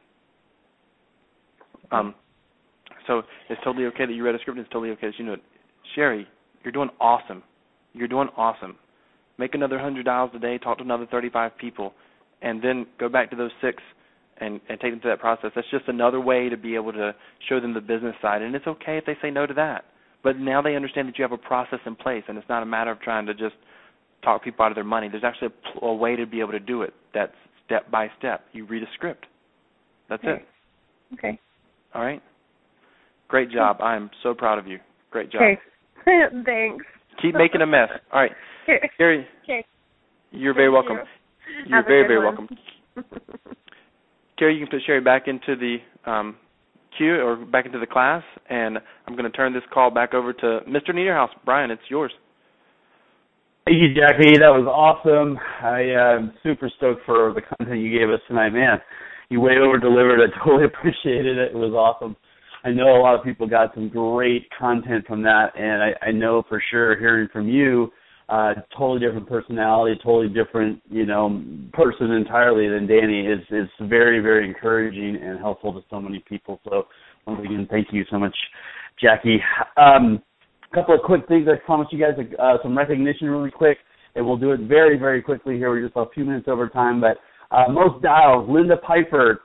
So it's totally okay that you read a script. It's totally okay that you know it. Sherry, you're doing awesome. You're doing awesome. Make another 100 dials a day, talk to another 35 people, and then go back to those 6 and take them through that process. That's just another way to be able to show them the business side. And it's okay if they say no to that. But now they understand that you have a process in place, and it's not a matter of trying to just talk people out of their money. There's actually a way to be able to do it. That's step by step. You read a script. That's it.
Okay.
All right? Great job. I'm so proud of you. Great job.
Okay. Thanks.
Keep making a mess. All right. Carrie, you're very welcome. You're very, very welcome. Carrie, you can put Sherry back into the queue or back into the class, and I'm going to turn this call back over to Mr. Niederhaus. Brian, it's yours.
Thank you, Jackie. That was awesome. I'm super stoked for the content you gave us tonight. Man, you way over-delivered. I totally appreciated it. It was awesome. I know a lot of people got some great content from that, and I know for sure hearing from you, totally different personality, totally different, person entirely than Danny is very, very encouraging and helpful to so many people. So once again, thank you so much, Jackie. A couple of quick things. I promised you guys some recognition really quick, and we'll do it very, very quickly here. We're just a few minutes over time, but most dials, Linda Piper,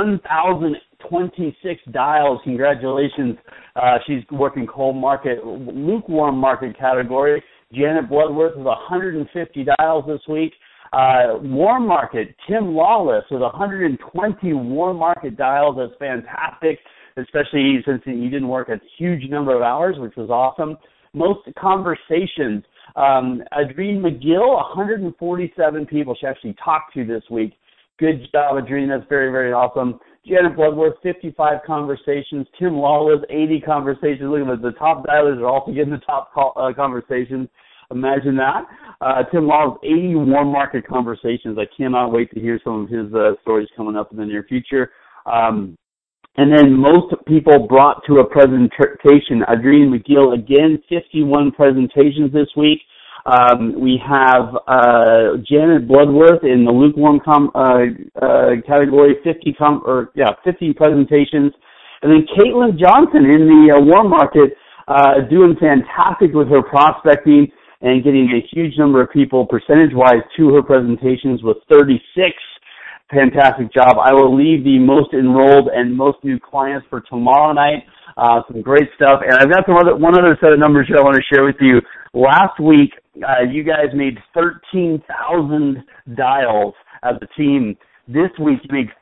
1,026 dials. Congratulations. She's working cold market, lukewarm market category. Janet Bloodworth with 150 dials this week. Warm market, Tim Lawless with 120 warm market dials. That's fantastic, especially since he didn't work a huge number of hours, which was awesome. Most conversations, Adrene McGill, 147 people she actually talked to this week. Good job, Adrene. That's very, very awesome. Janet Bloodworth, 55 conversations. Tim Lawless, 80 conversations. Look at the top dialers are also getting the top conversations. Imagine that. Tim Lawless, 80 warm market conversations. I cannot wait to hear some of his stories coming up in the near future. And then most people brought to a presentation. Adrene McGill, again, 51 presentations this week. We have Janet Bloodworth in the lukewarm category, 50 presentations. And then Caitlin Johnson in the warm market doing fantastic with her prospecting and getting a huge number of people percentage-wise to her presentations with 36. Fantastic job. I will leave the most enrolled and most new clients for tomorrow night. Some great stuff. And I've got one other set of numbers here I want to share with you. Last week, you guys made 13,000 dials as a team. This week, you made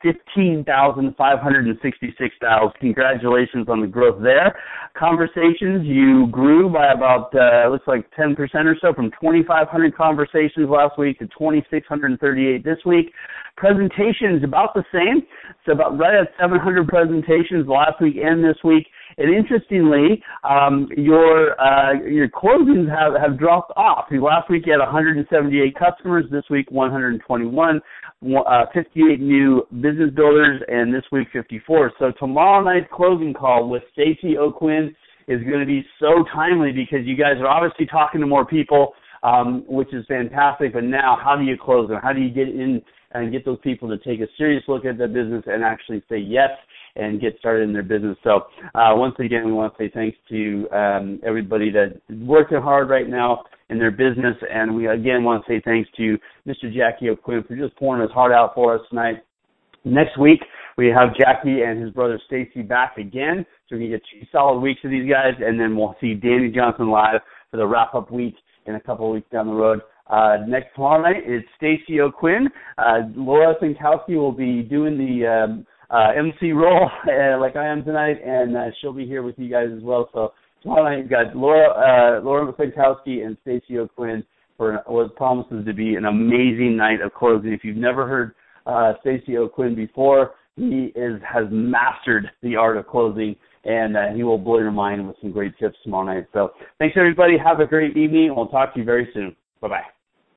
15,566 dials. Congratulations on the growth there. Conversations, you grew by about, looks like 10% or so, from 2,500 conversations last week to 2,638 this week. Presentations, about the same. So about right at 700 presentations last week and this week. And interestingly, your closings have dropped off. Last week you had 178 customers. This week 121, 58 new business builders, and this week 54. So tomorrow night's closing call with Stacey O'Quinn is going to be so timely because you guys are obviously talking to more people, which is fantastic. But now, how do you close them? How do you get in and get those people to take a serious look at their business and actually say yes and get started in their business? So once again, we want to say thanks to everybody that's working hard right now in their business. And we again want to say thanks to Mr. Jackie O'Quinn for just pouring his heart out for us tonight. Next week, we have Jackie and his brother Stacy back again. So we get 2 solid weeks of these guys, and then we'll see Danny Johnson live for the wrap-up week in a couple of weeks down the road. Next tomorrow night is Stacey O'Quinn. Laura Sinkowski will be doing the MC role like I am tonight, and she'll be here with you guys as well. So tomorrow night you've got Laura Sinkowski and Stacey O'Quinn for what promises to be an amazing night of closing. If you've never heard Stacey O'Quinn before, he has mastered the art of closing, and he will blow your mind with some great tips tomorrow night. So thanks, everybody. Have a great evening, and we'll talk to you very soon. Bye-bye.